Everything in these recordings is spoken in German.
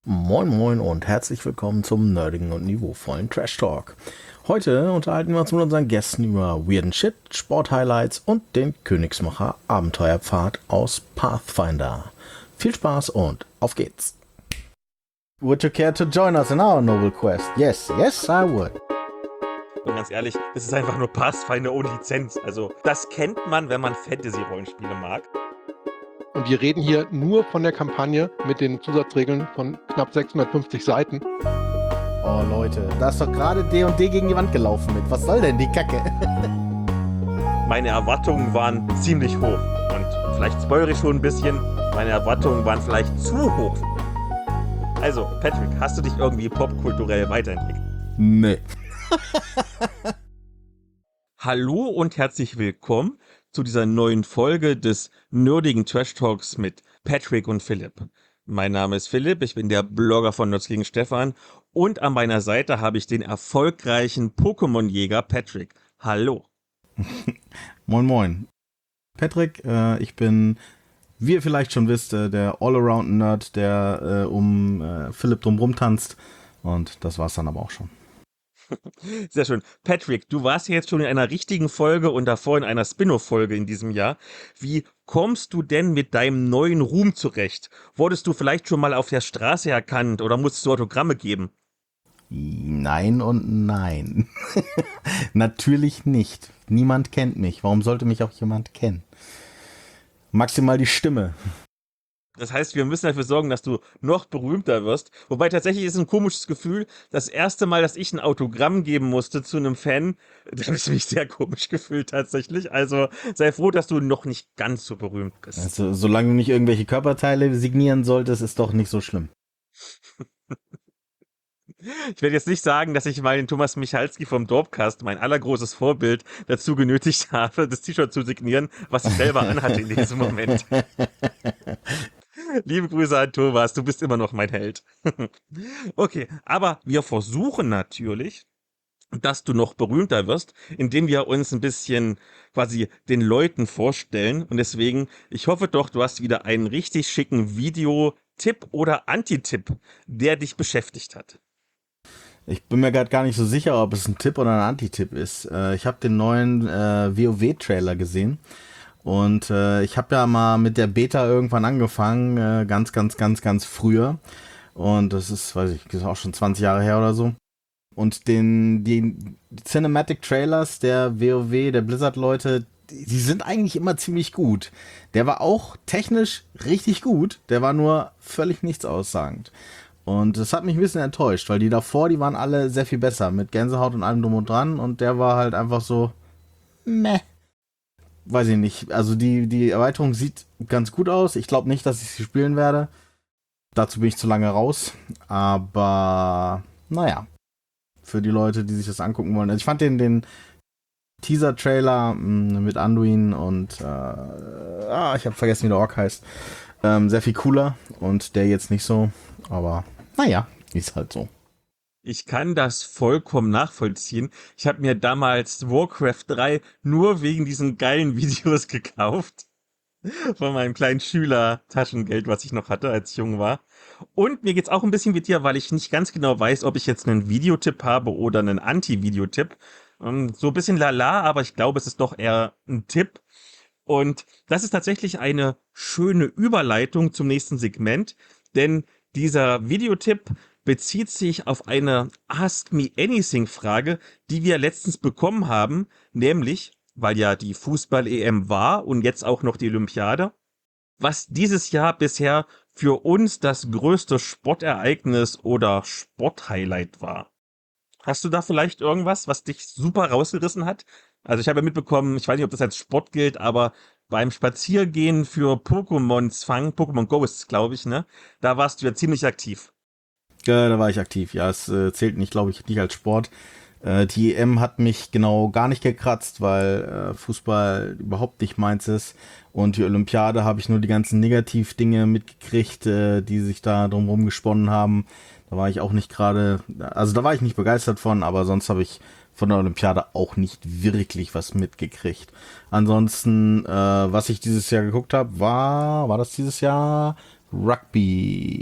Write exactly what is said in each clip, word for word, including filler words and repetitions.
Moin Moin und herzlich willkommen zum nerdigen und niveauvollen Trash Talk. Heute unterhalten wir uns mit unseren Gästen über weirden Shit, Sport-Highlights und den Königsmacher Abenteuerpfad aus Pathfinder. Viel Spaß und auf geht's! Would you care to join us in our noble quest? Yes, yes I would. Und ganz ehrlich, das ist einfach nur Pathfinder ohne Lizenz. Also das kennt man, wenn man Fantasy-Rollenspiele mag. Und wir reden hier nur von der Kampagne mit den Zusatzregeln von knapp sechshundertfünfzig Seiten. Oh Leute, da ist doch gerade D und D gegen die Wand gelaufen mit. Was soll denn die Kacke? Meine Erwartungen waren ziemlich hoch. Und vielleicht spoilere ich schon ein bisschen, meine Erwartungen waren vielleicht zu hoch. Also, Patrick, hast du dich irgendwie popkulturell weiterentwickelt? Nee. Hallo und herzlich willkommen zu dieser neuen Folge des nerdigen Trash Talks mit Patrick und Philipp. Mein Name ist Philipp, ich bin der Blogger von Nerds gegen Stefan und an meiner Seite habe ich den erfolgreichen Pokémon-Jäger Patrick. Hallo. Moin Moin. Patrick, äh, ich bin, wie ihr vielleicht schon wisst, äh, der All-Around-Nerd, der äh, um äh, Philipp drumrum tanzt. Und das war's dann aber auch schon. Sehr schön. Patrick, du warst ja jetzt schon in einer richtigen Folge und davor in einer Spin-off-Folge in diesem Jahr. Wie kommst du denn mit deinem neuen Ruhm zurecht? Wurdest du vielleicht schon mal auf der Straße erkannt oder musstest du Autogramme geben? Nein und nein. Natürlich nicht. Niemand kennt mich. Warum sollte mich auch jemand kennen? Maximal die Stimme. Das heißt, wir müssen dafür sorgen, dass du noch berühmter wirst. Wobei tatsächlich ist es ein komisches Gefühl. Das erste Mal, dass ich ein Autogramm geben musste zu einem Fan, da habe ich mich sehr komisch gefühlt tatsächlich. Also sei froh, dass du noch nicht ganz so berühmt bist. Also, solange du nicht irgendwelche Körperteile signieren solltest, ist doch nicht so schlimm. Ich werde jetzt nicht sagen, dass ich mal den Thomas Michalski vom Dorpcast, mein allergroßes Vorbild, dazu genötigt habe, das T-Shirt zu signieren, was ich selber anhatte in diesem Moment. Liebe Grüße an Thomas, du bist immer noch mein Held. Okay, aber wir versuchen natürlich, dass du noch berühmter wirst, indem wir uns ein bisschen quasi den Leuten vorstellen. Und deswegen, ich hoffe doch, du hast wieder einen richtig schicken Videotipp oder Anti-Tipp, der dich beschäftigt hat. Ich bin mir gerade gar nicht so sicher, ob es ein Tipp oder ein Anti-Tipp ist. Äh, ich habe den neuen äh, WoW-Trailer gesehen. Und äh, ich habe ja mal mit der Beta irgendwann angefangen, äh, ganz, ganz, ganz, ganz früher. Und das ist, weiß ich, das ist auch schon zwanzig Jahre her oder so. Und den, die Cinematic Trailers der WoW, der Blizzard-Leute, die, die sind eigentlich immer ziemlich gut. Der war auch technisch richtig gut, der war nur völlig nichts aussagend. Und das hat mich ein bisschen enttäuscht, weil die davor, die waren alle sehr viel besser, mit Gänsehaut und allem drum und dran. Und der war halt einfach so, meh. Weiß ich nicht. Also die, die Erweiterung sieht ganz gut aus. Ich glaube nicht, dass ich sie spielen werde. Dazu bin ich zu lange raus. Aber naja, für die Leute, die sich das angucken wollen. Also ich fand den, den Teaser-Trailer mh, mit Anduin und äh, ah, ich habe vergessen, wie der Ork heißt. Ähm, sehr viel cooler und der jetzt nicht so. Aber naja, ist halt so. Ich kann das vollkommen nachvollziehen. Ich habe mir damals Warcraft drei nur wegen diesen geilen Videos gekauft. Von meinem kleinen Schüler-Taschengeld, was ich noch hatte, als ich jung war. Und mir geht's auch ein bisschen wie dir, weil ich nicht ganz genau weiß, ob ich jetzt einen Videotipp habe oder einen Anti-Videotipp. Ähm, So ein bisschen lala, aber ich glaube, es ist doch eher ein Tipp. Und das ist tatsächlich eine schöne Überleitung zum nächsten Segment, denn dieser Videotipp bezieht sich auf eine Ask Me Anything-Frage, die wir letztens bekommen haben, nämlich, weil ja die Fußball-E M war und jetzt auch noch die Olympiade, was dieses Jahr bisher für uns das größte Sportereignis oder Sporthighlight war. Hast du da vielleicht irgendwas, was dich super rausgerissen hat? Also ich habe ja mitbekommen, ich weiß nicht, ob das als Sport gilt, aber beim Spaziergehen für Pokémons fangen, Pokémon Go ist es, glaube ich, ne? Da warst du ja ziemlich aktiv. Ja, da war ich aktiv. Ja, es äh, zählt nicht, glaube ich, nicht als Sport. Äh, die E M hat mich genau gar nicht gekratzt, weil äh, Fußball überhaupt nicht meins ist. Und die Olympiade habe ich nur die ganzen Negativ-Dinge mitgekriegt, äh, die sich da drumherum gesponnen haben. Da war ich auch nicht gerade, also da war ich nicht begeistert von, aber sonst habe ich von der Olympiade auch nicht wirklich was mitgekriegt. Ansonsten, äh, was ich dieses Jahr geguckt habe, war, war das dieses Jahr Rugby.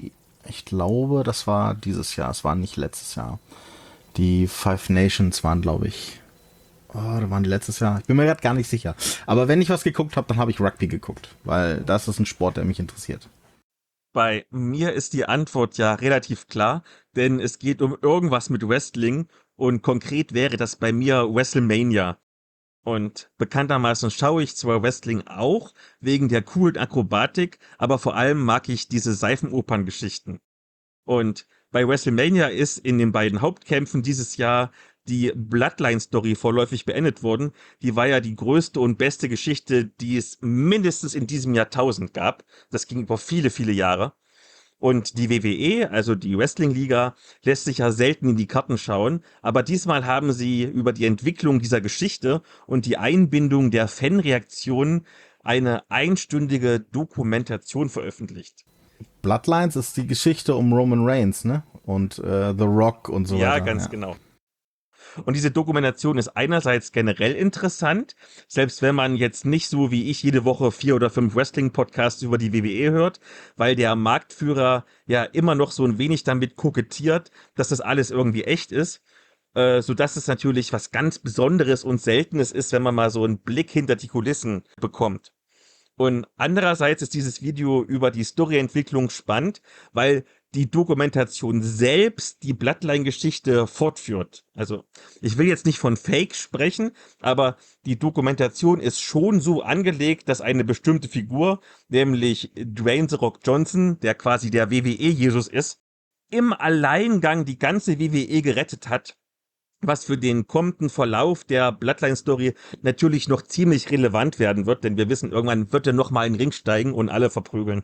Ich glaube, das war dieses Jahr, es war nicht letztes Jahr. Die Five Nations waren, glaube ich, oh, da waren die letztes Jahr. Ich bin mir gerade gar nicht sicher. Aber wenn ich was geguckt habe, dann habe ich Rugby geguckt, weil das ist ein Sport, der mich interessiert. Bei mir ist die Antwort ja relativ klar, denn es geht um irgendwas mit Wrestling und konkret wäre das bei mir WrestleMania. Und bekanntermaßen schaue ich zwar Wrestling auch wegen der coolen Akrobatik, aber vor allem mag ich diese Seifenopern-Geschichten. Und bei WrestleMania ist in den beiden Hauptkämpfen dieses Jahr die Bloodline-Story vorläufig beendet worden. Die war ja die größte und beste Geschichte, die es mindestens in diesem Jahrtausend gab. Das ging über viele, viele Jahre. Und die W W E, also die Wrestling-Liga, lässt sich ja selten in die Karten schauen, aber diesmal haben sie über die Entwicklung dieser Geschichte und die Einbindung der Fanreaktionen eine einstündige Dokumentation veröffentlicht. Bloodlines ist die Geschichte um Roman Reigns, ne? Und äh, The Rock und so Ja, weiter. ganz ja. genau. Und diese Dokumentation ist einerseits generell interessant, selbst wenn man jetzt nicht so wie ich jede Woche vier oder fünf Wrestling-Podcasts über die W W E hört, weil der Marktführer ja immer noch so ein wenig damit kokettiert, dass das alles irgendwie echt ist. Äh, so dass es natürlich was ganz Besonderes und Seltenes ist, wenn man mal so einen Blick hinter die Kulissen bekommt. Und andererseits ist dieses Video über die Storyentwicklung spannend, weil die Dokumentation selbst die Bloodline-Geschichte fortführt. Also ich will jetzt nicht von Fake sprechen, aber die Dokumentation ist schon so angelegt, dass eine bestimmte Figur, nämlich Dwayne The Rock Johnson, der quasi der W W E-Jesus ist, im Alleingang die ganze W W E gerettet hat, was für den kommenden Verlauf der Bloodline-Story natürlich noch ziemlich relevant werden wird, denn wir wissen, irgendwann wird er noch mal in den Ring steigen und alle verprügeln.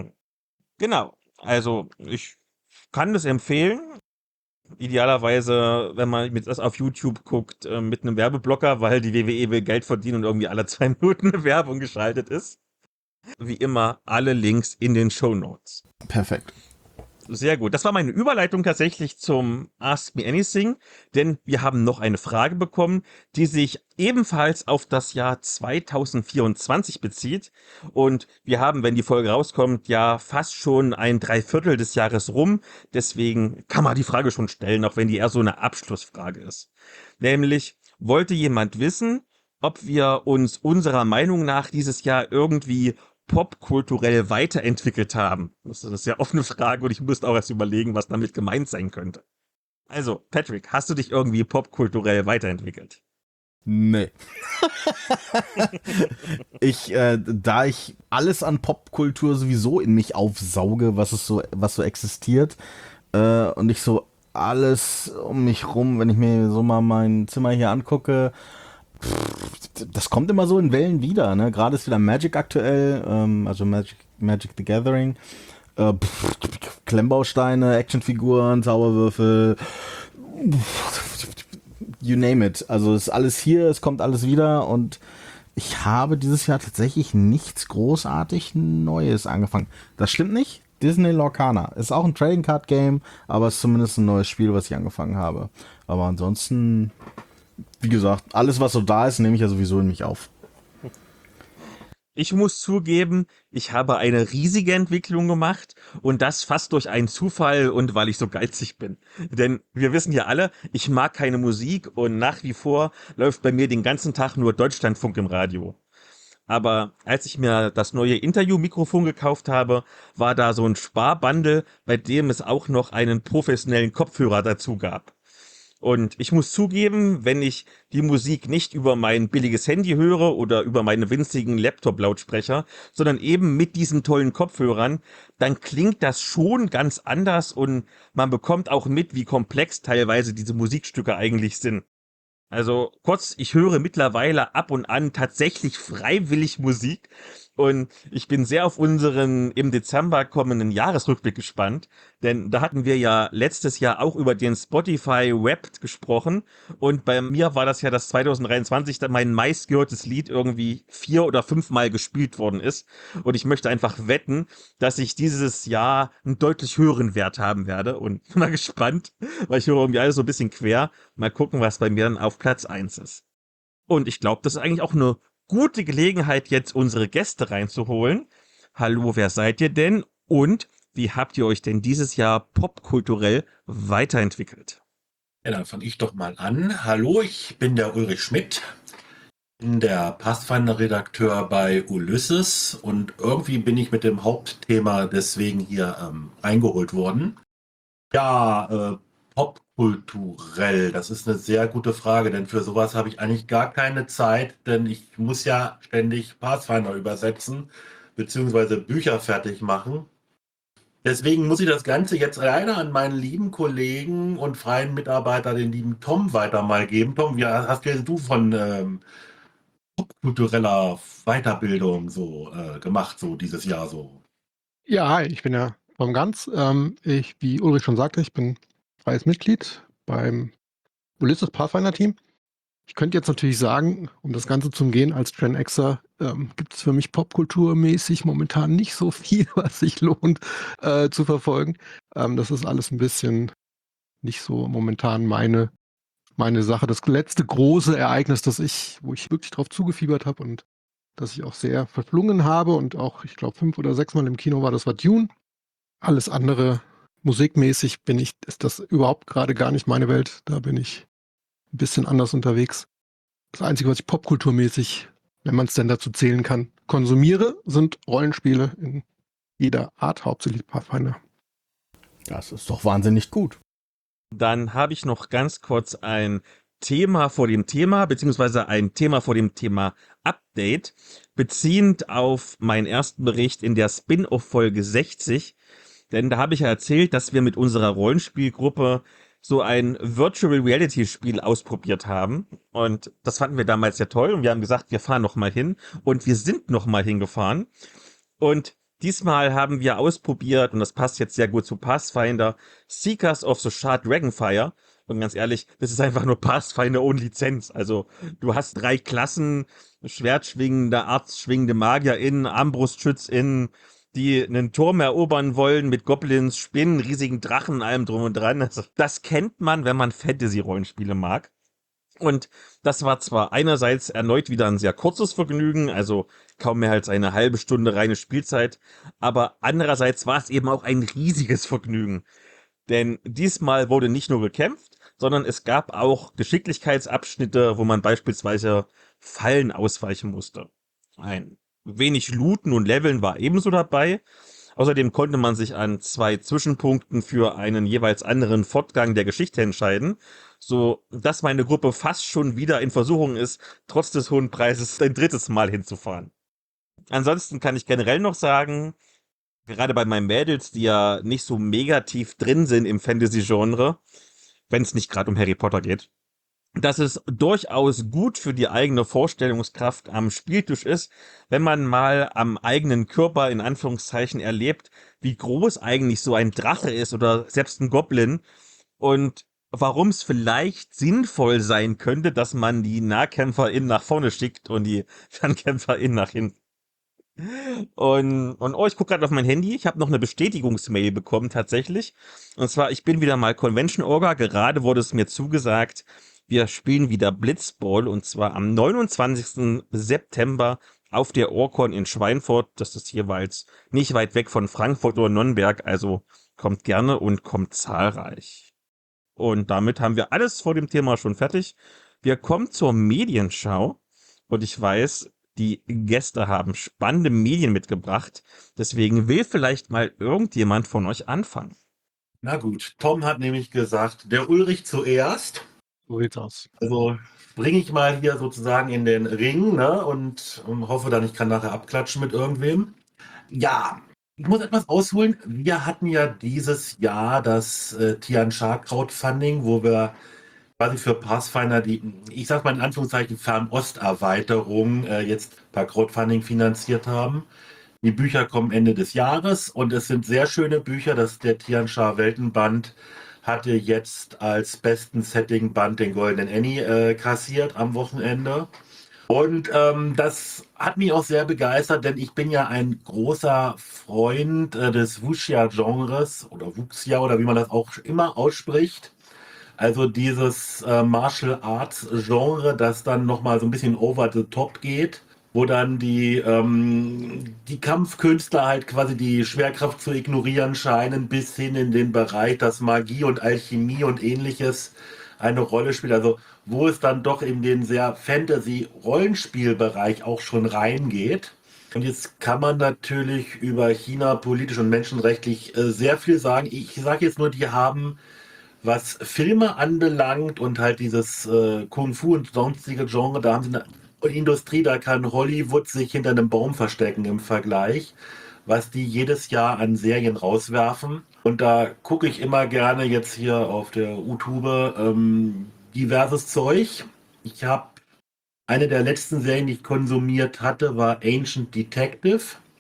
Genau, also ich kann das empfehlen. Idealerweise, wenn man mit das auf YouTube guckt, äh, mit einem Werbeblocker, weil die W W E will Geld verdienen und irgendwie alle zwei Minuten eine Werbung geschaltet ist. Wie immer, alle Links in den Shownotes. Perfekt. Sehr gut. Das war meine Überleitung tatsächlich zum Ask Me Anything, denn wir haben noch eine Frage bekommen, die sich ebenfalls auf das Jahr zweitausendvierundzwanzig bezieht. Und wir haben, wenn die Folge rauskommt, ja fast schon ein Dreiviertel des Jahres rum. Deswegen kann man die Frage schon stellen, auch wenn die eher so eine Abschlussfrage ist. Nämlich, wollte jemand wissen, ob wir uns unserer Meinung nach dieses Jahr irgendwie popkulturell weiterentwickelt haben? Das ist eine sehr offene Frage und ich musste auch erst überlegen, was damit gemeint sein könnte. Also, Patrick, hast du dich irgendwie popkulturell weiterentwickelt? Nee. ich, äh, da ich alles an Popkultur sowieso in mich aufsauge, was es so, was so existiert, äh, und ich so alles um mich rum, wenn ich mir so mal mein Zimmer hier angucke, das kommt immer so in Wellen wieder, ne? Gerade ist wieder Magic aktuell, ähm, also Magic, Magic the Gathering. Äh, pff, Klemmbausteine, Actionfiguren, Zauberwürfel, you name it. Also ist alles hier, es kommt alles wieder und ich habe dieses Jahr tatsächlich nichts großartig Neues angefangen. Das stimmt nicht. Disney Lorcana ist auch ein Trading Card Game, aber ist zumindest ein neues Spiel, was ich angefangen habe. Aber ansonsten, wie gesagt, alles, was so da ist, nehme ich ja sowieso in mich auf. Ich muss zugeben, ich habe eine riesige Entwicklung gemacht und das fast durch einen Zufall und weil ich so geizig bin. Denn wir wissen ja alle, ich mag keine Musik und nach wie vor läuft bei mir den ganzen Tag nur Deutschlandfunk im Radio. Aber als ich mir das neue Interview-Mikrofon gekauft habe, war da so ein Sparbundle, bei dem es auch noch einen professionellen Kopfhörer dazu gab. Und ich muss zugeben, wenn ich die Musik nicht über mein billiges Handy höre oder über meine winzigen Laptop-Lautsprecher, sondern eben mit diesen tollen Kopfhörern, dann klingt das schon ganz anders und man bekommt auch mit, wie komplex teilweise diese Musikstücke eigentlich sind. Also kurz, ich höre mittlerweile ab und an tatsächlich freiwillig Musik und ich bin sehr auf unseren im Dezember kommenden Jahresrückblick gespannt, denn da hatten wir ja letztes Jahr auch über den Spotify Wrapped gesprochen und bei mir war das ja das zwanzig dreiundzwanzig dann mein meistgehörtes Lied irgendwie vier oder fünfmal gespielt worden ist und ich möchte einfach wetten, dass ich dieses Jahr einen deutlich höheren Wert haben werde und bin mal gespannt, weil ich höre irgendwie alles so ein bisschen quer. Mal gucken, was bei mir dann auf Platz eins ist. Und ich glaube, das ist eigentlich auch eine gute Gelegenheit, jetzt unsere Gäste reinzuholen. Hallo, wer seid ihr denn? Und Wie habt ihr euch denn dieses Jahr popkulturell weiterentwickelt? Ja, dann fange ich doch mal an. Hallo, ich bin der Ulrich Schmidt, bin der Pathfinder-Redakteur bei Ulysses und irgendwie bin ich mit dem Hauptthema deswegen hier ähm, reingeholt worden. Ja, äh, popkulturell, das ist eine sehr gute Frage, denn für sowas habe ich eigentlich gar keine Zeit, denn ich muss ja ständig Pathfinder übersetzen, beziehungsweise Bücher fertig machen. Deswegen muss ich das Ganze jetzt leider an meinen lieben Kollegen und freien Mitarbeiter, den lieben Tom, weiter mal geben. Tom, wie hast du von ähm, popkultureller Weiterbildung so äh, gemacht, so dieses Jahr so? Ja, hi, ich bin der Tom Ganz. Ähm, ich, wie Ulrich schon sagte, ich bin freies Mitglied beim Ulysses Pathfinder Team. Ich könnte jetzt natürlich sagen, um das Ganze zu umgehen, als Gen Xer ähm, gibt es für mich popkulturmäßig momentan nicht so viel, was sich lohnt äh, zu verfolgen. Ähm, das ist alles ein bisschen nicht so momentan meine, meine Sache. Das letzte große Ereignis, das ich, wo ich wirklich drauf zugefiebert habe und das ich auch sehr verschlungen habe und auch, ich glaube, fünf oder sechs Mal im Kino war, das war Dune. Alles andere, musikmäßig bin ich, ist das überhaupt gerade gar nicht meine Welt. Da bin ich ein bisschen anders unterwegs. Das Einzige, was ich popkulturmäßig, wenn man es denn dazu zählen kann, konsumiere, sind Rollenspiele in jeder Art, hauptsächlich Pathfinder. Das ist doch wahnsinnig gut. Dann habe ich noch ganz kurz ein Thema vor dem Thema, beziehungsweise ein Thema vor dem Thema Update, beziehend auf meinen ersten Bericht in der Spin-off-Folge sechzig. Denn da habe ich ja erzählt, dass wir mit unserer Rollenspielgruppe so ein Virtual Reality Spiel ausprobiert haben. Und das fanden wir damals sehr toll. Und wir haben gesagt, wir fahren noch mal hin. Und wir sind noch mal hingefahren. Und diesmal haben wir ausprobiert, und das passt jetzt sehr gut zu Pathfinder, Seekers of the Shard Dragonfire. Und ganz ehrlich, das ist einfach nur Pathfinder ohne Lizenz. Also du hast drei Klassen, schwertschwingende, arztschwingende MagierInnen, ArmbrustschützInnen, die einen Turm erobern wollen mit Goblins, Spinnen, riesigen Drachen, allem drum und dran. Also, das kennt man, wenn man Fantasy-Rollenspiele mag. Und das war zwar einerseits erneut wieder ein sehr kurzes Vergnügen, also kaum mehr als eine halbe Stunde reine Spielzeit, aber andererseits war es eben auch ein riesiges Vergnügen. Denn diesmal wurde nicht nur gekämpft, sondern es gab auch Geschicklichkeitsabschnitte, wo man beispielsweise Fallen ausweichen musste. Ein wenig Looten und Leveln war ebenso dabei. Außerdem konnte man sich an zwei Zwischenpunkten für einen jeweils anderen Fortgang der Geschichte entscheiden, so dass meine Gruppe fast schon wieder in Versuchung ist, trotz des hohen Preises ein drittes Mal hinzufahren. Ansonsten kann ich generell noch sagen, gerade bei meinen Mädels, die ja nicht so mega tief drin sind im Fantasy-Genre, wenn es nicht gerade um Harry Potter geht, dass es durchaus gut für die eigene Vorstellungskraft am Spieltisch ist, wenn man mal am eigenen Körper in Anführungszeichen erlebt, wie groß eigentlich so ein Drache ist oder selbst ein Goblin und warum es vielleicht sinnvoll sein könnte, dass man die NahkämpferInnen nach vorne schickt und die FernkämpferInnen nach hinten. Und, und oh, ich gucke gerade auf mein Handy. Ich habe noch eine Bestätigungsmail bekommen tatsächlich. Und zwar, ich bin wieder mal Convention-Orga. Gerade wurde es mir zugesagt, wir spielen wieder Blitzball und zwar am neunundzwanzigsten September auf der Orcon in Schweinfurt. Das ist jeweils nicht weit weg von Frankfurt oder Nürnberg. Also kommt gerne und kommt zahlreich. Und damit haben wir alles vor dem Thema schon fertig. Wir kommen zur Medienschau. Und ich weiß, die Gäste haben spannende Medien mitgebracht. Deswegen will vielleicht mal irgendjemand von euch anfangen. Na gut, Tom hat nämlich gesagt, der Ulrich zuerst. So sieht's aus. Also bringe ich mal hier sozusagen in den Ring, ne, und, und hoffe dann, ich kann nachher abklatschen mit irgendwem. Ja, ich muss etwas ausholen. Wir hatten ja dieses Jahr das äh, Tian-Sha Crowdfunding, wo wir quasi für Pathfinder die, ich sag mal in Anführungszeichen, Fernost-Erweiterung äh, jetzt per Crowdfunding finanziert haben. Die Bücher kommen Ende des Jahres und es sind sehr schöne Bücher. Das der Tian-Sha Weltenband hatte jetzt als besten Setting-Band den Goldenen Annie äh, kassiert am Wochenende. Und ähm, das hat mich auch sehr begeistert, denn ich bin ja ein großer Freund äh, des Wuxia-Genres oder Wuxia oder wie man das auch immer ausspricht. Also dieses äh, Martial Arts Genre, das dann nochmal so ein bisschen over the top geht. wo dann die, ähm, die Kampfkünstler halt quasi die Schwerkraft zu ignorieren scheinen, bis hin in den Bereich, dass Magie und Alchemie und ähnliches eine Rolle spielt. Also wo es dann doch in den sehr Fantasy-Rollenspielbereich auch schon reingeht. Und jetzt kann man natürlich über China politisch und menschenrechtlich äh, sehr viel sagen. Ich sage jetzt nur, die haben, was Filme anbelangt und halt dieses äh, Kung-Fu und sonstige Genre, da haben sie eine Industrie, da kann Hollywood sich hinter einem Baum verstecken im Vergleich, was die jedes Jahr an Serien rauswerfen. Und da gucke ich immer gerne jetzt hier auf der YouTube ähm, diverses Zeug. Ich habe eine der letzten Serien, die ich konsumiert hatte, war Ancient Detective.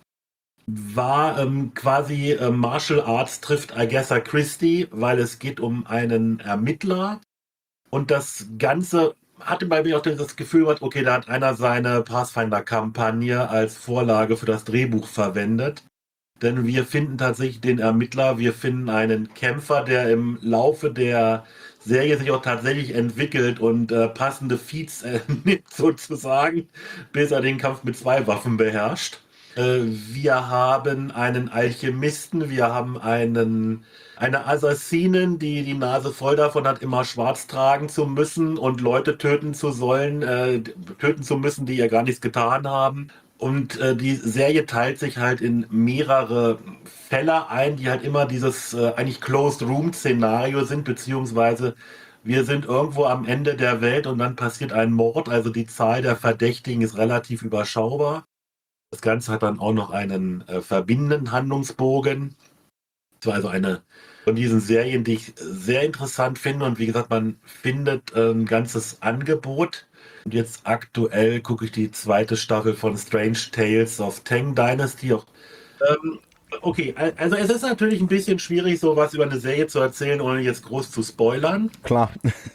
War ähm, quasi äh, Martial Arts trifft Agatha Christie, weil es geht um einen Ermittler. Und das Ganze hatte bei mir auch das Gefühl, okay, da hat einer seine Pathfinder-Kampagne als Vorlage für das Drehbuch verwendet. Denn wir finden tatsächlich den Ermittler, wir finden einen Kämpfer, der im Laufe der Serie sich auch tatsächlich entwickelt und äh, passende Feats äh, nimmt sozusagen, bis er den Kampf mit zwei Waffen beherrscht. Äh, wir haben einen Alchemisten, wir haben einen, eine Assassinin, die die Nase voll davon hat, immer schwarz tragen zu müssen und Leute töten zu sollen, äh, töten zu müssen, die ihr gar nichts getan haben. Und äh, die Serie teilt sich halt in mehrere Fälle ein, die halt immer dieses äh, eigentlich Closed-Room-Szenario sind, beziehungsweise wir sind irgendwo am Ende der Welt und dann passiert ein Mord, also die Zahl der Verdächtigen ist relativ überschaubar. Das Ganze hat dann auch noch einen äh, verbindenden Handlungsbogen. Das war also eine von diesen Serien, die ich sehr interessant finde und wie gesagt, man findet äh, ein ganzes Angebot. Und jetzt aktuell gucke ich die zweite Staffel von Strange Tales of Tang Dynasty. Auch, ähm, okay, also es ist natürlich ein bisschen schwierig, sowas über eine Serie zu erzählen, ohne jetzt groß zu spoilern. Klar.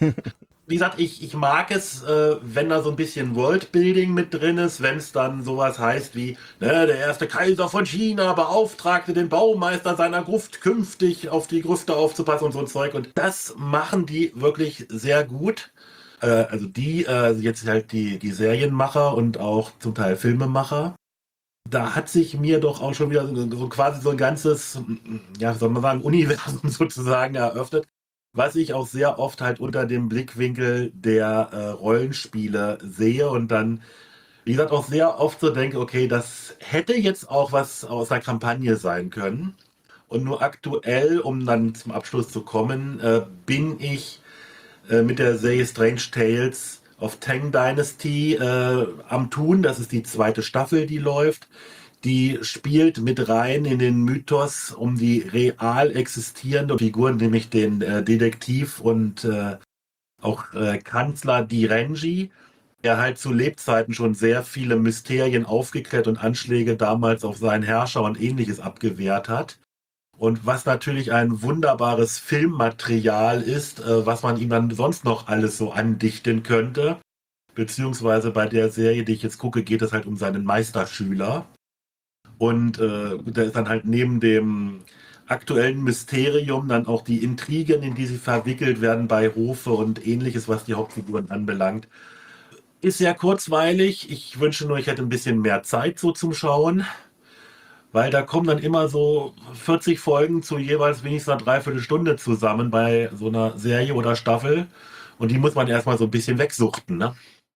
Wie gesagt, ich, ich mag es, äh, wenn da so ein bisschen Worldbuilding mit drin ist, wenn es dann sowas heißt wie, ne, der erste Kaiser von China beauftragte den Baumeister seiner Gruft künftig auf die Grüfte aufzupassen und so ein Zeug. Und das machen die wirklich sehr gut. Also die, äh, jetzt halt die, die Serienmacher und auch zum Teil Filmemacher, da hat sich mir doch auch schon wieder so, so quasi so ein ganzes, ja, soll man sagen, Universum sozusagen eröffnet, was ich auch sehr oft halt unter dem Blickwinkel der äh, Rollenspiele sehe und dann, wie gesagt, auch sehr oft so denke, okay, das hätte jetzt auch was aus der Kampagne sein können. Und nur aktuell, um dann zum Abschluss zu kommen, äh, bin ich mit der Serie Strange Tales of Tang Dynasty äh, am Tun. Das ist die zweite Staffel, die läuft. Die spielt mit rein in den Mythos um die real existierenden Figuren, nämlich den äh, Detektiv und äh, auch äh, Kanzler Direnji, der halt zu Lebzeiten schon sehr viele Mysterien aufgeklärt und Anschläge damals auf seinen Herrscher und ähnliches abgewehrt hat. Und was natürlich ein wunderbares Filmmaterial ist, äh, was man ihm dann sonst noch alles so andichten könnte. Beziehungsweise bei der Serie, die ich jetzt gucke, geht es halt um seinen Meisterschüler. Und äh, da ist dann halt neben dem aktuellen Mysterium dann auch die Intrigen, in die sie verwickelt werden bei Hofe und ähnliches, was die Hauptfiguren anbelangt. Ist sehr kurzweilig. Ich wünsche nur, ich hätte ein bisschen mehr Zeit so zum Schauen. Weil da kommen dann immer so vierzig Folgen zu jeweils wenigstens einer Dreiviertelstunde zusammen bei so einer Serie oder Staffel. Und die muss man erstmal so ein bisschen wegsuchten, ne?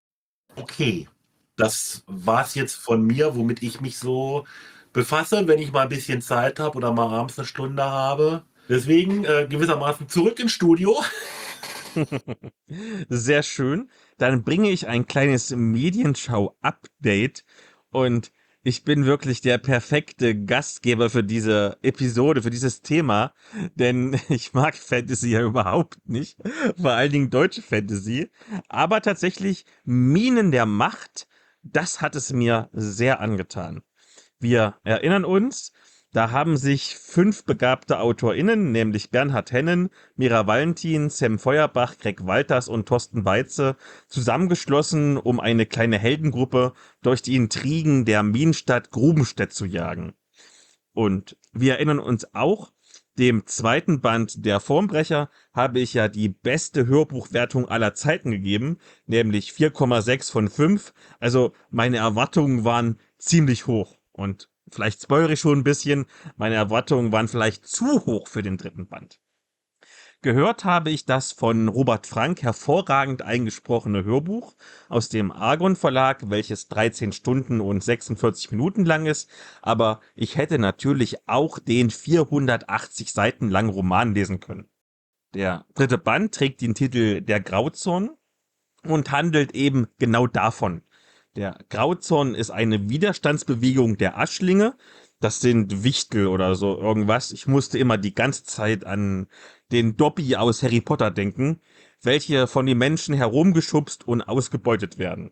Okay, das war's jetzt von mir, womit ich mich so befasse, wenn ich mal ein bisschen Zeit habe oder mal abends eine Stunde habe. Deswegen äh, gewissermaßen zurück ins Studio. Sehr schön. Dann bringe ich ein kleines Medienschau-Update und ich bin wirklich der perfekte Gastgeber für diese Episode, für dieses Thema, denn ich mag Fantasy ja überhaupt nicht, vor allen Dingen deutsche Fantasy, aber tatsächlich Minen der Macht, das hat es mir sehr angetan. Wir erinnern uns, da haben sich fünf begabte AutorInnen, nämlich Bernhard Hennen, Mira Valentin, Sam Feuerbach, Greg Walters und Thorsten Weitze, zusammengeschlossen, um eine kleine Heldengruppe durch die Intrigen der Minenstadt Grubenstedt zu jagen. Und wir erinnern uns auch, Dem zweiten Band der Formbrecher habe ich ja die beste Hörbuchwertung aller Zeiten gegeben, nämlich vier Komma sechs von fünf. Also meine Erwartungen waren ziemlich hoch. Und vielleicht spoilere ich schon ein bisschen, meine Erwartungen waren vielleicht zu hoch für den dritten Band. Gehört habe ich das von Robert Frank hervorragend eingesprochene Hörbuch aus dem Argon Verlag, welches dreizehn Stunden und sechsundvierzig Minuten lang ist, aber ich hätte natürlich auch den vierhundertachtzig Seiten langen Roman lesen können. Der dritte Band trägt den Titel Der Grauzorn und handelt eben genau davon. Der Grauzorn ist eine Widerstandsbewegung der Aschlinge. Das sind Wichtel oder so irgendwas. Ich musste immer die ganze Zeit an den Dobby aus Harry Potter denken, welche von den Menschen herumgeschubst und ausgebeutet werden.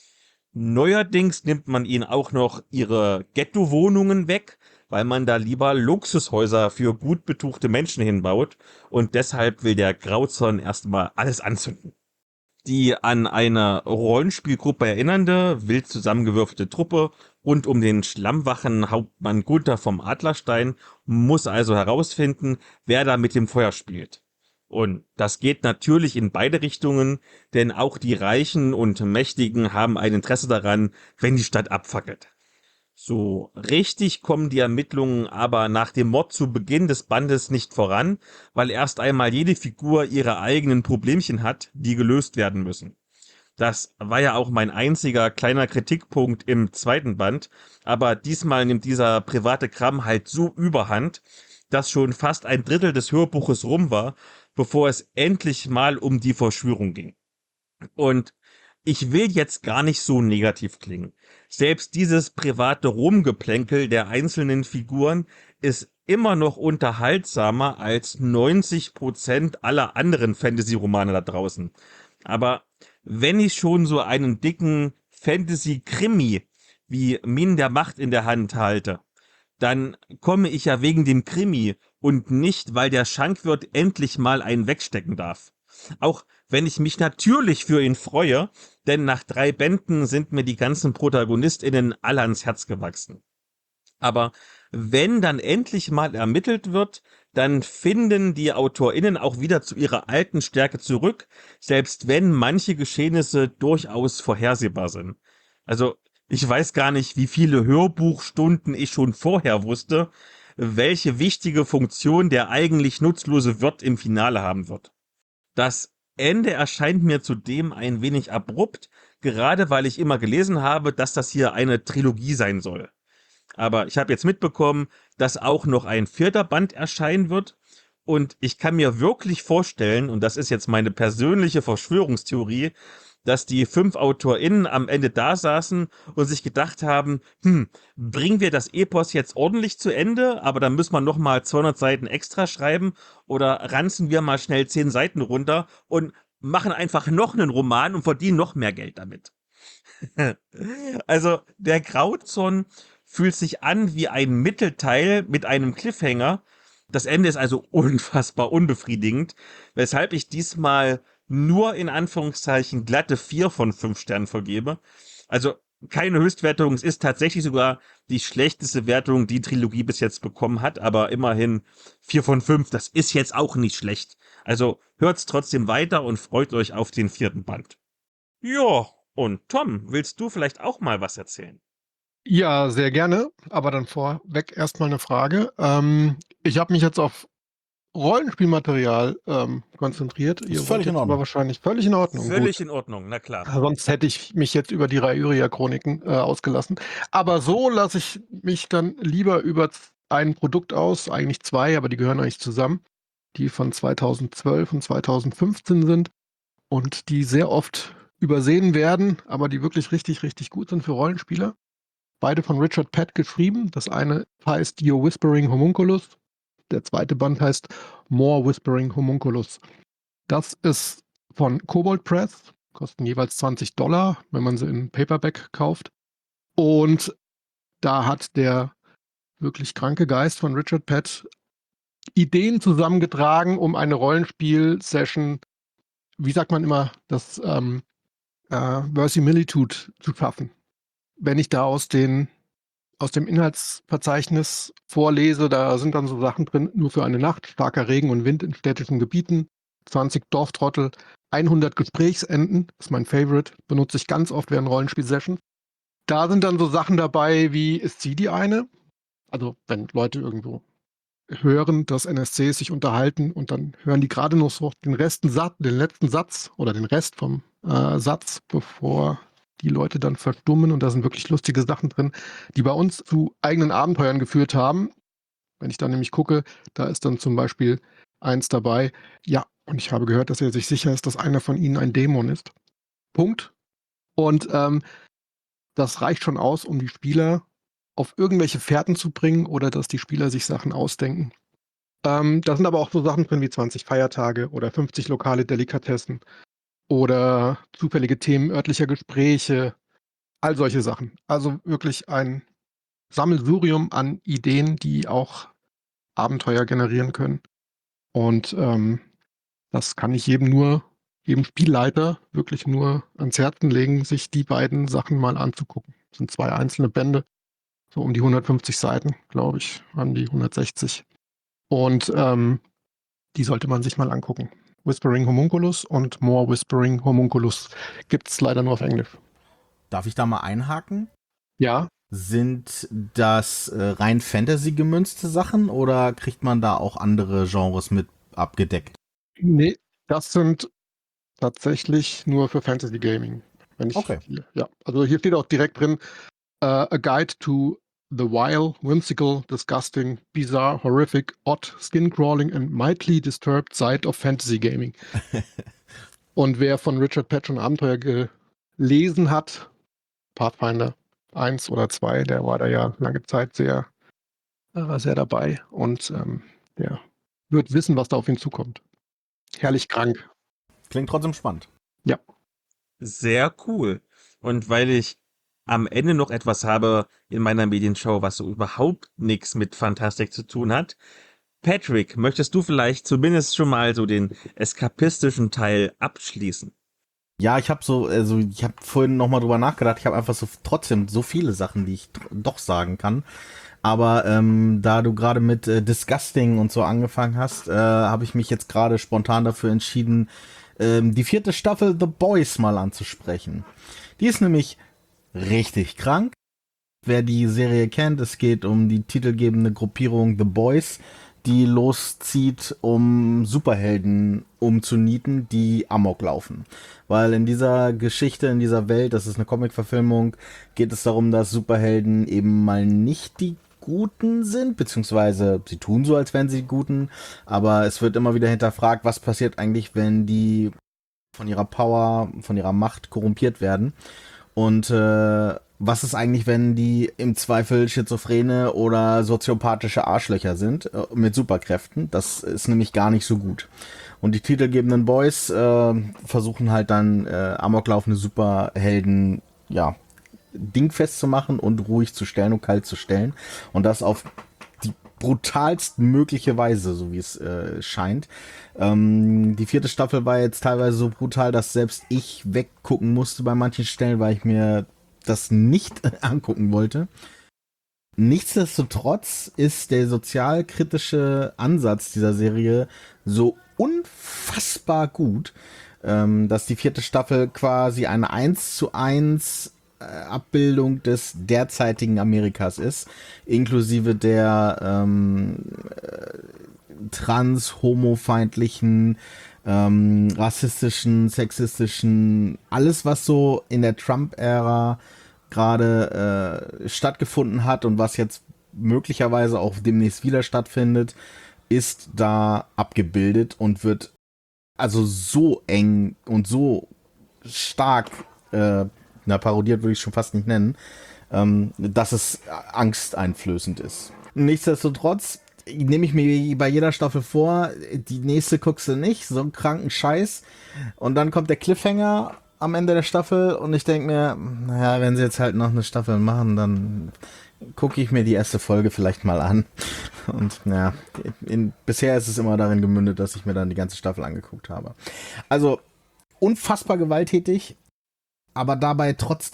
Neuerdings nimmt man ihnen auch noch ihre Ghetto-Wohnungen weg, weil man da lieber Luxushäuser für gut betuchte Menschen hinbaut, und deshalb will der Grauzorn erstmal alles anzünden. Die an eine Rollenspielgruppe erinnernde, wild zusammengewürfelte Truppe rund um den Schlammwachen Hauptmann Gunther vom Adlerstein muss also herausfinden, wer da mit dem Feuer spielt. Und das geht natürlich in beide Richtungen, denn auch die Reichen und Mächtigen haben ein Interesse daran, wenn die Stadt abfackelt. So richtig kommen die Ermittlungen aber nach dem Mord zu Beginn des Bandes nicht voran, weil erst einmal jede Figur ihre eigenen Problemchen hat, die gelöst werden müssen. Das war ja auch mein einziger kleiner Kritikpunkt im zweiten Band, aber diesmal nimmt dieser private Kram halt so überhand, dass schon fast ein Drittel des Hörbuches rum war, bevor es endlich mal um die Verschwörung ging. Und ich will jetzt gar nicht so negativ klingen. Selbst dieses private Rumgeplänkel der einzelnen Figuren ist immer noch unterhaltsamer als neunzig Prozent aller anderen Fantasy-Romane da draußen. Aber wenn ich schon so einen dicken Fantasy-Krimi wie Minen der Macht in der Hand halte, dann komme ich ja wegen dem Krimi und nicht, weil der Schankwirt endlich mal einen wegstecken darf. Auch wenn ich mich natürlich für ihn freue, denn nach drei Bänden sind mir die ganzen ProtagonistInnen alle ans Herz gewachsen. Aber wenn dann endlich mal ermittelt wird, dann finden die AutorInnen auch wieder zu ihrer alten Stärke zurück, selbst wenn manche Geschehnisse durchaus vorhersehbar sind. Also, ich weiß gar nicht, wie viele Hörbuchstunden ich schon vorher wusste, welche wichtige Funktion der eigentlich nutzlose Wirt im Finale haben wird. Das Ende erscheint mir zudem ein wenig abrupt, gerade weil ich immer gelesen habe, dass das hier eine Trilogie sein soll. Aber ich habe jetzt mitbekommen, dass auch noch ein vierter Band erscheinen wird, und ich kann mir wirklich vorstellen, und das ist jetzt meine persönliche Verschwörungstheorie, dass die fünf AutorInnen am Ende da saßen und sich gedacht haben, hm, bringen wir das Epos jetzt ordentlich zu Ende, aber dann müssen wir nochmal zweihundert Seiten extra schreiben, oder ranzen wir mal schnell zehn Seiten runter und machen einfach noch einen Roman und verdienen noch mehr Geld damit. Also der Grauzorn fühlt sich an wie ein Mittelteil mit einem Cliffhanger. Das Ende ist also unfassbar unbefriedigend, weshalb ich diesmal nur in Anführungszeichen glatte vier von fünf Sternen vergebe. Also keine Höchstwertung, es ist tatsächlich sogar die schlechteste Wertung, die Trilogie bis jetzt bekommen hat, aber immerhin vier von fünf, das ist jetzt auch nicht schlecht. Also hört's trotzdem weiter und freut euch auf den vierten Band. Ja, und Tom, willst du vielleicht auch mal was erzählen? Ja, sehr gerne, aber dann vorweg erstmal eine Frage. Ähm, ich habe mich jetzt auf Rollenspielmaterial ähm, konzentriert. Ist Ihr völlig wollt in jetzt Ordnung. aber wahrscheinlich völlig in Ordnung. Völlig Gut. in Ordnung, na klar. Sonst hätte ich mich jetzt über die Raiuria-Chroniken äh, ausgelassen. Aber so lasse ich mich dann lieber über z- ein Produkt aus, eigentlich zwei, aber die gehören eigentlich zusammen, die von zweitausendzwölf und zweitausendfünfzehn sind und die sehr oft übersehen werden, aber die wirklich richtig, richtig gut sind für Rollenspieler. Beide von Richard Pett geschrieben. Das eine heißt Your Whispering Homunculus. Der zweite Band heißt More Whispering Homunculus. Das ist von Kobold Press. Kosten jeweils zwanzig Dollar, wenn man sie in Paperback kauft. Und da hat der wirklich kranke Geist von Richard Pett Ideen zusammengetragen, um eine Rollenspiel-Session, wie sagt man immer, das ähm, äh, Verisimilitude zu schaffen. Wenn ich da aus den aus dem Inhaltsverzeichnis vorlese, da sind dann so Sachen drin, nur für eine Nacht, starker Regen und Wind in städtischen Gebieten, zwanzig Dorftrottel, hundert Gesprächsenden, das ist mein Favorite, benutze ich ganz oft während Rollenspiel-Sessions. Da sind dann so Sachen dabei wie, ist sie die eine? Also wenn Leute irgendwo hören, dass N S Cs sich unterhalten und dann hören die gerade noch so den Resten Satz, den letzten Satz oder den Rest vom äh, Satz, bevor die Leute dann verstummen, und da sind wirklich lustige Sachen drin, die bei uns zu eigenen Abenteuern geführt haben. Wenn ich dann nämlich gucke, da ist dann zum Beispiel eins dabei, ja, und ich habe gehört, dass er sich sicher ist, dass einer von ihnen ein Dämon ist. Punkt. Und ähm, das reicht schon aus, um die Spieler auf irgendwelche Fährten zu bringen oder dass die Spieler sich Sachen ausdenken. Ähm, da sind aber auch so Sachen drin wie zwanzig Feiertage oder fünfzig lokale Delikatessen oder zufällige Themen örtlicher Gespräche, all solche Sachen. Also wirklich ein Sammelsurium an Ideen, die auch Abenteuer generieren können. Und ähm, das kann ich jedem nur, jedem Spielleiter wirklich nur ans Herzen legen, sich die beiden Sachen mal anzugucken. Das sind zwei einzelne Bände, so um die hundertfünfzig Seiten, glaube ich, an die hundertsechzig. Und ähm, die sollte man sich mal angucken. Whispering Homunculus und More Whispering Homunculus gibt es leider nur auf Englisch. Darf ich da mal einhaken? Ja. Sind das äh, rein Fantasy gemünzte Sachen oder kriegt man da auch andere Genres mit abgedeckt? Nee, das sind tatsächlich nur für Fantasy Gaming. Wenn ich Okay. Hier, ja, also hier steht auch direkt drin, uh, a guide to the vile, whimsical, disgusting, bizarre, horrific, odd, skin-crawling and mildly disturbed side of Fantasy Gaming. Und wer von Richard Patch schon Abenteuer gelesen hat, Pathfinder eins oder zwei, der war da ja lange Zeit sehr, äh, sehr dabei und ähm, der wird wissen, was da auf ihn zukommt. Herrlich krank. Klingt trotzdem spannend. Ja. Sehr cool. Und weil ich am Ende noch etwas habe in meiner Medienshow, was so überhaupt nichts mit Fantastik zu tun hat. Patrick, möchtest du vielleicht zumindest schon mal so den eskapistischen Teil abschließen? Ja, ich habe so, also ich habe vorhin noch mal drüber nachgedacht. Ich habe einfach so trotzdem so viele Sachen, die ich tr- doch sagen kann. Aber ähm, da du gerade mit äh, Disgusting und so angefangen hast, äh, habe ich mich jetzt gerade spontan dafür entschieden, ähm, die vierte Staffel The Boys mal anzusprechen. Die ist nämlich richtig krank. Wer die Serie kennt, es geht um die titelgebende Gruppierung The Boys, die loszieht, um Superhelden umzunieten, die Amok laufen. Weil in dieser Geschichte, in dieser Welt, das ist eine Comic-Verfilmung, geht es darum, dass Superhelden eben mal nicht die Guten sind, beziehungsweise sie tun so, als wären sie die Guten, aber es wird immer wieder hinterfragt, was passiert eigentlich, wenn die von ihrer Power, von ihrer Macht korrumpiert werden. Und äh, was ist eigentlich, wenn die im Zweifel schizophrene oder soziopathische Arschlöcher sind äh, mit Superkräften? Das ist nämlich gar nicht so gut. Und die titelgebenden Boys äh, versuchen halt dann äh, amoklaufende Superhelden, ja, dingfest zu machen und ruhig zu stellen und kalt zu stellen. Und das auf die brutalst mögliche Weise, so wie es äh, scheint. Ähm, die vierte Staffel war jetzt teilweise so brutal, dass selbst ich weggucken musste bei manchen Stellen, weil ich mir das nicht angucken wollte. Nichtsdestotrotz ist der sozialkritische Ansatz dieser Serie so unfassbar gut, ähm, dass die vierte Staffel quasi eine eins zu eins Abbildung des derzeitigen Amerikas ist, inklusive der ähm, trans-, homofeindlichen, ähm, rassistischen, sexistischen, alles, was so in der Trump-Ära gerade äh, stattgefunden hat und was jetzt möglicherweise auch demnächst wieder stattfindet, ist da abgebildet und wird also so eng und so stark äh, na, parodiert würde ich schon fast nicht nennen, ähm, dass es angsteinflößend ist. Nichtsdestotrotz nehme ich mir bei jeder Staffel vor, die nächste guckst du nicht, so einen kranken Scheiß. Und dann kommt der Cliffhanger am Ende der Staffel und ich denke mir, naja, wenn sie jetzt halt noch eine Staffel machen, dann gucke ich mir die erste Folge vielleicht mal an. Und ja, in, bisher ist es immer darin gemündet, dass ich mir dann die ganze Staffel angeguckt habe. Also unfassbar gewalttätig, aber dabei trotzdem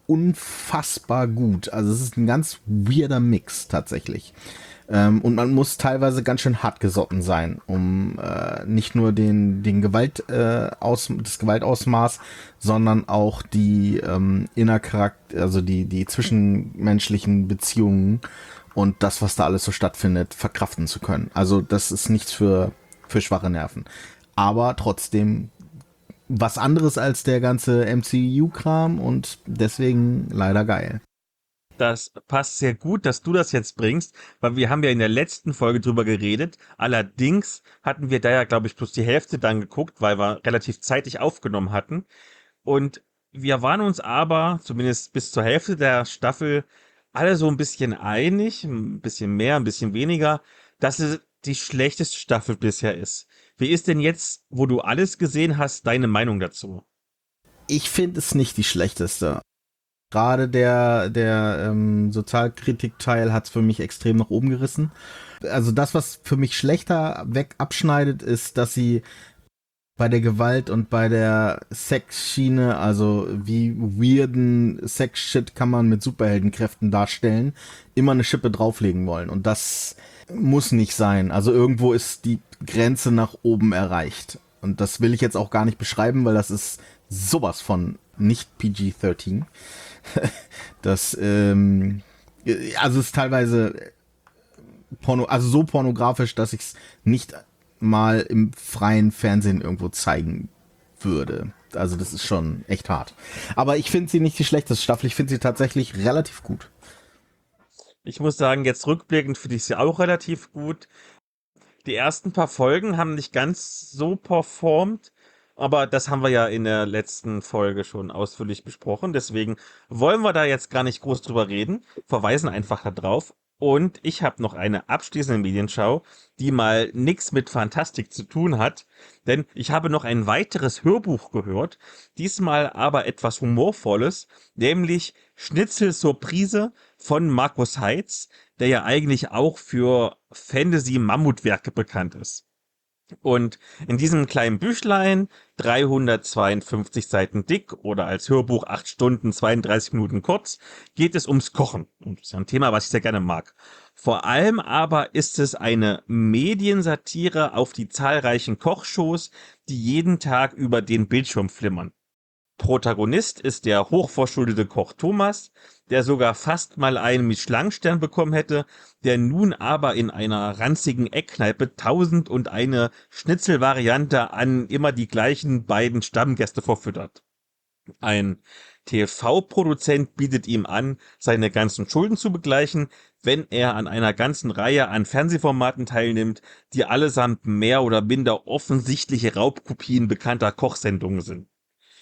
unfassbar gut. Also es ist ein ganz weirder Mix tatsächlich. Ähm, und man muss teilweise ganz schön hart gesotten sein, um äh, nicht nur den, den Gewalt, äh, aus, das Gewaltausmaß, sondern auch die ähm, Innercharakter, also die, die zwischenmenschlichen Beziehungen und das, was da alles so stattfindet, verkraften zu können. Also das ist nichts für, für schwache Nerven. Aber trotzdem was anderes als der ganze M C U-Kram und deswegen leider geil. Das passt sehr gut, dass du das jetzt bringst, weil wir haben ja in der letzten Folge drüber geredet. Allerdings hatten wir da ja, glaube ich, bloß die Hälfte dann geguckt, weil wir relativ zeitig aufgenommen hatten. Und wir waren uns aber, zumindest bis zur Hälfte der Staffel, alle so ein bisschen einig, ein bisschen mehr, ein bisschen weniger, dass es die schlechteste Staffel bisher ist. Wie ist denn jetzt, wo du alles gesehen hast, deine Meinung dazu? Ich finde es nicht die schlechteste. Gerade der, der ähm, Sozialkritik-Teil hat es für mich extrem nach oben gerissen. Also das, was für mich schlechter weg abschneidet, ist, dass sie bei der Gewalt und bei der Sexschiene, also wie weirden Sex-Shit kann man mit Superheldenkräften darstellen, immer eine Schippe drauflegen wollen. Und das muss nicht sein. Also irgendwo ist die Grenze nach oben erreicht. Und das will ich jetzt auch gar nicht beschreiben, weil das ist sowas von nicht P G dreizehn. Das, ähm, also es ist teilweise porno, also so pornografisch, dass ich es nicht mal im freien Fernsehen irgendwo zeigen würde. Also das ist schon echt hart. Aber ich finde sie nicht die schlechteste Staffel, ich finde sie tatsächlich relativ gut. Ich muss sagen, jetzt rückblickend finde ich sie auch relativ gut. Die ersten paar Folgen haben nicht ganz so performt, aber das haben wir ja in der letzten Folge schon ausführlich besprochen. Deswegen wollen wir da jetzt gar nicht groß drüber reden, verweisen einfach da drauf. Und ich habe noch eine abschließende Medienschau, die mal nichts mit Fantastik zu tun hat, denn ich habe noch ein weiteres Hörbuch gehört, diesmal aber etwas Humorvolles, nämlich Schnitzel Surprise von Markus Heitz, der ja eigentlich auch für Fantasy-Mammutwerke bekannt ist. Und in diesem kleinen Büchlein, dreihundertzweiundfünfzig Seiten dick oder als Hörbuch acht Stunden, zweiunddreißig Minuten kurz, geht es ums Kochen. Und das ist ja ein Thema, was ich sehr gerne mag. Vor allem aber ist es eine Mediensatire auf die zahlreichen Kochshows, die jeden Tag über den Bildschirm flimmern. Protagonist ist der hochverschuldete Koch Thomas, der sogar fast mal einen Michelin-Stern bekommen hätte, der nun aber in einer ranzigen Eckkneipe tausend und eine Schnitzelvariante an immer die gleichen beiden Stammgäste verfüttert. Ein T V-Produzent bietet ihm an, seine ganzen Schulden zu begleichen, wenn er an einer ganzen Reihe an Fernsehformaten teilnimmt, die allesamt mehr oder minder offensichtliche Raubkopien bekannter Kochsendungen sind.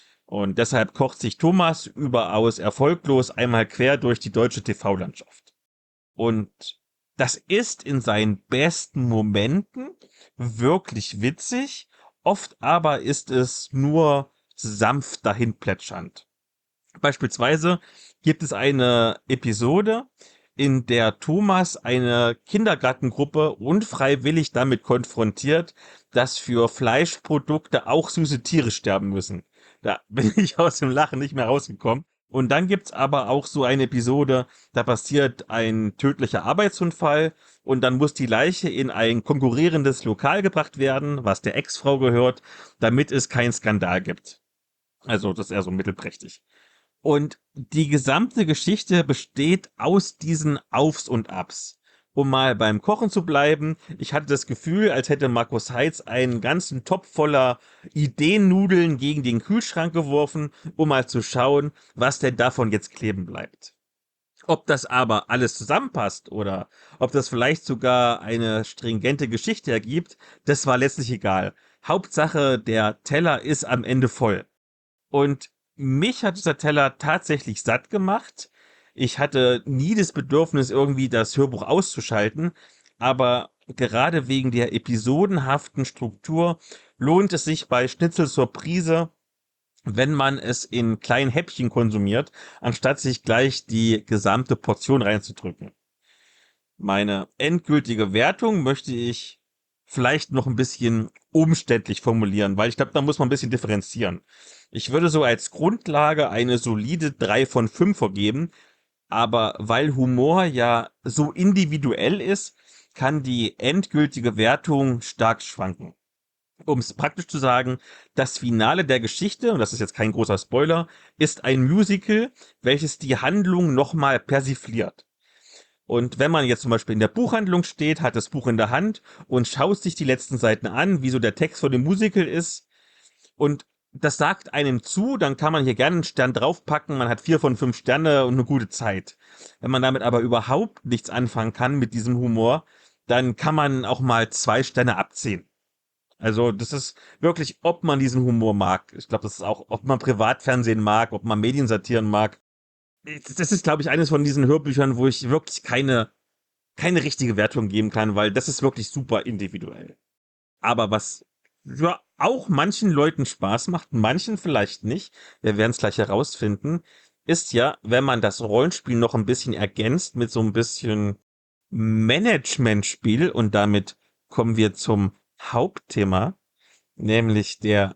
Und deshalb kocht sich Thomas überaus erfolglos einmal quer durch die deutsche T V-Landschaft. Und das ist in seinen besten Momenten wirklich witzig, oft aber ist es nur sanft dahinplätschernd. Beispielsweise gibt es eine Episode, in der Thomas eine Kindergartengruppe unfreiwillig damit konfrontiert, dass für Fleischprodukte auch süße Tiere sterben müssen. Da bin ich aus dem Lachen nicht mehr rausgekommen. Und dann gibt's aber auch so eine Episode, da passiert ein tödlicher Arbeitsunfall und dann muss die Leiche in ein konkurrierendes Lokal gebracht werden, was der Ex-Frau gehört, damit es keinen Skandal gibt. Also das ist eher so mittelprächtig. Und die gesamte Geschichte besteht aus diesen Aufs und Abs. Um mal beim Kochen zu bleiben, ich hatte das Gefühl, als hätte Markus Heitz einen ganzen Topf voller Ideennudeln gegen den Kühlschrank geworfen, um mal zu schauen, was denn davon jetzt kleben bleibt. Ob das aber alles zusammenpasst oder ob das vielleicht sogar eine stringente Geschichte ergibt, das war letztlich egal. Hauptsache, der Teller ist am Ende voll. Und mich hat dieser Teller tatsächlich satt gemacht. Ich hatte nie das Bedürfnis, irgendwie das Hörbuch auszuschalten, aber gerade wegen der episodenhaften Struktur lohnt es sich bei Schnitzel Surprise, wenn man es in kleinen Häppchen konsumiert, anstatt sich gleich die gesamte Portion reinzudrücken. Meine endgültige Wertung möchte ich vielleicht noch ein bisschen umständlich formulieren, weil ich glaube, da muss man ein bisschen differenzieren. Ich würde so als Grundlage eine solide drei von fünf vergeben, aber weil Humor ja so individuell ist, kann die endgültige Wertung stark schwanken. Um es praktisch zu sagen, das Finale der Geschichte, und das ist jetzt kein großer Spoiler, ist ein Musical, welches die Handlung nochmal persifliert. Und wenn man jetzt zum Beispiel in der Buchhandlung steht, hat das Buch in der Hand und schaut sich die letzten Seiten an, wie so der Text von dem Musical ist, und das sagt einem zu, dann kann man hier gerne einen Stern draufpacken, man hat vier von fünf Sterne und eine gute Zeit. Wenn man damit aber überhaupt nichts anfangen kann mit diesem Humor, dann kann man auch mal zwei Sterne abziehen. Also das ist wirklich, ob man diesen Humor mag. Ich glaube, das ist auch, ob man Privatfernsehen mag, ob man Mediensatiren mag. Das ist, glaube ich, eines von diesen Hörbüchern, wo ich wirklich keine, keine richtige Wertung geben kann, weil das ist wirklich super individuell. Aber was ja auch manchen Leuten Spaß macht, manchen vielleicht nicht, wir werden es gleich herausfinden, ist ja, wenn man das Rollenspiel noch ein bisschen ergänzt mit so ein bisschen Managementspiel, und damit kommen wir zum Hauptthema, nämlich der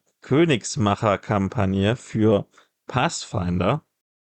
Königsmacher-Kampagne für Pathfinder.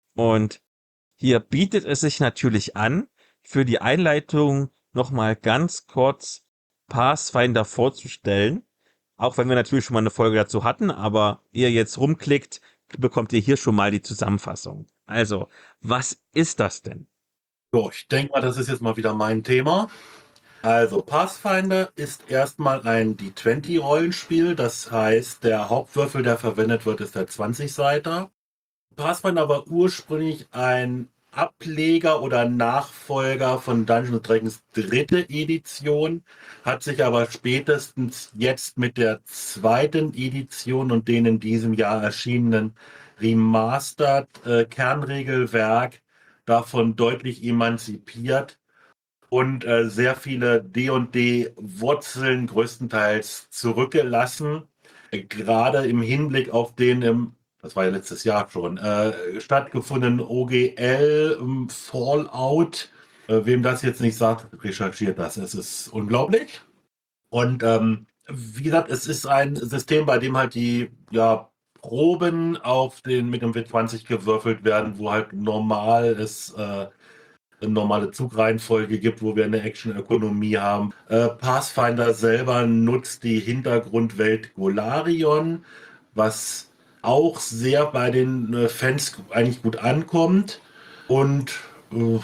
Und hier bietet es sich natürlich an, für die Einleitung nochmal ganz kurz Pathfinder vorzustellen. Auch wenn wir natürlich schon mal eine Folge dazu hatten, aber ihr jetzt rumklickt, bekommt ihr hier schon mal die Zusammenfassung. Also, was ist das denn? So, ich denke mal, das ist jetzt mal wieder mein Thema. Also, Pathfinder ist erstmal ein D zwanzig-Rollenspiel. Das heißt, der Hauptwürfel, der verwendet wird, ist der zwanzig-Seiter. Pathfinder war ursprünglich ein Ableger oder Nachfolger von Dungeons and Dragons dritte Edition, hat sich aber spätestens jetzt mit der zweiten Edition und den in diesem Jahr erschienenen Remastered äh, Kernregelwerk davon deutlich emanzipiert und äh, sehr viele D und D-Wurzeln größtenteils zurückgelassen. Äh, gerade im Hinblick auf den im das war ja letztes Jahr schon, äh, stattgefunden O G L ähm, Fallout. Äh, wem das jetzt nicht sagt, recherchiert das. Es ist unglaublich. Und ähm, wie gesagt, es ist ein System, bei dem halt die ja, Proben auf den mit dem W zwanzig gewürfelt werden, wo halt normal es äh, eine normale Zugreihenfolge gibt, wo wir eine Action-Ökonomie haben. Äh, Pathfinder selber nutzt die Hintergrundwelt Golarion, was auch sehr bei den äh, Fans eigentlich gut ankommt. Und äh,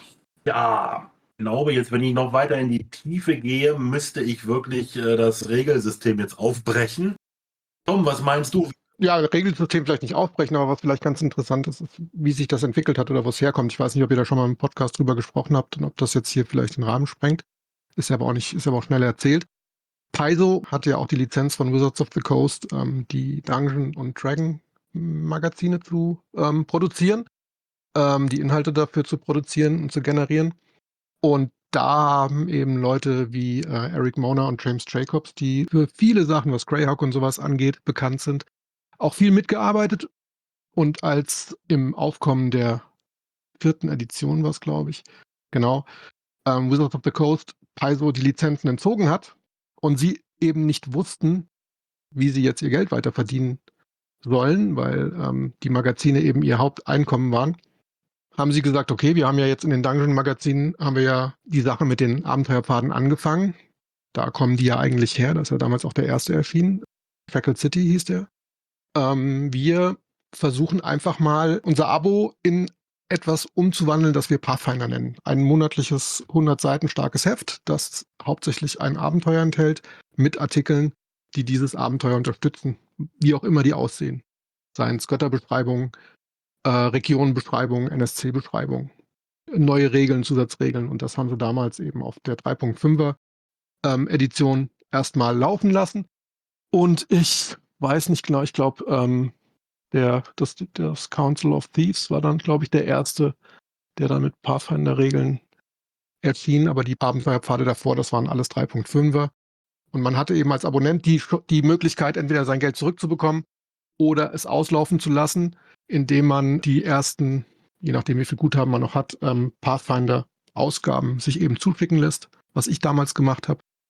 ja, ich glaube jetzt, wenn ich noch weiter in die Tiefe gehe, müsste ich wirklich äh, das Regelsystem jetzt aufbrechen. Tom, was meinst du? Ja, Regelsystem vielleicht nicht aufbrechen, aber was vielleicht ganz interessant ist, ist, wie sich das entwickelt hat oder wo es herkommt. Ich weiß nicht, ob ihr da schon mal im Podcast drüber gesprochen habt und ob das jetzt hier vielleicht den Rahmen sprengt. Ist ja aber auch nicht, ist aber auch schnell erzählt. Paizo hatte ja auch die Lizenz von Wizards of the Coast, ähm, die Dungeon und Dragon Magazine zu ähm, produzieren, ähm, die Inhalte dafür zu produzieren und zu generieren. Und da haben eben Leute wie äh, Eric Mona und James Jacobs, die für viele Sachen, was Greyhawk und sowas angeht, bekannt sind, auch viel mitgearbeitet. Und als im Aufkommen der vierten Edition war es, glaube ich, genau, ähm, Wizards of the Coast Paizo die Lizenzen entzogen hat und sie eben nicht wussten, wie sie jetzt ihr Geld weiter verdienen sollen, weil ähm, die Magazine eben ihr Haupteinkommen waren, haben sie gesagt, okay, wir haben ja jetzt in den Dungeon-Magazinen, haben wir ja die Sache mit den Abenteuerpfaden angefangen. Da kommen die ja eigentlich her, das ist ja damals auch der erste erschienen. Freckle City hieß der. Ähm, wir versuchen einfach mal unser Abo in etwas umzuwandeln, das wir Pathfinder nennen. Ein monatliches hundert Seiten starkes Heft, das hauptsächlich ein Abenteuer enthält, mit Artikeln, die dieses Abenteuer unterstützen, wie auch immer die aussehen. Seien es Götterbeschreibungen, äh, Regionenbeschreibungen, N S C-Beschreibungen, neue Regeln, Zusatzregeln. Und das haben sie damals eben auf der drei Punkt fünfer ähm, Edition erstmal laufen lassen. Und ich weiß nicht genau, ich glaube, ähm, Der, das, das Council of Thieves war dann, glaube ich, der erste, der dann mit Pathfinder-Regeln erschien, aber die Abenteuerpfade davor, das waren alles drei Punkt fünfer. Und man hatte eben als Abonnent die, die Möglichkeit, entweder sein Geld zurückzubekommen oder es auslaufen zu lassen, indem man die ersten, je nachdem wie viel Guthaben man noch hat, ähm, Pathfinder-Ausgaben sich eben zuschicken lässt, was ich damals gemacht habe.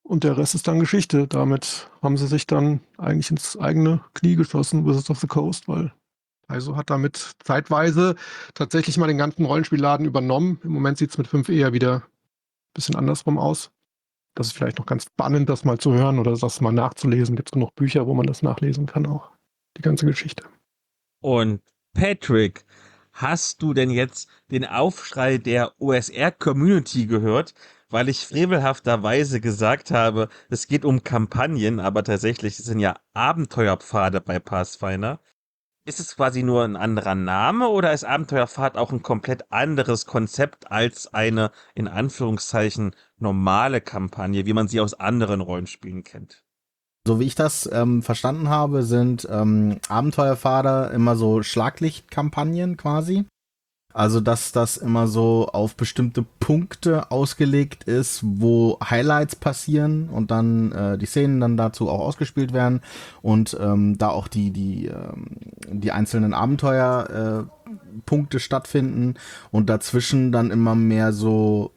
und der Rest ist dann Geschichte. Damit haben sie sich dann eigentlich ins eigene Knie geschossen, Wizards of the Coast, weil Paizo hat damit zeitweise tatsächlich mal den ganzen Rollenspielladen übernommen. Im Moment sieht es mit fünf eher wieder ein bisschen andersrum aus. Das ist vielleicht noch ganz spannend, das mal zu hören oder das mal nachzulesen. Gibt es genug Bücher, wo man das nachlesen kann auch. Die ganze Geschichte. Und Patrick, hast du denn jetzt den Aufschrei der O S R-Community gehört? Weil ich frevelhafterweise gesagt habe, es geht um Kampagnen, aber tatsächlich sind ja Abenteuerpfade bei Pathfinder. Ist es quasi nur ein anderer Name oder ist Abenteuerpfad auch ein komplett anderes Konzept als eine, in Anführungszeichen, normale Kampagne, wie man sie aus anderen Rollenspielen kennt? So wie ich das ähm, verstanden habe, sind ähm, Abenteuerpfade immer so Schlaglichtkampagnen quasi. Also, dass das immer so auf bestimmte Punkte ausgelegt ist, wo Highlights passieren und dann äh, die Szenen dann dazu auch ausgespielt werden und ähm, da auch die die ähm, die einzelnen Abenteuerpunkte äh, Punkte stattfinden und dazwischen dann immer mehr so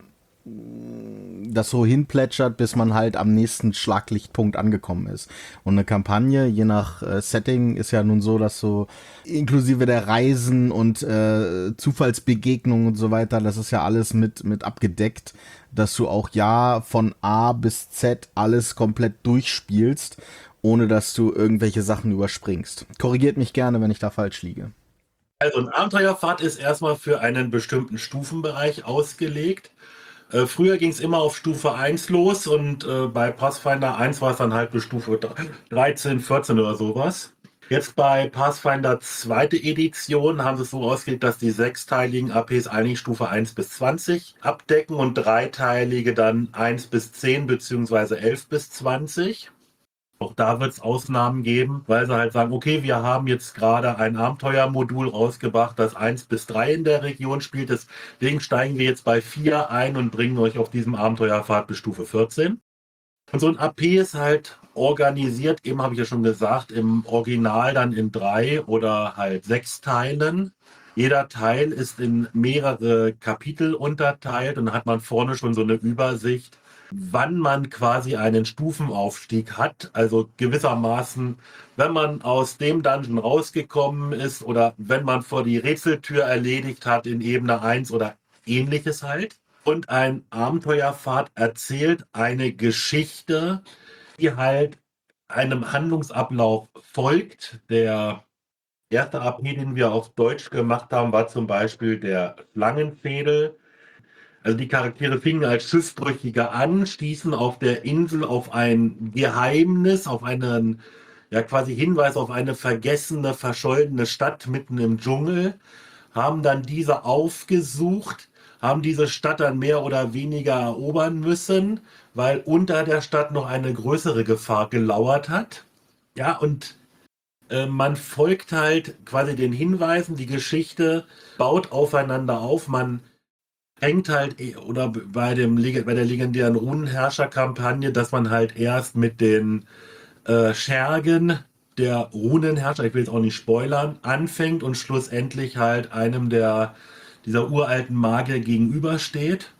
das so hinplätschert, bis man halt am nächsten Schlaglichtpunkt angekommen ist. Und eine Kampagne, je nach äh, Setting, ist ja nun so, dass so inklusive der Reisen und äh, Zufallsbegegnungen und so weiter, das ist ja alles mit, mit abgedeckt, dass du auch ja von A bis Z alles komplett durchspielst, ohne dass du irgendwelche Sachen überspringst. Korrigiert mich gerne, wenn ich da falsch liege. Also ein Abenteuerpfad ist erstmal für einen bestimmten Stufenbereich ausgelegt. Äh, früher ging es immer auf Stufe eins los und äh, bei Pathfinder eins war es dann halt bis Stufe dreizehn, vierzehn oder sowas. Jetzt bei Pathfinder zweite Edition haben sie es so ausgelegt, dass die sechsteiligen A Ps eigentlich Stufe eins bis zwanzig abdecken und dreiteilige dann eins bis zehn bzw. elf bis zwanzig. Auch da wird es Ausnahmen geben, weil sie halt sagen, okay, wir haben jetzt gerade ein Abenteuermodul rausgebracht, das eins bis drei in der Region spielt. Deswegen steigen wir jetzt bei vier ein und bringen euch auf diesem Abenteuerpfad bis Stufe vierzehn. Und so ein A P ist halt organisiert, eben habe ich ja schon gesagt, im Original dann in drei oder halt sechs Teilen. Jeder Teil ist in mehrere Kapitel unterteilt und dann hat man vorne schon so eine Übersicht, wann man quasi einen Stufenaufstieg hat. Also gewissermaßen, wenn man aus dem Dungeon rausgekommen ist oder wenn man vor die Rätseltür erledigt hat in Ebene eins oder ähnliches halt. Und ein Abenteuerpfad erzählt eine Geschichte, die halt einem Handlungsablauf folgt. Der erste A P, den wir auf Deutsch gemacht haben, war zum Beispiel der Schlangenfädel. Also die Charaktere fingen als Schiffbrüchige an, stießen auf der Insel auf ein Geheimnis, auf einen, ja quasi Hinweis auf eine vergessene, verschollene Stadt mitten im Dschungel, haben dann diese aufgesucht, haben diese Stadt dann mehr oder weniger erobern müssen, weil unter der Stadt noch eine größere Gefahr gelauert hat. Ja, und äh, man folgt halt quasi den Hinweisen, die Geschichte baut aufeinander auf, man fängt halt, oder bei, dem, bei der legendären Runenherrscher-Kampagne, dass man halt erst mit den äh, Schergen der Runenherrscher, ich will jetzt auch nicht spoilern, anfängt und schlussendlich halt einem der dieser uralten Magier gegenübersteht.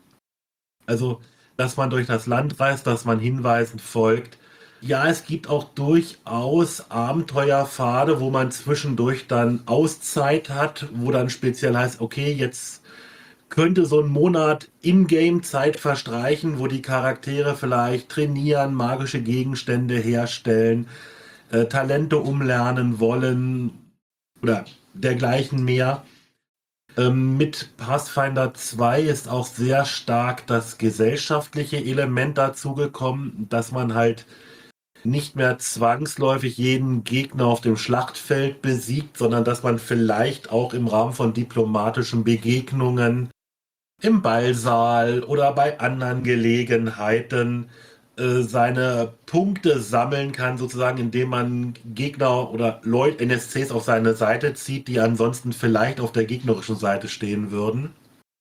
Also, dass man durch das Land reist, dass man Hinweisen folgt. Ja, es gibt auch durchaus Abenteuerpfade, wo man zwischendurch dann Auszeit hat, wo dann speziell heißt, okay, jetzt könnte so ein Monat In-Game-Zeit verstreichen, wo die Charaktere vielleicht trainieren, magische Gegenstände herstellen, äh, Talente umlernen wollen oder dergleichen mehr. Ähm, mit Pathfinder zwei ist auch sehr stark das gesellschaftliche Element dazugekommen, dass man halt nicht mehr zwangsläufig jeden Gegner auf dem Schlachtfeld besiegt, sondern dass man vielleicht auch im Rahmen von diplomatischen Begegnungen im Ballsaal oder bei anderen Gelegenheiten äh, seine Punkte sammeln kann, sozusagen, indem man Gegner oder Leute, N S Cs auf seine Seite zieht, die ansonsten vielleicht auf der gegnerischen Seite stehen würden.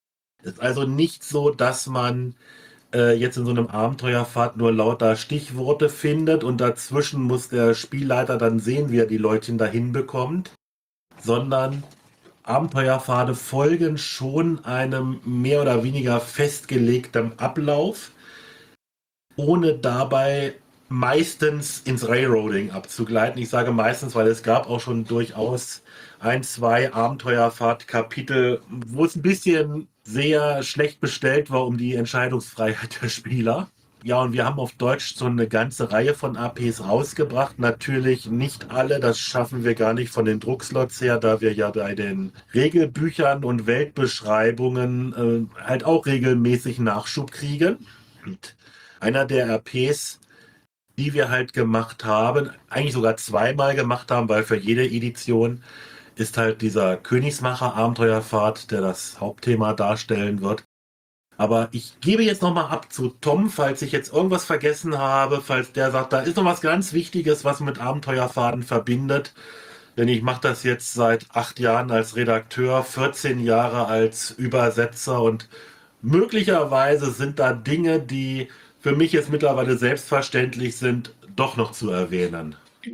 Es ist also nicht so, dass man äh, jetzt in so einem Abenteuerpfad nur lauter Stichworte findet und dazwischen muss der Spielleiter dann sehen, wie er die Leutchen dahin bekommt, sondern Abenteuerpfade folgen schon einem mehr oder weniger festgelegten Ablauf. ohne dabei meistens ins Railroading abzugleiten. Ich sage meistens, weil es gab auch schon durchaus ein, zwei Abenteuerfahrt-Kapitel, wo es ein bisschen sehr schlecht bestellt war um die Entscheidungsfreiheit der Spieler. Ja, und wir haben auf Deutsch so eine ganze Reihe von A Ps rausgebracht. Natürlich nicht alle, das schaffen wir gar nicht von den Druckslots her, da wir ja bei den Regelbüchern und Weltbeschreibungen äh, halt auch regelmäßig Nachschub kriegen. Und einer der R Ps, die wir halt gemacht haben, eigentlich sogar zweimal gemacht haben, weil für jede Edition ist halt dieser Königsmacher Abenteuerfahrt, der das Hauptthema darstellen wird. Aber ich gebe jetzt nochmal ab zu Tom, falls ich jetzt irgendwas vergessen habe, falls der sagt, da ist noch was ganz Wichtiges, was mit Abenteuerfahrten verbindet. Denn ich mache das jetzt seit acht Jahren als Redakteur, vierzehn Jahre als Übersetzer und möglicherweise sind da Dinge, die für mich jetzt mittlerweile selbstverständlich sind, doch noch zu erwähnen.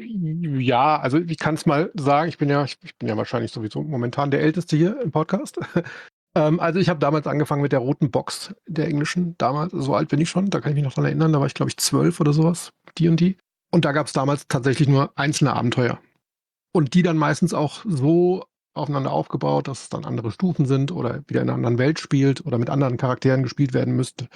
Ja, also ich kann es mal sagen, ich bin ja, ich, ich bin ja wahrscheinlich sowieso momentan der Älteste hier im Podcast. ähm, also ich habe damals angefangen mit der roten Box der englischen, damals, so alt bin ich schon, da kann ich mich noch dran erinnern, da war ich glaube ich zwölf oder sowas, die und die. Und da gab es damals tatsächlich nur einzelne Abenteuer. Und die dann meistens auch so aufeinander aufgebaut, dass es dann andere Stufen sind oder wieder in einer anderen Welt spielt oder mit anderen Charakteren gespielt werden müsste.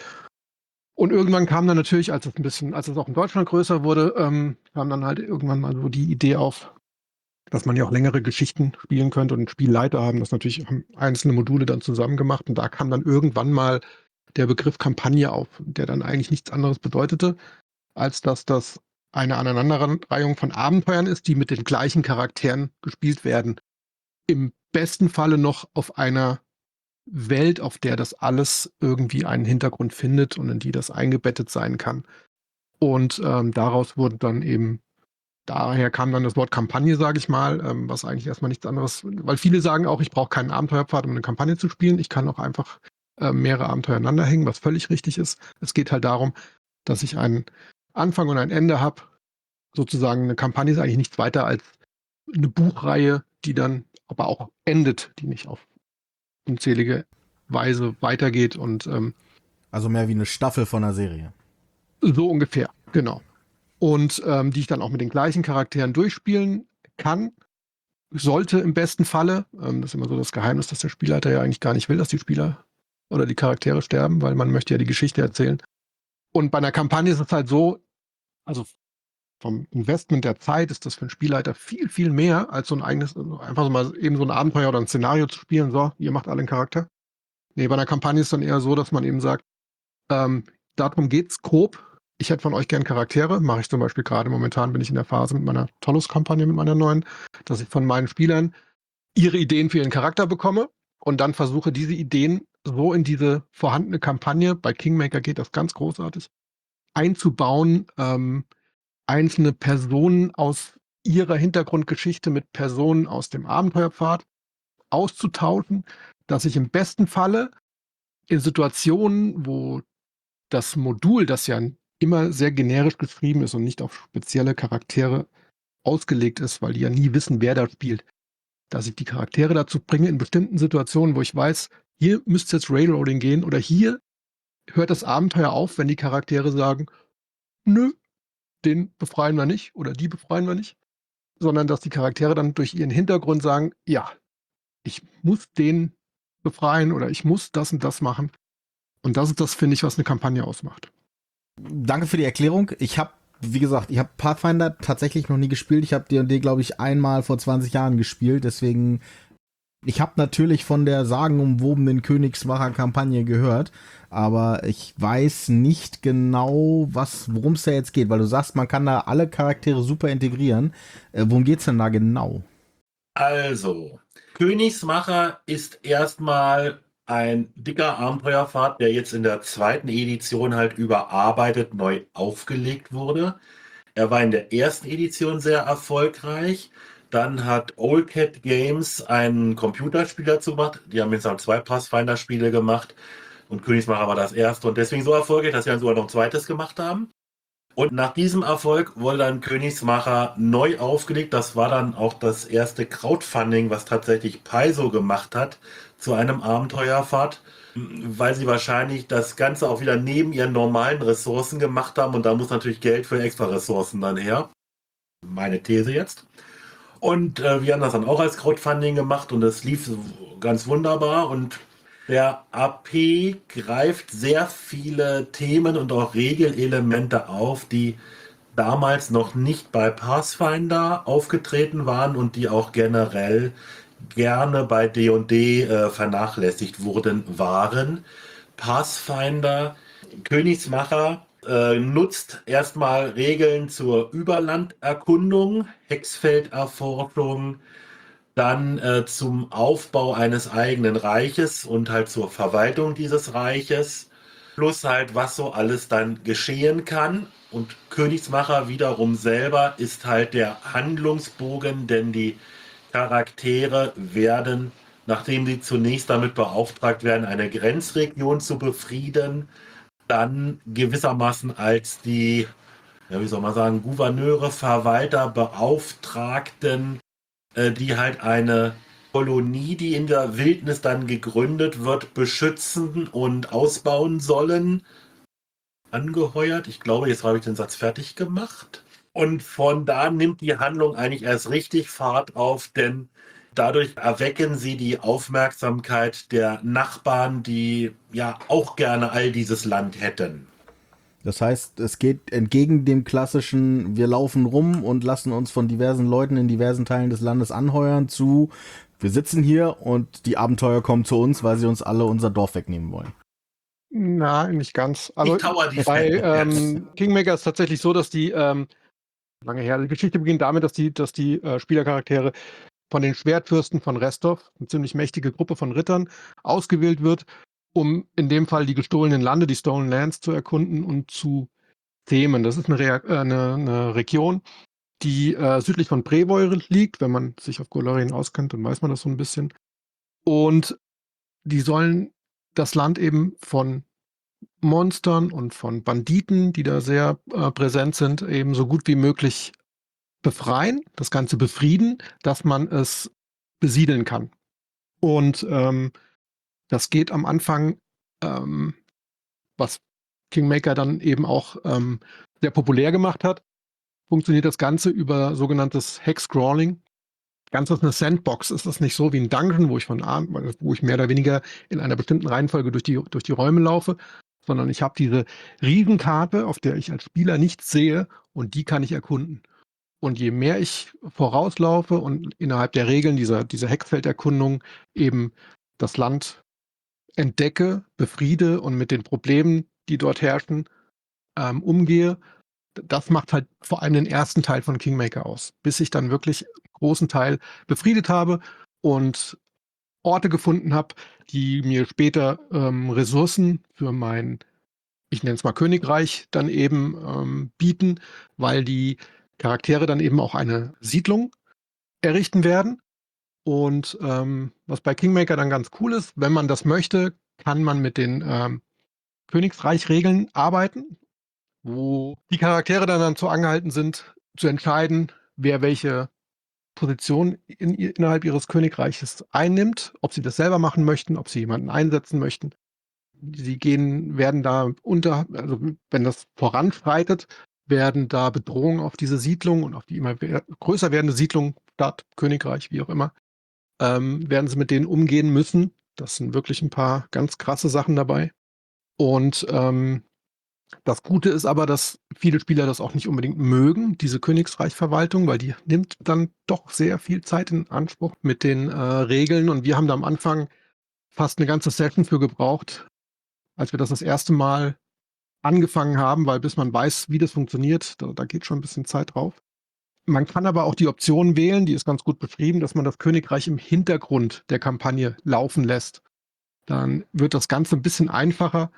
Und irgendwann kam dann natürlich, als es ein bisschen, als es auch in Deutschland größer wurde, ähm, kam dann halt irgendwann mal so die Idee auf, dass man ja auch längere Geschichten spielen könnte und Spielleiter haben das natürlich haben einzelne Module dann zusammen gemacht und da kam dann irgendwann mal der Begriff Kampagne auf, der dann eigentlich nichts anderes bedeutete, als dass das eine Aneinanderreihung von Abenteuern ist, die mit den gleichen Charakteren gespielt werden. Im besten Falle noch auf einer Welt, auf der das alles irgendwie einen Hintergrund findet und in die das eingebettet sein kann. Und ähm, daraus wurde dann eben, daher kam dann das Wort Kampagne, sage ich mal, ähm, was eigentlich erstmal nichts anderes, weil viele sagen auch, ich brauche keinen Abenteuerpfad, um eine Kampagne zu spielen. Ich kann auch einfach äh, mehrere Abenteuer aneinander hängen, was völlig richtig ist. Es geht halt darum, dass ich einen Anfang und ein Ende habe. Sozusagen eine Kampagne ist eigentlich nichts weiter als eine Buchreihe, die dann aber auch endet, die nicht auf unzählige Weise weitergeht und ähm, Also mehr wie eine Staffel von einer Serie. so ungefähr, genau. Und ähm, die ich dann auch mit den gleichen Charakteren durchspielen kann, sollte im besten Falle, ähm, das ist immer so das Geheimnis, dass der Spielleiter ja eigentlich gar nicht will, dass die Spieler oder die Charaktere sterben, weil man möchte ja die Geschichte erzählen. Und bei einer Kampagne ist es halt so, also vom Investment der Zeit ist das für einen Spielleiter viel, viel mehr als so ein eigenes, also einfach so mal eben so ein Abenteuer oder ein Szenario zu spielen. So, ihr macht alle einen Charakter. Nee, bei einer Kampagne ist dann eher so, dass man eben sagt, ähm, darum geht's grob. Ich hätte von euch gern Charaktere. Mache ich zum Beispiel gerade momentan, bin ich in der Phase mit meiner Tollus-Kampagne, mit meiner neuen, dass ich von meinen Spielern ihre Ideen für ihren Charakter bekomme und dann versuche, diese Ideen so in diese vorhandene Kampagne, bei Kingmaker geht das ganz großartig, einzubauen, ähm, einzelne Personen aus ihrer Hintergrundgeschichte mit Personen aus dem Abenteuerpfad auszutauschen, dass ich im besten Falle in Situationen, wo das Modul, das ja immer sehr generisch geschrieben ist und nicht auf spezielle Charaktere ausgelegt ist, weil die ja nie wissen, wer da spielt, dass ich die Charaktere dazu bringe, in bestimmten Situationen, wo ich weiß, hier müsste jetzt Railroading gehen oder hier hört das Abenteuer auf, wenn die Charaktere sagen, nö, den befreien wir nicht oder die befreien wir nicht, sondern dass die Charaktere dann durch ihren Hintergrund sagen, ja, ich muss den befreien oder ich muss das und das machen. Und das ist das, finde ich, was eine Kampagne ausmacht. Danke für die Erklärung. Ich habe, wie gesagt, ich habe Pathfinder tatsächlich noch nie gespielt. Ich habe D und D, glaube ich, einmal vor zwanzig Jahren gespielt. Deswegen, ich habe natürlich von der sagenumwobenen Königsmacher-Kampagne gehört, aber ich weiß nicht genau, was, worum es da jetzt geht, weil du sagst, man kann da alle Charaktere super integrieren. Äh, worum geht's denn da genau? Also, Königsmacher ist erstmal ein dicker Abenteuerpfad, der jetzt in der zweiten Edition halt überarbeitet, neu aufgelegt wurde. Er war in der ersten Edition sehr erfolgreich. Dann hat Old Cat Games einen Computerspiel dazu gemacht. Die haben jetzt zwei Pathfinder-Spiele gemacht. Und Königsmacher war das erste. Und deswegen so erfolgreich, dass sie dann sogar noch ein zweites gemacht haben. Und nach diesem Erfolg wurde dann Königsmacher neu aufgelegt. Das war dann auch das erste Crowdfunding, was tatsächlich Paizo gemacht hat zu einem Abenteuerpfad. weil sie wahrscheinlich das Ganze auch wieder neben ihren normalen Ressourcen gemacht haben und da muss natürlich Geld für extra Ressourcen dann her. Meine These jetzt. Und äh, wir haben das dann auch als Crowdfunding gemacht und es lief so ganz wunderbar und der A P greift sehr viele Themen und auch Regelelemente auf, die damals noch nicht bei Pathfinder aufgetreten waren und die auch generell gerne bei D und D äh, vernachlässigt wurden, waren. Pathfinder, Königsmacher, äh, nutzt erstmal Regeln zur Überlanderkundung, Hexfelderforschung, dann äh, zum Aufbau eines eigenen Reiches und halt zur Verwaltung dieses Reiches, plus halt, was so alles dann geschehen kann. Und Königsmacher wiederum selber ist halt der Handlungsbogen, denn die Charaktere werden, nachdem sie zunächst damit beauftragt werden, eine Grenzregion zu befrieden, dann gewissermaßen als die, ja, wie soll man sagen, Gouverneure, Verwalter, Beauftragten, äh, die halt eine Kolonie, die in der Wildnis dann gegründet wird, beschützen und ausbauen sollen, angeheuert. Ich glaube, jetzt habe ich den Satz fertig gemacht. Und von da nimmt die Handlung eigentlich erst richtig Fahrt auf, denn dadurch erwecken sie die Aufmerksamkeit der Nachbarn, die ja auch gerne all dieses Land hätten. Das heißt, es geht entgegen dem klassischen, wir laufen rum und lassen uns von diversen Leuten in diversen Teilen des Landes anheuern, zu, wir sitzen hier und die Abenteuer kommen zu uns, weil sie uns alle unser Dorf wegnehmen wollen. Na, nicht ganz. Also Ich tower die bei Fan. ähm, Kingmaker ist tatsächlich so, dass die, ähm, lange her, die Geschichte beginnt damit, dass die, dass die äh, Spielercharaktere von den Schwertfürsten von Restov, eine ziemlich mächtige Gruppe von Rittern, ausgewählt wird, um in dem Fall die gestohlenen Lande, die Stolen Lands, zu erkunden und zu themen. Das ist eine, Rea äh, eine, eine Region, die äh, südlich von Brevoy liegt. Wenn man sich auf Golarion auskennt, dann weiß man das so ein bisschen. Und die sollen das Land eben von Monstern und von Banditen, die da sehr äh, präsent sind, eben so gut wie möglich befreien, das Ganze befrieden, dass man es besiedeln kann. Und ähm, das geht am Anfang, ähm, was Kingmaker dann eben auch ähm, sehr populär gemacht hat, funktioniert das Ganze über sogenanntes Hex-Crawling. Ganz aus einer Sandbox ist das nicht so wie ein Dungeon, wo ich von A, wo ich mehr oder weniger in einer bestimmten Reihenfolge durch die, durch die Räume laufe, sondern ich habe diese Riesenkarte, auf der ich als Spieler nichts sehe und die kann ich erkunden. Und je mehr ich vorauslaufe und innerhalb der Regeln dieser, dieser Hexfelderkundung eben das Land entdecke, befriede und mit den Problemen, die dort herrschen, ähm, umgehe, das macht halt vor allem den ersten Teil von Kingmaker aus, bis ich dann wirklich einen großen Teil befriedet habe und Orte gefunden habe, die mir später ähm, Ressourcen für mein, ich nenne es mal Königreich, dann eben ähm, bieten, weil die Charaktere dann eben auch eine Siedlung errichten werden. Und ähm, was bei Kingmaker dann ganz cool ist, wenn man das möchte, kann man mit den ähm, Königreich-Regeln arbeiten, wo die Charaktere dann dazu angehalten sind, zu entscheiden, wer welche Position in, innerhalb ihres Königreiches einnimmt, ob sie das selber machen möchten, ob sie jemanden einsetzen möchten. Sie gehen, werden da unter, also wenn das voranschreitet, werden da Bedrohungen auf diese Siedlung und auf die immer größer werdende Siedlung, Stadt, Königreich, wie auch immer, ähm, werden sie mit denen umgehen müssen. Das sind wirklich ein paar ganz krasse Sachen dabei. Und ähm, das Gute ist aber, dass viele Spieler das auch nicht unbedingt mögen, diese Königsreichverwaltung, weil die nimmt dann doch sehr viel Zeit in Anspruch mit den äh, Regeln. Und wir haben da am Anfang fast eine ganze Session für gebraucht, als wir das das erste Mal angefangen haben, weil bis man weiß, wie das funktioniert, da, da geht schon ein bisschen Zeit drauf. Man kann aber auch die Option wählen, die ist ganz gut beschrieben, dass man das Königreich im Hintergrund der Kampagne laufen lässt. Dann wird das Ganze ein bisschen einfacher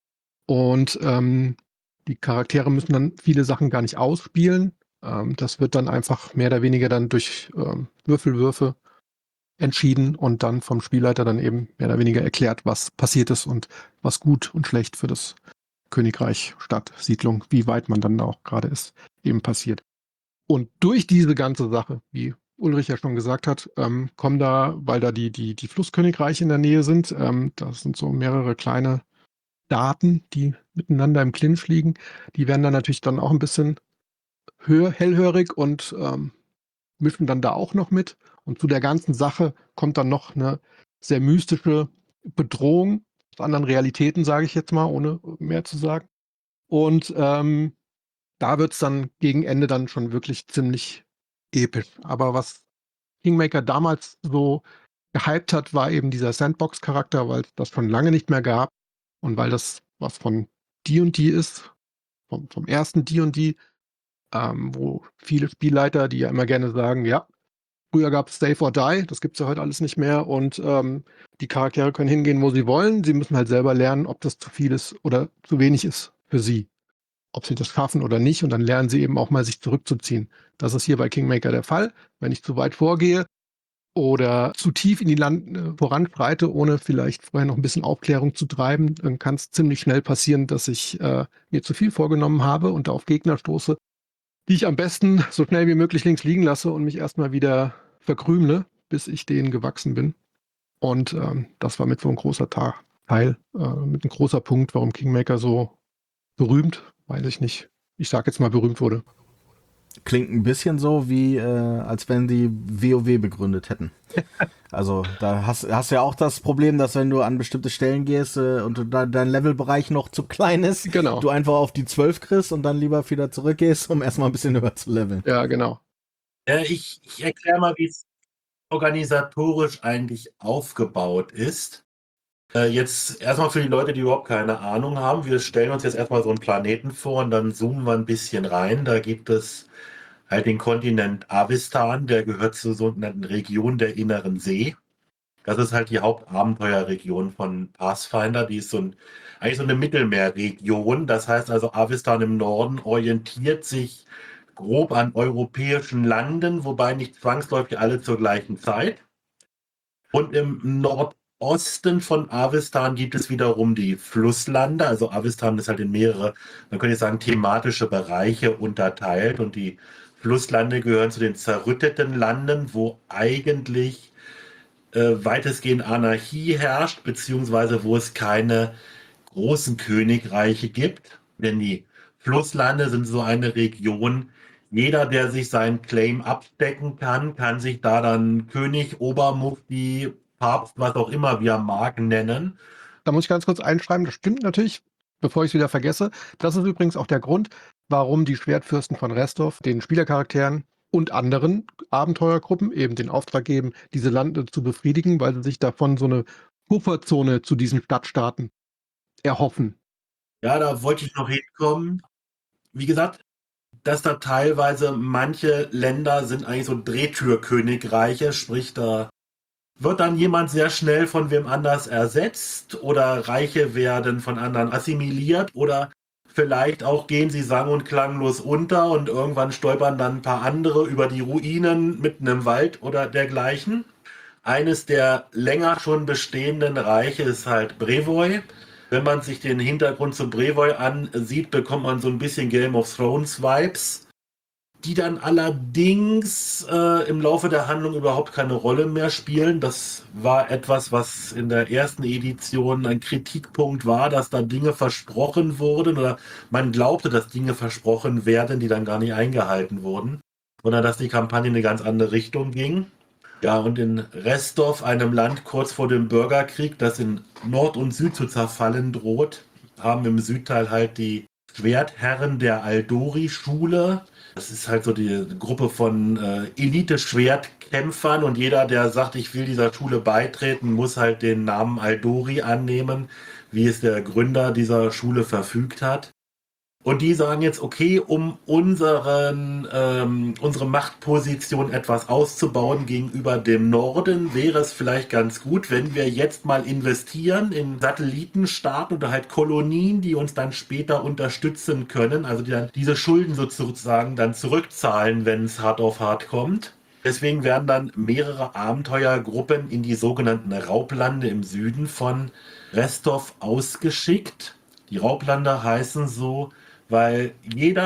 und ähm, die Charaktere müssen dann viele Sachen gar nicht ausspielen. Ähm, das wird dann einfach mehr oder weniger dann durch ähm, Würfelwürfe entschieden und dann vom Spielleiter dann eben mehr oder weniger erklärt, was passiert ist und was gut und schlecht für das Königreich, Stadt, Siedlung, wie weit man dann auch gerade ist, eben passiert. Und durch diese ganze Sache, wie Ulrich ja schon gesagt hat, ähm, kommen da, weil da die, die, die Flusskönigreiche in der Nähe sind, ähm, das sind so mehrere kleine Daten, die miteinander im Clinch liegen. Die werden dann natürlich dann auch ein bisschen hör, hellhörig und ähm, mischen dann da auch noch mit. Und zu der ganzen Sache kommt dann noch eine sehr mystische Bedrohung aus anderen Realitäten, sage ich jetzt mal, ohne mehr zu sagen. Und ähm, da wird es dann gegen Ende dann schon wirklich ziemlich episch. Aber was Kingmaker damals so gehypt hat, war eben dieser Sandbox-Charakter, weil es das schon lange nicht mehr gab und weil das was von D und D ist, vom, vom ersten D und D, ähm, wo viele Spielleiter, die ja immer gerne sagen, ja, früher gab es Save or Die, das gibt es ja heute alles nicht mehr und ähm, die Charaktere können hingehen, wo sie wollen. Sie müssen halt selber lernen, ob das zu viel ist oder zu wenig ist für sie. Ob sie das schaffen oder nicht. Und dann lernen sie eben auch mal, sich zurückzuziehen. Das ist hier bei Kingmaker der Fall. Wenn ich zu weit vorgehe oder zu tief in die Land äh, voranschreite, ohne vielleicht vorher noch ein bisschen Aufklärung zu treiben, dann kann es ziemlich schnell passieren, dass ich äh, mir zu viel vorgenommen habe und da auf Gegner stoße, die ich am besten so schnell wie möglich links liegen lasse und mich erstmal wieder verkrümle, bis ich denen gewachsen bin. Und ähm, das war mit so ein großer Ta- Teil, äh, mit ein großer Punkt, warum Kingmaker so berühmt, weiß ich nicht. Ich sag jetzt mal berühmt wurde. Klingt ein bisschen so, wie äh, als wenn die WoW begründet hätten. Also da hast hast ja auch das Problem, dass wenn du an bestimmte Stellen gehst äh, und du da, dein Levelbereich noch zu klein ist, Genau. du einfach auf die zwölf kriegst und dann lieber wieder zurückgehst, um erstmal ein bisschen höher zu leveln. Ja, genau. Äh, ich ich erkläre mal, wie es organisatorisch eigentlich aufgebaut ist. Äh, jetzt erstmal für die Leute, die überhaupt keine Ahnung haben. Wir stellen uns jetzt erstmal so einen Planeten vor und dann zoomen wir ein bisschen rein. Da gibt es halt den Kontinent Avistan, der gehört zur sogenannten Region der Inneren See. Das ist halt die Hauptabenteuerregion von Pathfinder. Die ist so ein, eigentlich so eine Mittelmeerregion. Das heißt also, Avistan im Norden orientiert sich grob an europäischen Landen, wobei nicht zwangsläufig alle zur gleichen Zeit. Und im Nordosten von Avistan gibt es wiederum die Flusslande. Also Avistan ist halt in mehrere, man könnte sagen, thematische Bereiche unterteilt. Und die Flusslande gehören zu den zerrütteten Landen, wo eigentlich äh, weitestgehend Anarchie herrscht, beziehungsweise wo es keine großen Königreiche gibt. Denn die Flusslande sind so eine Region, jeder, der sich seinen Claim abstecken kann, kann sich da dann König, Obermufti, Papst, was auch immer wir mag, nennen. Da muss ich ganz kurz einschreiben, das stimmt natürlich, bevor ich es wieder vergesse. Das ist übrigens auch der Grund, warum die Schwertfürsten von Restov den Spielercharakteren und anderen Abenteuergruppen eben den Auftrag geben, diese Lande zu befriedigen, weil sie sich davon so eine Pufferzone zu diesen Stadtstaaten erhoffen. Ja, da wollte ich noch hinkommen. Wie gesagt, dass da teilweise manche Länder sind eigentlich so Drehtürkönigreiche, sprich da wird dann jemand sehr schnell von wem anders ersetzt oder Reiche werden von anderen assimiliert oder vielleicht auch gehen sie sang- und klanglos unter und irgendwann stolpern dann ein paar andere über die Ruinen mitten im Wald oder dergleichen. Eines der länger schon bestehenden Reiche ist halt Brevoy. Wenn man sich den Hintergrund zu Brevoy ansieht, bekommt man so ein bisschen Game of Thrones Vibes, die dann allerdings äh, im Laufe der Handlung überhaupt keine Rolle mehr spielen. Das war etwas, was in der ersten Edition ein Kritikpunkt war, dass da Dinge versprochen wurden oder man glaubte, dass Dinge versprochen werden, die dann gar nicht eingehalten wurden, sondern dass die Kampagne in eine ganz andere Richtung ging. Ja, und in Restov, einem Land kurz vor dem Bürgerkrieg, das in Nord und Süd zu zerfallen droht, haben im Südteil halt die Schwertherren der Aldori-Schule. Das ist halt so die Gruppe von äh, Elite-Schwertkämpfern und jeder, der sagt, ich will dieser Schule beitreten, muss halt den Namen Aldori annehmen, wie es der Gründer dieser Schule verfügt hat. Und die sagen jetzt, okay, um unseren, ähm, unsere Machtposition etwas auszubauen gegenüber dem Norden, wäre es vielleicht ganz gut, wenn wir jetzt mal investieren in Satellitenstaaten oder halt Kolonien, die uns dann später unterstützen können, also die dann diese Schulden sozusagen dann zurückzahlen, wenn es hart auf hart kommt. Deswegen werden dann mehrere Abenteuergruppen in die sogenannten Raublande im Süden von Restov ausgeschickt. Die Raublande heißen so, weil jeder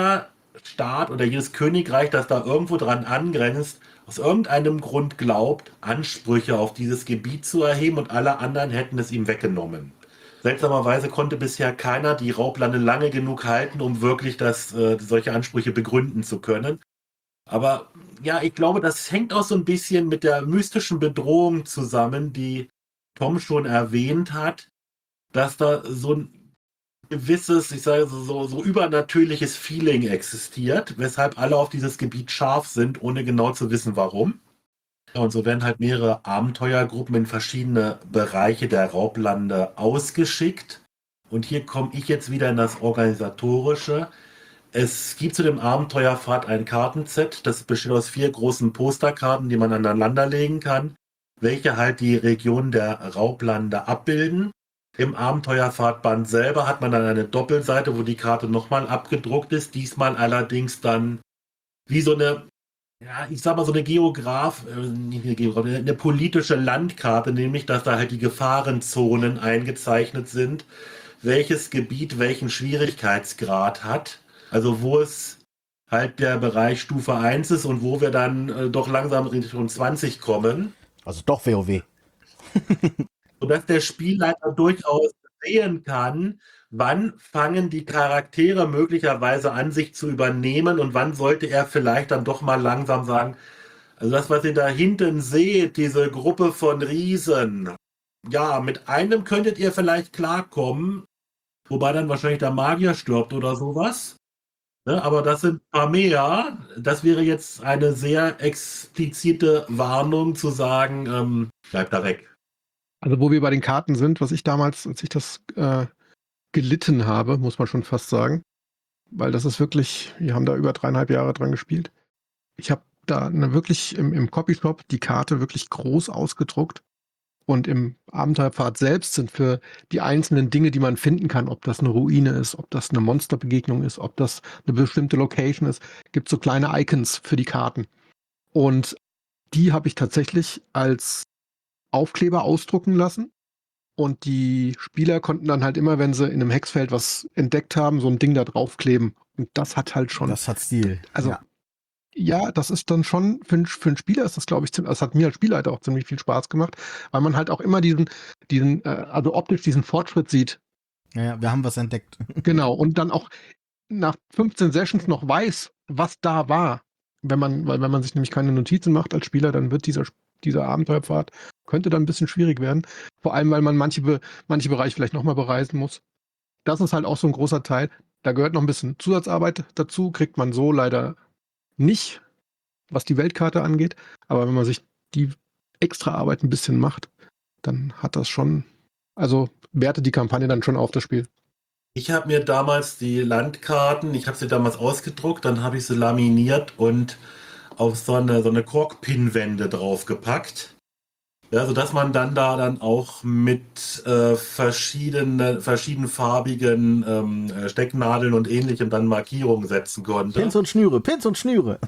Staat oder jedes Königreich, das da irgendwo dran angrenzt, aus irgendeinem Grund glaubt, Ansprüche auf dieses Gebiet zu erheben und alle anderen hätten es ihm weggenommen. Seltsamerweise konnte bisher keiner die Raublande lange genug halten, um wirklich das, äh, solche Ansprüche begründen zu können. Aber ja, ich glaube, das hängt auch so ein bisschen mit der mystischen Bedrohung zusammen, die Tom schon erwähnt hat, dass da so ein gewisses, ich sage so, so, so übernatürliches Feeling existiert, weshalb alle auf dieses Gebiet scharf sind, ohne genau zu wissen, warum. Ja, und so werden halt mehrere Abenteuergruppen in verschiedene Bereiche der Raublande ausgeschickt. Und hier komme ich jetzt wieder in das Organisatorische. Es gibt zu dem Abenteuerpfad ein Kartenset, das besteht aus vier großen Posterkarten, die man aneinander legen kann, welche halt die Region der Raublande abbilden. Im Abenteuerpfadband selber hat man dann eine Doppelseite, wo die Karte nochmal abgedruckt ist, diesmal allerdings dann wie so eine, ja, ich sag mal so eine Geograf, äh, nicht eine Geograf, eine politische Landkarte, nämlich dass da halt die Gefahrenzonen eingezeichnet sind, welches Gebiet welchen Schwierigkeitsgrad hat. Also wo es halt der Bereich Stufe eins ist und wo wir dann äh, doch langsam Richtung zwanzig kommen. Also doch WoW. Sodass der Spielleiter durchaus sehen kann, wann fangen die Charaktere möglicherweise an, sich zu übernehmen und wann sollte er vielleicht dann doch mal langsam sagen, also das, was ihr da hinten seht, diese Gruppe von Riesen, ja, mit einem könntet ihr vielleicht klarkommen, wobei dann wahrscheinlich der Magier stirbt oder sowas. Ne, aber das sind ein paar mehr. Das wäre jetzt eine sehr explizite Warnung zu sagen, ähm, bleibt da weg. Also wo wir bei den Karten sind, was ich damals, als ich das äh, gelitten habe, muss man schon fast sagen, weil das ist wirklich, wir haben da über dreieinhalb Jahre dran gespielt. Ich habe da eine wirklich im, im Copyshop die Karte wirklich groß ausgedruckt und im Abenteuerpfad selbst sind für die einzelnen Dinge, die man finden kann, ob das eine Ruine ist, ob das eine Monsterbegegnung ist, ob das eine bestimmte Location ist, gibt so kleine Icons für die Karten. Und die habe ich tatsächlich als Aufkleber ausdrucken lassen. Und die Spieler konnten dann halt immer, wenn sie in einem Hexfeld was entdeckt haben, so ein Ding da draufkleben. Und das hat halt schon. Das hat Stil. Also, ja. ja, das ist dann schon, für, einen- für einen Spieler ist das, glaube ich, ziemlich, das hat mir als Spielleiter auch ziemlich viel Spaß gemacht, weil man halt auch immer diesen, diesen, äh, also optisch diesen Fortschritt sieht. Ja, ja, wir haben was entdeckt. Genau. Und dann auch nach fünfzehn Sessions noch weiß, was da war. Wenn man, weil wenn man sich nämlich keine Notizen macht als Spieler, dann wird dieser, dieser Abenteuerpfad, könnte dann ein bisschen schwierig werden. Vor allem, weil man manche, Be manche Bereiche vielleicht nochmal bereisen muss. Das ist halt auch so ein großer Teil. Da gehört noch ein bisschen Zusatzarbeit dazu, kriegt man so leider nicht, was die Weltkarte angeht. Aber wenn man sich die extra Arbeit ein bisschen macht, dann hat das schon, also wertet die Kampagne dann schon auf das Spiel. Ich habe mir damals die Landkarten, ich habe sie damals ausgedruckt, dann habe ich sie laminiert und auf so eine, so eine Korkpinwände draufgepackt. Ja, sodass man dann da dann auch mit äh, verschiedene, verschiedenfarbigen ähm, äh, Stecknadeln und ähnlichem dann Markierungen setzen konnte. Pins und Schnüre, Pins und Schnüre.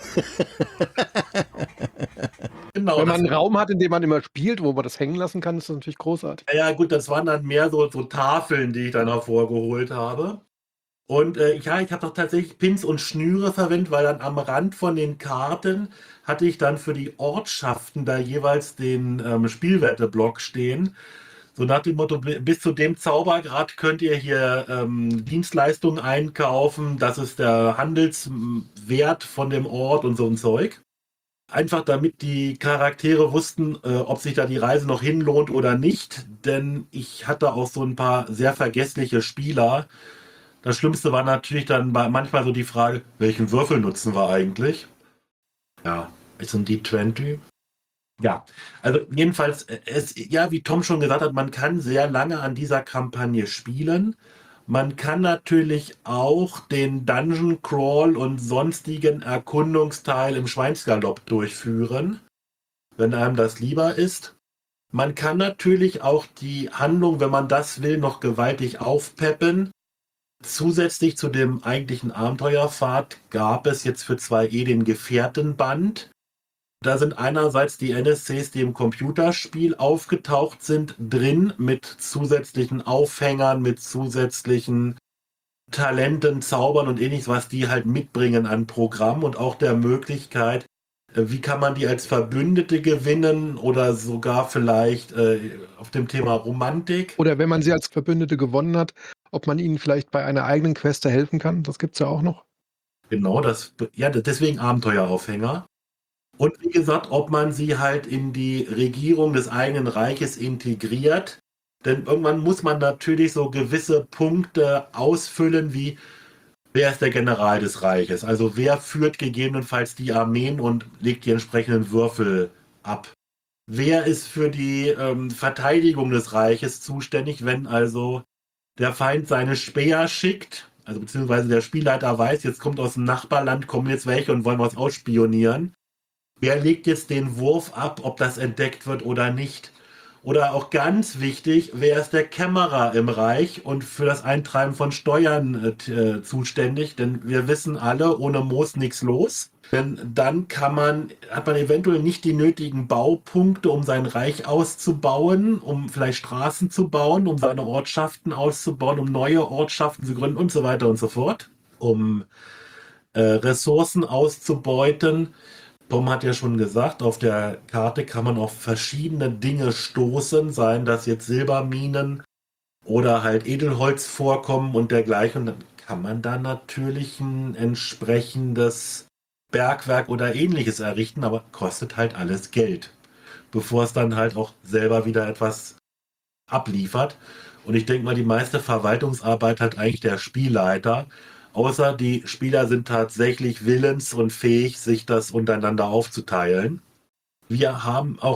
Genau, Wenn man das- einen Raum hat, in dem man immer spielt, wo man das hängen lassen kann, ist das natürlich großartig. Ja, gut, das waren dann mehr so, so Tafeln, die ich dann hervorgeholt habe. Und äh, ja, ich habe doch tatsächlich Pins und Schnüre verwendet, weil dann am Rand von den Karten hatte ich dann für die Ortschaften da jeweils den ähm, Spielwerteblock stehen. So nach dem Motto, bis zu dem Zaubergrad könnt ihr hier ähm, Dienstleistungen einkaufen, das ist der Handelswert von dem Ort und so ein Zeug. Einfach damit die Charaktere wussten, äh, ob sich da die Reise noch hinlohnt oder nicht. Denn ich hatte auch so ein paar sehr vergessliche Spieler. Das Schlimmste war natürlich dann bei, manchmal so die Frage, welchen Würfel nutzen wir eigentlich? Ja, ist ein D zwanzig. Ja, also jedenfalls, äh, es, ja, wie Tom schon gesagt hat, man kann sehr lange an dieser Kampagne spielen. Man kann natürlich auch den Dungeon Crawl und sonstigen Erkundungsteil im Schweinsgalopp durchführen, wenn einem das lieber ist. Man kann natürlich auch die Handlung, wenn man das will, noch gewaltig aufpeppen. Zusätzlich zu dem eigentlichen Abenteuerpfad gab es jetzt für zwei E den Gefährtenband. Da sind einerseits die N S Cs, die im Computerspiel aufgetaucht sind, drin mit zusätzlichen Aufhängern, mit zusätzlichen Talenten, Zaubern und ähnliches, was die halt mitbringen an Programm und auch der Möglichkeit, äh, wie kann man die als Verbündete gewinnen oder sogar vielleicht äh, auf dem Thema Romantik. Oder wenn man sie als Verbündete gewonnen hat, ob man ihnen vielleicht bei einer eigenen Quest helfen kann. Das gibt's ja auch noch. Genau, das, ja, deswegen Abenteueraufhänger. Und wie gesagt, ob man sie halt in die Regierung des eigenen Reiches integriert. Denn irgendwann muss man natürlich so gewisse Punkte ausfüllen, wie wer ist der General des Reiches? Also wer führt gegebenenfalls die Armeen und legt die entsprechenden Würfel ab? Wer ist für die ähm, Verteidigung des Reiches zuständig, wenn also der Feind seine Späher schickt? Also beziehungsweise der Spielleiter weiß, jetzt kommt aus dem Nachbarland, kommen jetzt welche und wollen was ausspionieren. Wer legt jetzt den Wurf ab, ob das entdeckt wird oder nicht? Oder auch ganz wichtig, wer ist der Kämmerer im Reich und für das Eintreiben von Steuern äh, zuständig? Denn wir wissen alle, ohne Moos nichts los. Denn dann kann man, hat man eventuell nicht die nötigen Baupunkte, um sein Reich auszubauen, um vielleicht Straßen zu bauen, um seine Ortschaften auszubauen, um neue Ortschaften zu gründen und so weiter und so fort, um äh, Ressourcen auszubeuten. Tom hat ja schon gesagt, auf der Karte kann man auf verschiedene Dinge stoßen, seien das jetzt Silberminen oder halt Edelholzvorkommen und dergleichen. Und dann kann man da natürlich ein entsprechendes Bergwerk oder ähnliches errichten, aber kostet halt alles Geld, bevor es dann halt auch selber wieder etwas abliefert. Und ich denke mal, die meiste Verwaltungsarbeit hat eigentlich der Spielleiter. Außer die Spieler sind tatsächlich willens und fähig, sich das untereinander aufzuteilen. Wir haben auch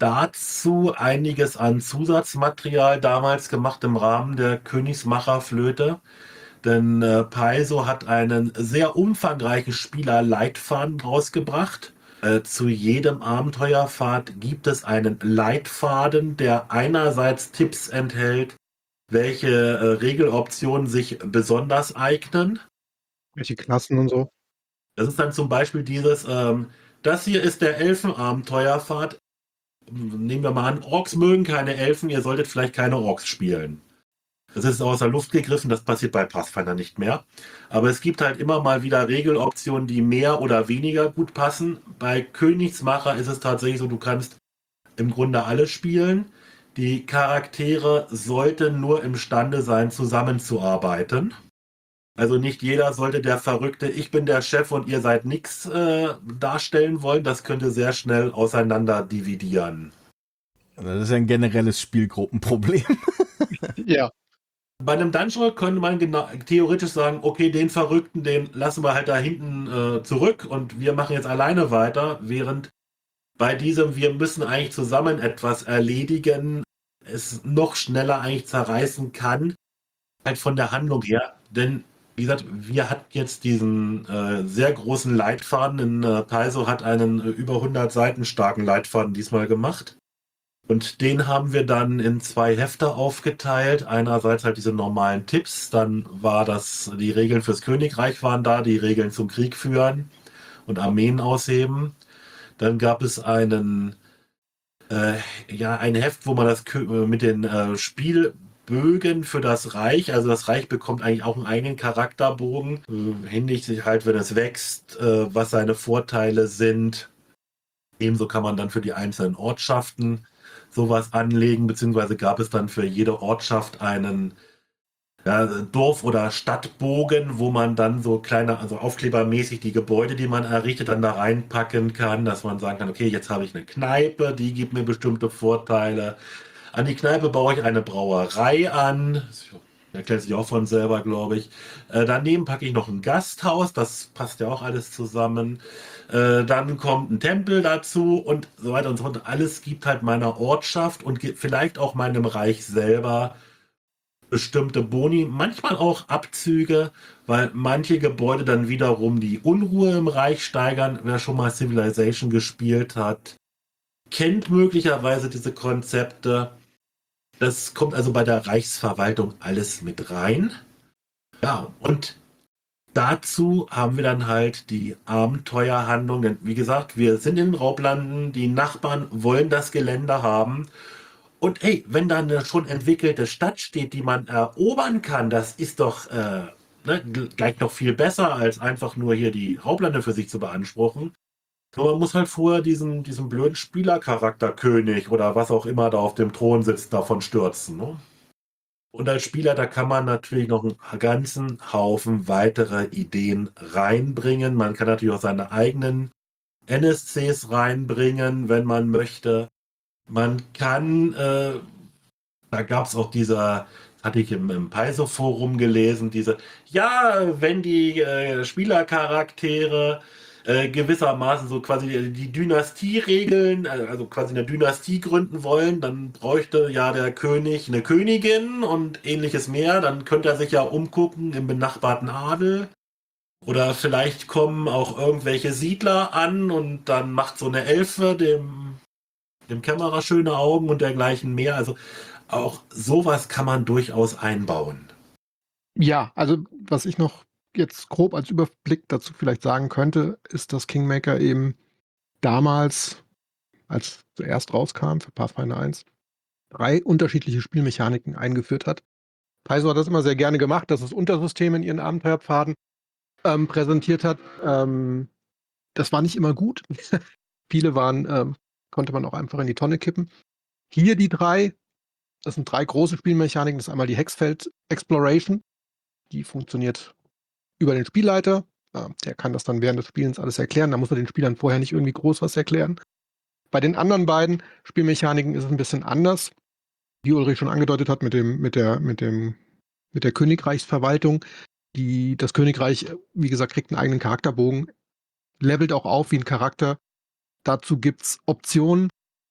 dazu einiges an Zusatzmaterial damals gemacht im Rahmen der Königsmacherflöte. Denn äh, Paizo hat einen sehr umfangreichen Spielerleitfaden rausgebracht. Äh, zu jedem Abenteuerpfad gibt es einen Leitfaden, der einerseits Tipps enthält, welche äh, Regeloptionen sich besonders eignen. Welche Klassen und so. Das ist dann zum Beispiel dieses, ähm, das hier ist der Elfenabenteuerpfad. Nehmen wir mal an, Orks mögen keine Elfen, ihr solltet vielleicht keine Orks spielen. Das ist aus der Luft gegriffen, das passiert bei Pathfinder nicht mehr. Aber es gibt halt immer mal wieder Regeloptionen, die mehr oder weniger gut passen. Bei Königsmacher ist es tatsächlich so, du kannst im Grunde alle spielen. Die Charaktere sollten nur imstande sein, zusammenzuarbeiten. Also nicht jeder sollte der verrückte Ich bin der Chef und ihr seid nix äh, darstellen wollen. Das könnte sehr schnell auseinander dividieren. Das ist ja ein generelles Spielgruppenproblem. Ja. Bei einem Dungeon könnte man genau, theoretisch sagen, okay, den Verrückten, den lassen wir halt da hinten äh, zurück und wir machen jetzt alleine weiter, während bei diesem, wir müssen eigentlich zusammen etwas erledigen, es noch schneller eigentlich zerreißen kann, halt von der Handlung her. Denn, wie gesagt, wir hatten jetzt diesen äh, sehr großen Leitfaden, denn äh, Paizo hat einen äh, über hundert Seiten starken Leitfaden diesmal gemacht. Und den haben wir dann in zwei Hefte aufgeteilt. Einerseits halt diese normalen Tipps, dann war das, die Regeln fürs Königreich waren da, die Regeln zum Krieg führen und Armeen ausheben. Dann gab es einen, äh, ja, ein Heft, wo man das mit den äh, Spielbögen für das Reich, also das Reich bekommt eigentlich auch einen eigenen Charakterbogen, äh, hinsichtlich halt, wenn es wächst, äh, was seine Vorteile sind. Ebenso kann man dann für die einzelnen Ortschaften sowas anlegen, beziehungsweise gab es dann für jede Ortschaft einen ja, Dorf- oder Stadtbogen, wo man dann so kleine, also aufklebermäßig die Gebäude, die man errichtet, dann da reinpacken kann, dass man sagen kann, okay, jetzt habe ich eine Kneipe, die gibt mir bestimmte Vorteile. An die Kneipe baue ich eine Brauerei an. Das erklärt sich auch von selber, glaube ich. Äh, daneben packe ich noch ein Gasthaus, das passt ja auch alles zusammen. Äh, dann kommt ein Tempel dazu und so weiter und so fort. Alles gibt halt meiner Ortschaft und vielleicht auch meinem Reich selber bestimmte Boni, manchmal auch Abzüge, weil manche Gebäude dann wiederum die Unruhe im Reich steigern. Wer schon mal Civilization gespielt hat, kennt möglicherweise diese Konzepte. Das kommt also bei der Reichsverwaltung alles mit rein. Ja, und dazu haben wir dann halt die Abenteuerhandlung. Denn wie gesagt, wir sind in den Raublanden, die Nachbarn wollen das Gelände haben. Und hey, wenn da eine schon entwickelte Stadt steht, die man erobern kann, das ist doch äh, ne, gleich noch viel besser, als einfach nur hier die Raumlande für sich zu beanspruchen. Nur man muss halt vorher diesen, diesen blöden Spielercharakter König oder was auch immer da auf dem Thron sitzt, davon stürzen. Ne? Und als Spieler, da kann man natürlich noch einen ganzen Haufen weitere Ideen reinbringen. Man kann natürlich auch seine eigenen N S Cs reinbringen, wenn man möchte. Man kann, äh, da gab es auch dieser, hatte ich im, im Paizo-Forum gelesen, diese, ja, wenn die äh, Spielercharaktere äh, gewissermaßen so quasi die, die Dynastie-Regeln, äh, also quasi eine Dynastie gründen wollen, dann bräuchte ja der König eine Königin und ähnliches mehr. Dann könnte er sich ja umgucken im benachbarten Adel. Oder vielleicht kommen auch irgendwelche Siedler an und dann macht so eine Elfe dem, dem Kämmerer schöne Augen und dergleichen mehr. Also auch sowas kann man durchaus einbauen. Ja, also was ich noch jetzt grob als Überblick dazu vielleicht sagen könnte, ist, dass Kingmaker eben damals, als zuerst rauskam für Pathfinder eins, drei unterschiedliche Spielmechaniken eingeführt hat. Paizo hat das immer sehr gerne gemacht, dass es Untersysteme in ihren Abenteuerpfaden ähm, präsentiert hat. Ähm, das war nicht immer gut. Viele waren, ähm, konnte man auch einfach in die Tonne kippen. Hier die drei, das sind drei große Spielmechaniken. Das ist einmal die Hexfeld Exploration. Die funktioniert über den Spielleiter. Äh, der kann das dann während des Spielens alles erklären. Da muss er den Spielern vorher nicht irgendwie groß was erklären. Bei den anderen beiden Spielmechaniken ist es ein bisschen anders. Wie Ulrich schon angedeutet hat, mit dem, mit der, mit dem, mit der Königreichsverwaltung. Die, das Königreich, wie gesagt, kriegt einen eigenen Charakterbogen, levelt auch auf wie ein Charakter. Dazu gibt es Optionen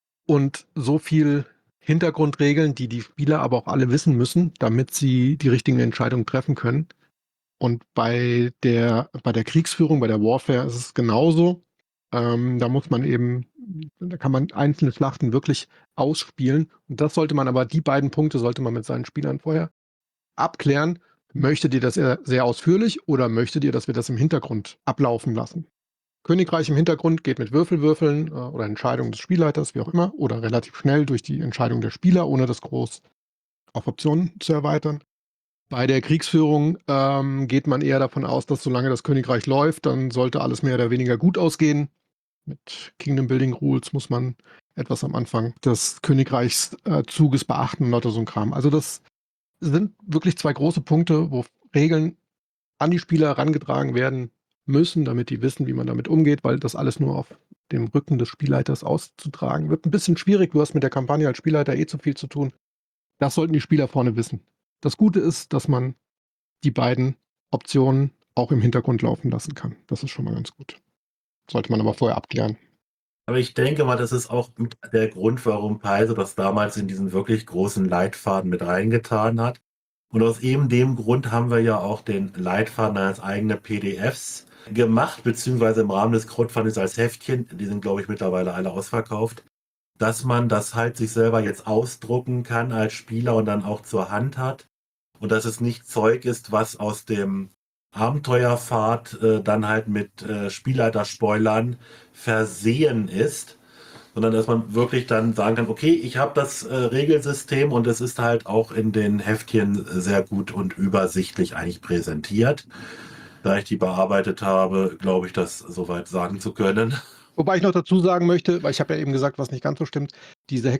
und so viel Hintergrundregeln, die die Spieler aber auch alle wissen müssen, damit sie die richtigen Entscheidungen treffen können. Und bei der, bei der Kriegsführung, bei der Warfare ist es genauso. Ähm, da muss man eben, da kann man einzelne Schlachten wirklich ausspielen. Und das sollte man aber, die beiden Punkte sollte man mit seinen Spielern vorher abklären. Möchtet ihr das eher sehr ausführlich oder möchtet ihr, dass wir das im Hintergrund ablaufen lassen? Königreich im Hintergrund geht mit Würfelwürfeln äh, oder Entscheidungen des Spielleiters, wie auch immer, oder relativ schnell durch die Entscheidung der Spieler, ohne das groß auf Optionen zu erweitern. Bei der Kriegsführung ähm, geht man eher davon aus, dass solange das Königreich läuft, dann sollte alles mehr oder weniger gut ausgehen. Mit Kingdom Building Rules muss man etwas am Anfang des Königreichszuges äh, beachten und lauter so ein Kram. Also das sind wirklich zwei große Punkte, wo Regeln an die Spieler herangetragen werden müssen, damit die wissen, wie man damit umgeht, weil das alles nur auf dem Rücken des Spielleiters auszutragen wird ein bisschen schwierig. Du hast mit der Kampagne als Spielleiter eh zu viel zu tun. Das sollten die Spieler vorne wissen. Das Gute ist, dass man die beiden Optionen auch im Hintergrund laufen lassen kann. Das ist schon mal ganz gut. Sollte man aber vorher abklären. Aber ich denke mal, das ist auch mit der Grund, warum Paizo das damals in diesen wirklich großen Leitfaden mit reingetan hat. Und aus eben dem Grund haben wir ja auch den Leitfaden als eigene P D Fs gemacht, beziehungsweise im Rahmen des Crowdfundings als Heftchen, die sind, glaube ich, mittlerweile alle ausverkauft, dass man das halt sich selber jetzt ausdrucken kann als Spieler und dann auch zur Hand hat. Und dass es nicht Zeug ist, was aus dem Abenteuerpfad äh, dann halt mit äh, Spielleiter-Spoilern versehen ist, sondern dass man wirklich dann sagen kann, okay, ich habe das äh, Regelsystem und es ist halt auch in den Heftchen sehr gut und übersichtlich eigentlich präsentiert. Da ich die bearbeitet habe, glaube ich, das soweit sagen zu können. Wobei ich noch dazu sagen möchte, weil ich habe ja eben gesagt, was nicht ganz so stimmt, diese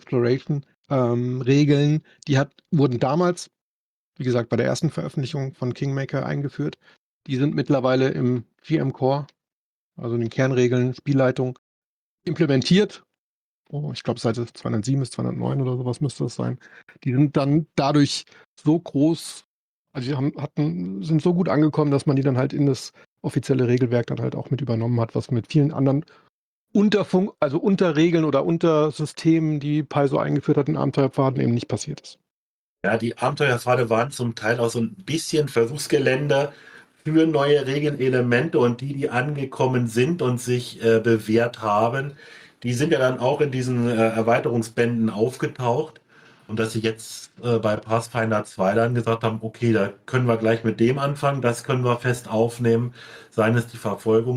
Exploration-Regeln, ähm, die hat, wurden damals, wie gesagt, bei der ersten Veröffentlichung von Kingmaker eingeführt. Die sind mittlerweile im G M Core, also in den Kernregeln, Spielleitung, implementiert. Oh, ich glaube, Seite zweihundertsieben bis zweihundertneun oder sowas müsste das sein. Die sind dann dadurch so groß, also die haben, hatten, sind so gut angekommen, dass man die dann halt in das offizielle Regelwerk dann halt auch mit übernommen hat, was mit vielen anderen Unterfunk, also Unterregeln oder Untersystemen, die Paizo eingeführt hat in Abenteuerpfaden, eben nicht passiert ist. Ja, die Abenteuerpfade waren zum Teil auch so ein bisschen Versuchsgelände für neue Regelelemente und die, die angekommen sind und sich äh, bewährt haben, die sind ja dann auch in diesen äh, Erweiterungsbänden aufgetaucht. Und dass sie jetzt äh, bei Pathfinder zwei dann gesagt haben, okay, da können wir gleich mit dem anfangen, das können wir fest aufnehmen, seien es die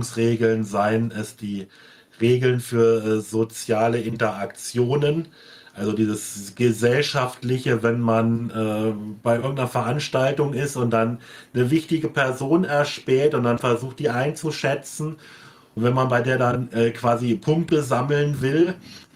Verfolgungsregeln, seien es die Regeln für äh, soziale Interaktionen. Also dieses Gesellschaftliche, wenn man äh, bei irgendeiner Veranstaltung ist und dann eine wichtige Person erspäht und dann versucht, die einzuschätzen. Und wenn man bei der dann äh, quasi Punkte sammeln will,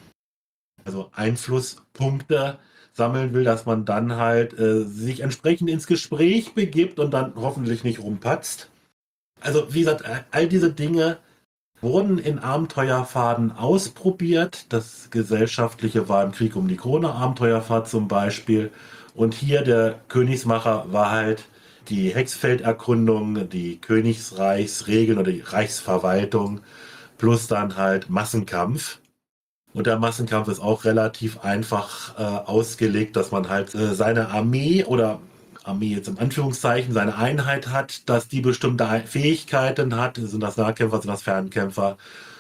also Einflusspunkte sammeln will, dass man dann halt äh, sich entsprechend ins Gespräch begibt und dann hoffentlich nicht rumpatzt. Also wie gesagt, all diese Dinge wurden in Abenteuerfaden ausprobiert. Das Gesellschaftliche war im Krieg um die Krone Abenteuerfahrt zum Beispiel. Und hier der Königsmacher war halt die Hexfelderkundung, die Königsreichsregeln oder die Reichsverwaltung plus dann halt Massenkampf. Und der Massenkampf ist auch relativ einfach äh, ausgelegt, dass man halt äh, seine Armee oder Armee jetzt im Anführungszeichen, seine Einheit hat, dass die bestimmte Fähigkeiten hat, sind das Nahkämpfer, sind das Fernkämpfer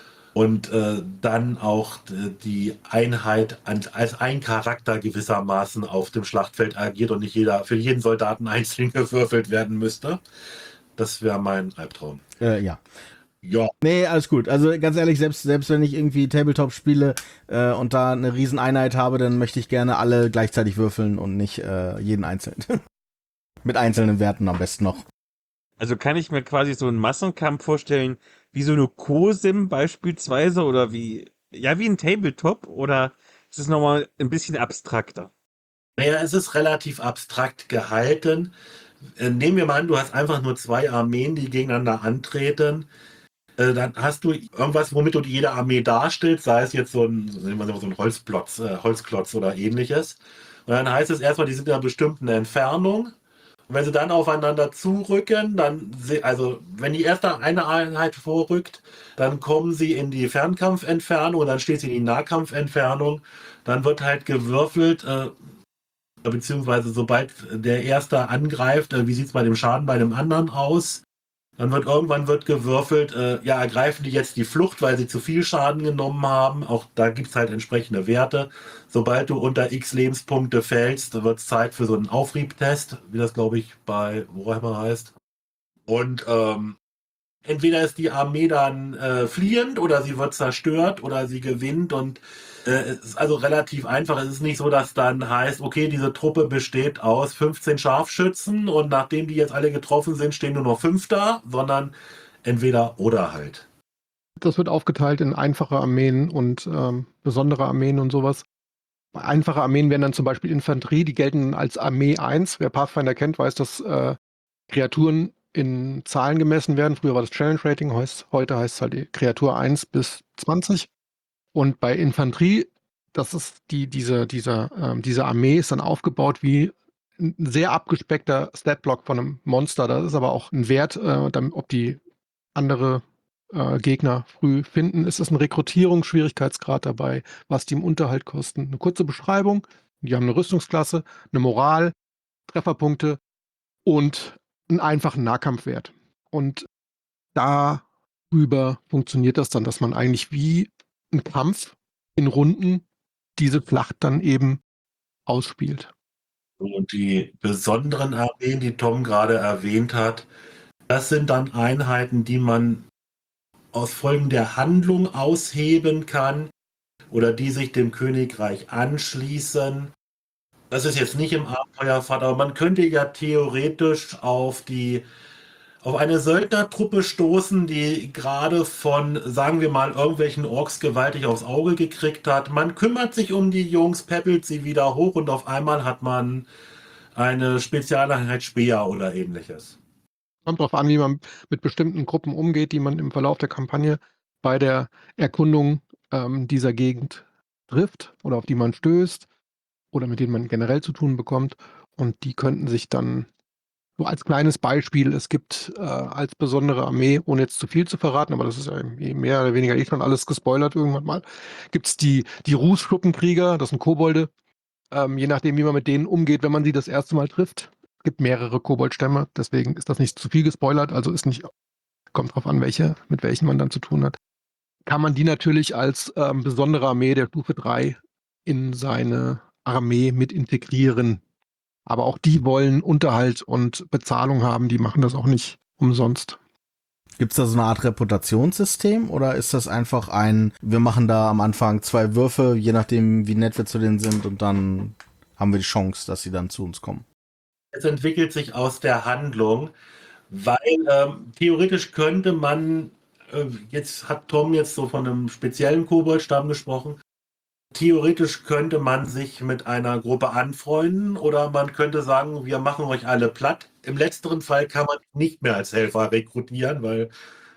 und äh, dann auch äh, die Einheit an, als ein Charakter gewissermaßen auf dem Schlachtfeld agiert und nicht jeder für jeden Soldaten einzeln gewürfelt werden müsste. Das wäre mein Albtraum. Äh, ja. Ja. Nee, alles gut. Also ganz ehrlich, selbst, selbst wenn ich irgendwie Tabletop spiele äh, und da eine Rieseneinheit habe, dann möchte ich gerne alle gleichzeitig würfeln und nicht äh, jeden einzeln. Mit einzelnen Werten am besten noch. Also kann ich mir quasi so einen Massenkampf vorstellen, wie so eine COSIM beispielsweise oder wie, ja, wie ein Tabletop oder ist es nochmal ein bisschen abstrakter? Naja, es ist relativ abstrakt gehalten. Äh, nehmen wir mal an, du hast einfach nur zwei Armeen, die gegeneinander antreten. Äh, dann hast du irgendwas, womit du jede Armee darstellst, sei es jetzt so ein, so ein Holzklotz, äh, Holzklotz oder ähnliches. Und dann heißt es erstmal, die sind in einer bestimmten Entfernung. Und wenn sie dann aufeinander zurücken, dann, se- also wenn die erste eine Einheit vorrückt, dann kommen sie in die Fernkampfentfernung und dann steht sie in die Nahkampfentfernung. Dann wird halt gewürfelt, äh, beziehungsweise sobald der Erste angreift, äh, wie sieht es bei dem Schaden bei dem anderen aus? Dann wird irgendwann wird gewürfelt, äh, ja, ergreifen die jetzt die Flucht, weil sie zu viel Schaden genommen haben. Auch da gibt es halt entsprechende Werte. Sobald du unter X Lebenspunkte fällst, wird es Zeit für so einen Aufriebtest, wie das, glaube ich, bei Warhammer heißt. Und ähm, entweder ist die Armee dann äh, fliehend oder sie wird zerstört oder sie gewinnt und äh, es ist also relativ einfach. Es ist nicht so, dass dann heißt, okay, diese Truppe besteht aus fünfzehn Scharfschützen und nachdem die jetzt alle getroffen sind, stehen nur noch fünf da, sondern entweder oder halt. Das wird aufgeteilt in einfache Armeen und ähm, besondere Armeen und sowas. Einfache Armeen wären dann zum Beispiel Infanterie, die gelten als Armee eins. Wer Pathfinder kennt, weiß, dass äh, Kreaturen in Zahlen gemessen werden. Früher war das Challenge Rating, heus- heute heißt es halt die Kreatur eins bis zwanzig. Und bei Infanterie, das ist die, diese, diese, ähm, diese Armee ist dann aufgebaut wie ein sehr abgespeckter Statblock von einem Monster. Das ist aber auch ein Wert, äh, damit, ob die andere äh, Gegner früh finden. Es ist ein Rekrutierungsschwierigkeitsgrad dabei, was die im Unterhalt kosten. Eine kurze Beschreibung. Die haben eine Rüstungsklasse, eine Moral, Trefferpunkte und einen einfachen Nahkampfwert. Und darüber funktioniert das dann, dass man eigentlich wie ein Kampf in Runden diese Schlacht dann eben ausspielt. Und die besonderen Armeen, die Tom gerade erwähnt hat, das sind dann Einheiten, die man aus Folgen der Handlung ausheben kann oder die sich dem Königreich anschließen. Das ist jetzt nicht im Abenteuerpfad, aber man könnte ja theoretisch auf die auf eine Söldnertruppe stoßen, die gerade von, sagen wir mal, irgendwelchen Orks gewaltig aufs Auge gekriegt hat. Man kümmert sich um die Jungs, peppelt sie wieder hoch und auf einmal hat man eine Spezialeinheit Speer oder ähnliches. Kommt darauf an, wie man mit bestimmten Gruppen umgeht, die man im Verlauf der Kampagne bei der Erkundung ähm, dieser Gegend trifft oder auf die man stößt oder mit denen man generell zu tun bekommt. Und die könnten sich dann, so als kleines Beispiel, es gibt äh, als besondere Armee, ohne jetzt zu viel zu verraten, aber das ist ja eh mehr oder weniger eh schon alles gespoilert irgendwann mal, gibt es die, die Rußschuppenkrieger, das sind Kobolde. Ähm, je nachdem, wie man mit denen umgeht, wenn man sie das erste Mal trifft. Es gibt mehrere Koboldstämme, deswegen ist das nicht zu viel gespoilert, also ist nicht, kommt drauf an, welche, mit welchen man dann zu tun hat. Kann man die natürlich als ähm, besondere Armee der Stufe drei in seine Armee mit integrieren. Aber auch die wollen Unterhalt und Bezahlung haben, die machen das auch nicht umsonst. Gibt es da so eine Art Reputationssystem oder ist das einfach ein, wir machen da am Anfang zwei Würfe, je nachdem wie nett wir zu denen sind und dann haben wir die Chance, dass sie dann zu uns kommen? Es entwickelt sich aus der Handlung, weil ähm, theoretisch könnte man, äh, jetzt hat Tom jetzt so von einem speziellen Koboldstamm gesprochen, theoretisch könnte man sich mit einer Gruppe anfreunden oder man könnte sagen, wir machen euch alle platt. Im letzteren Fall kann man nicht mehr als Helfer rekrutieren, weil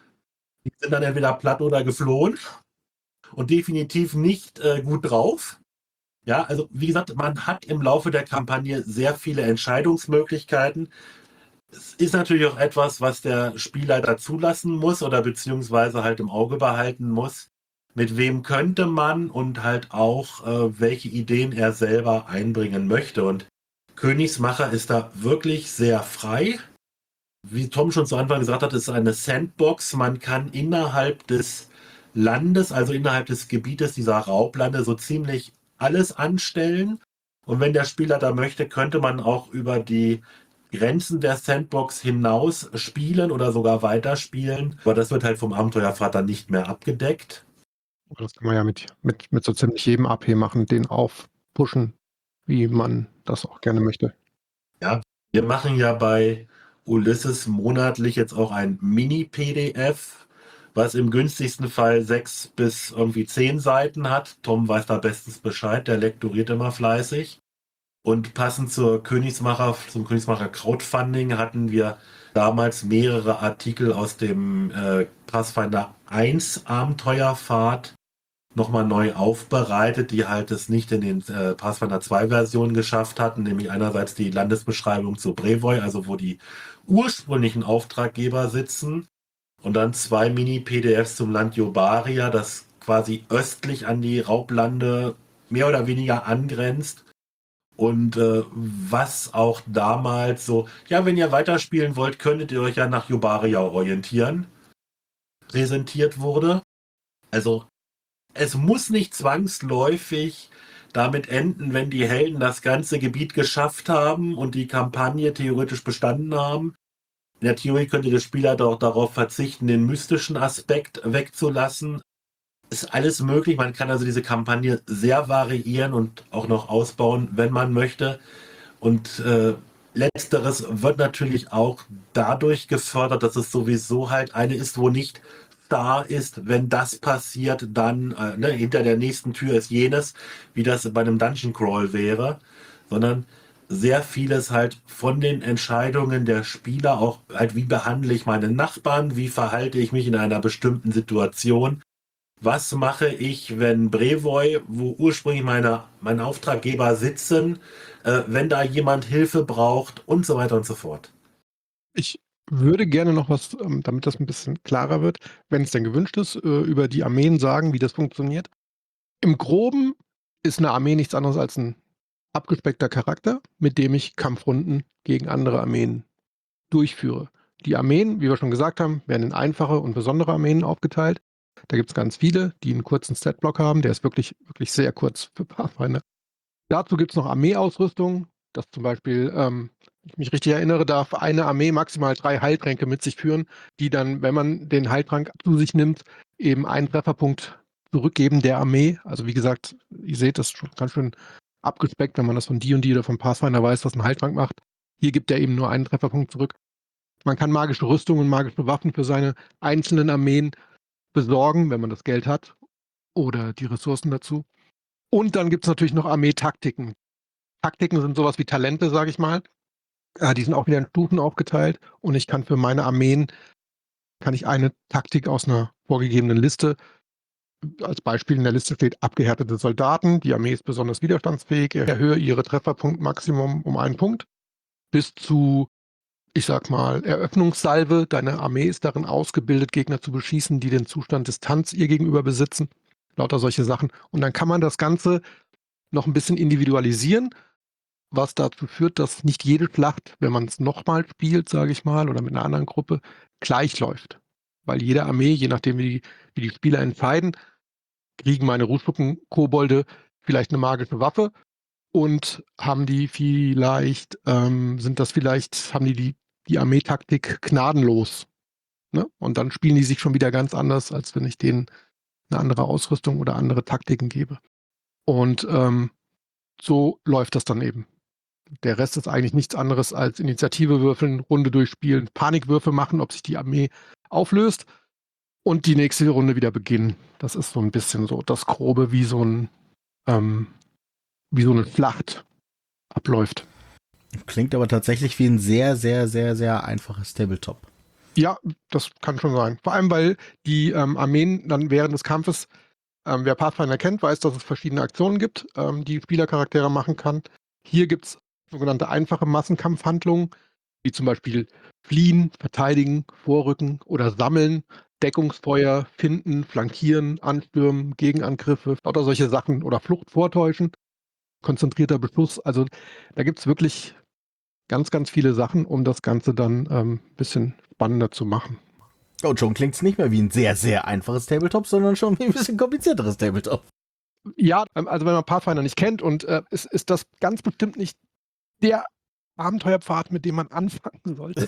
die sind dann entweder platt oder geflohen und definitiv nicht äh, gut drauf. Ja, also wie gesagt, man hat im Laufe der Kampagne sehr viele Entscheidungsmöglichkeiten. Es ist natürlich auch etwas, was der Spielleiter zulassen muss oder beziehungsweise halt im Auge behalten muss. Mit wem könnte man und halt auch, äh, welche Ideen er selber einbringen möchte. Und Königsmacher ist da wirklich sehr frei. Wie Tom schon zu Anfang gesagt hat, ist eine Sandbox. Man kann innerhalb des Landes, also innerhalb des Gebietes dieser Raublande, so ziemlich alles anstellen. Und wenn der Spieler da möchte, könnte man auch über die Grenzen der Sandbox hinaus spielen oder sogar weiterspielen. Aber das wird halt vom Abenteuervater nicht mehr abgedeckt. Das kann man ja mit, mit, mit so ziemlich jedem A P machen, den aufpushen, wie man das auch gerne möchte. Ja, wir machen ja bei Ulysses monatlich jetzt auch ein Mini-P D F, was im günstigsten Fall sechs bis irgendwie zehn Seiten hat. Tom weiß da bestens Bescheid, der lektoriert immer fleißig. Und passend zur Königsmacher, zum Königsmacher Crowdfunding hatten wir damals mehrere Artikel aus dem äh, Pathfinder eins Abenteuerpfad nochmal neu aufbereitet, die halt es nicht in den äh, Pathfinder zwei Versionen geschafft hatten, nämlich einerseits die Landesbeschreibung zu Brevoy, also wo die ursprünglichen Auftraggeber sitzen, und dann zwei Mini-P D Fs zum Land Jobaria, das quasi östlich an die Raublande mehr oder weniger angrenzt. Und äh, was auch damals so, ja, wenn ihr weiterspielen wollt, könntet ihr euch ja nach Jobaria orientieren, präsentiert wurde. Also es muss nicht zwangsläufig damit enden, wenn die Helden das ganze Gebiet geschafft haben und die Kampagne theoretisch bestanden haben. In der Theorie könnte der Spieler doch darauf verzichten, den mystischen Aspekt wegzulassen. Ist alles möglich. Man kann also diese Kampagne sehr variieren und auch noch ausbauen, wenn man möchte. Und äh, letzteres wird natürlich auch dadurch gefördert, dass es sowieso halt eine ist, wo nicht da ist, wenn das passiert, dann äh, ne, hinter der nächsten Tür ist jenes, wie das bei einem Dungeon Crawl wäre, sondern sehr vieles halt von den Entscheidungen der Spieler, auch halt wie behandle ich meine Nachbarn, wie verhalte ich mich in einer bestimmten Situation. Was mache ich, wenn Brevoy, wo ursprünglich meine, meine Auftraggeber sitzen, äh, wenn da jemand Hilfe braucht und so weiter und so fort. Ich würde gerne noch was, ähm, damit das ein bisschen klarer wird, wenn es denn gewünscht ist, äh, über die Armeen sagen, wie das funktioniert. Im Groben ist eine Armee nichts anderes als ein abgespeckter Charakter, mit dem ich Kampfrunden gegen andere Armeen durchführe. Die Armeen, wie wir schon gesagt haben, werden in einfache und besondere Armeen aufgeteilt. Da gibt es ganz viele, die einen kurzen Statblock haben. Der ist wirklich, wirklich sehr kurz für Pathfinder. Dazu gibt es noch Armeeausrüstung, dass zum Beispiel, ähm, ich mich richtig erinnere, darf eine Armee maximal drei Heiltränke mit sich führen, die dann, wenn man den Heiltrank zu sich nimmt, eben einen Trefferpunkt zurückgeben der Armee. Also wie gesagt, ihr seht das schon ganz schön abgespeckt, wenn man das von D und D oder von Pathfinder weiß, was ein Heiltrank macht. Hier gibt er eben nur einen Trefferpunkt zurück. Man kann magische Rüstungen und magische Waffen für seine einzelnen Armeen besorgen, wenn man das Geld hat oder die Ressourcen dazu. Und dann gibt es natürlich noch Armeetaktiken. Taktiken sind sowas wie Talente, sage ich mal. Äh, die sind auch wieder in Stufen aufgeteilt und ich kann für meine Armeen, kann ich eine Taktik aus einer vorgegebenen Liste, als Beispiel in der Liste steht abgehärtete Soldaten, die Armee ist besonders widerstandsfähig, erhöhe ihre Trefferpunktmaximum um einen Punkt, bis zu, ich sag mal, Eröffnungssalve, deine Armee ist darin ausgebildet, Gegner zu beschießen, die den Zustand Distanz ihr gegenüber besitzen, lauter solche Sachen. Und dann kann man das Ganze noch ein bisschen individualisieren, was dazu führt, dass nicht jede Schlacht, wenn man es nochmal spielt, sage ich mal, oder mit einer anderen Gruppe, gleich läuft. Weil jede Armee, je nachdem wie die, wie die Spieler entscheiden, kriegen meine Rußschuppen-Kobolde vielleicht eine magische Waffe und haben die vielleicht, ähm, sind das vielleicht, haben die die, die Armeetaktik gnadenlos. Ne? Und dann spielen die sich schon wieder ganz anders, als wenn ich denen eine andere Ausrüstung oder andere Taktiken gebe. Und ähm, so läuft das dann eben. Der Rest ist eigentlich nichts anderes als Initiative würfeln, Runde durchspielen, Panikwürfe machen, ob sich die Armee auflöst und die nächste Runde wieder beginnen. Das ist so ein bisschen so das Grobe, wie so ein ähm, wie so eine Schlacht abläuft. Klingt aber tatsächlich wie ein sehr, sehr, sehr, sehr einfaches Tabletop. Ja, das kann schon sein. Vor allem, weil die ähm, Armeen dann während des Kampfes, ähm, wer Pathfinder kennt, weiß, dass es verschiedene Aktionen gibt, ähm, die Spielercharaktere machen kann. Hier gibt es sogenannte einfache Massenkampfhandlungen, wie zum Beispiel fliehen, verteidigen, vorrücken oder sammeln, Deckungsfeuer, finden, flankieren, anstürmen, Gegenangriffe, lauter solche Sachen oder Flucht vortäuschen, konzentrierter Beschuss. Also da gibt es wirklich ganz, ganz viele Sachen, um das Ganze dann ein ähm, bisschen spannender zu machen. Und schon klingt es nicht mehr wie ein sehr, sehr einfaches Tabletop, sondern schon wie ein bisschen komplizierteres Tabletop. Ja, ähm, also wenn man Pathfinder nicht kennt und äh, ist, ist das ganz bestimmt nicht der Abenteuerpfad, mit dem man anfangen sollte.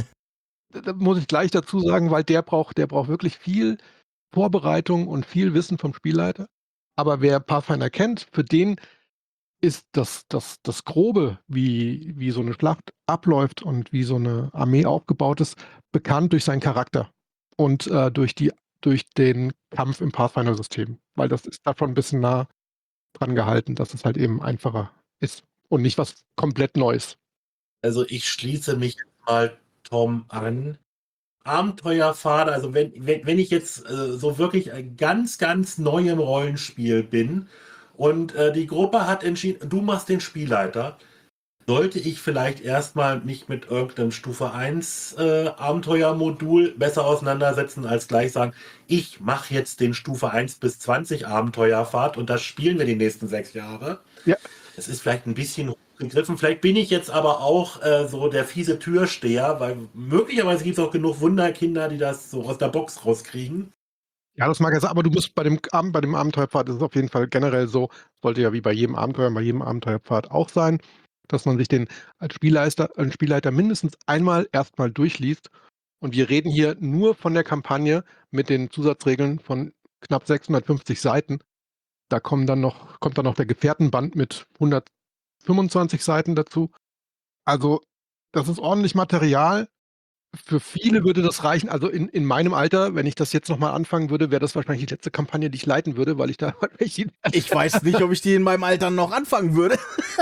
Da muss ich gleich dazu sagen, weil der braucht, der braucht wirklich viel Vorbereitung und viel Wissen vom Spielleiter. Aber wer Pathfinder kennt, für den ist das, das, das Grobe, wie, wie so eine Schlacht abläuft und wie so eine Armee aufgebaut ist, bekannt durch seinen Charakter und äh, durch, die, durch den Kampf im Pathfinder-System. Weil das ist davon ein bisschen nah dran gehalten, dass es halt eben einfacher ist und nicht was komplett Neues. Also ich schließe mich mal Tom an. Abenteuerpfade, also wenn, wenn, wenn ich jetzt äh, so wirklich äh, ganz, ganz neu im Rollenspiel bin und äh, die Gruppe hat entschieden, du machst den Spielleiter, sollte ich vielleicht erstmal mich mit irgendeinem Stufe eins äh, Abenteuermodul besser auseinandersetzen, als gleich sagen, ich mache jetzt den Stufe eins bis zwanzig Abenteuerpfad und das spielen wir die nächsten sechs Jahre. Ja. Es ist vielleicht ein bisschen gegriffen. Vielleicht bin ich jetzt aber auch äh, so der fiese Türsteher, weil möglicherweise gibt es auch genug Wunderkinder, die das so aus der Box rauskriegen. Ja, das mag ja sein, aber du musst bei dem, Ab- bei dem Abenteuerpfad, das ist auf jeden Fall generell so, sollte ja wie bei jedem Abenteuer, bei jedem Abenteuerpfad auch sein, dass man sich den als Spielleiter, als Spielleiter mindestens einmal erstmal durchliest. Und wir reden hier nur von der Kampagne mit den Zusatzregeln von knapp sechshundertfünfzig Seiten. Da kommen dann noch, kommt dann noch der Gefährtenband mit hundertfünfundzwanzig Seiten dazu. Also, das ist ordentlich Material. Für viele würde das reichen. Also in, in meinem Alter, wenn ich das jetzt nochmal anfangen würde, wäre das wahrscheinlich die letzte Kampagne, die ich leiten würde, weil ich da wahrscheinlich. Ich weiß nicht, ob ich die in meinem Alter noch anfangen würde.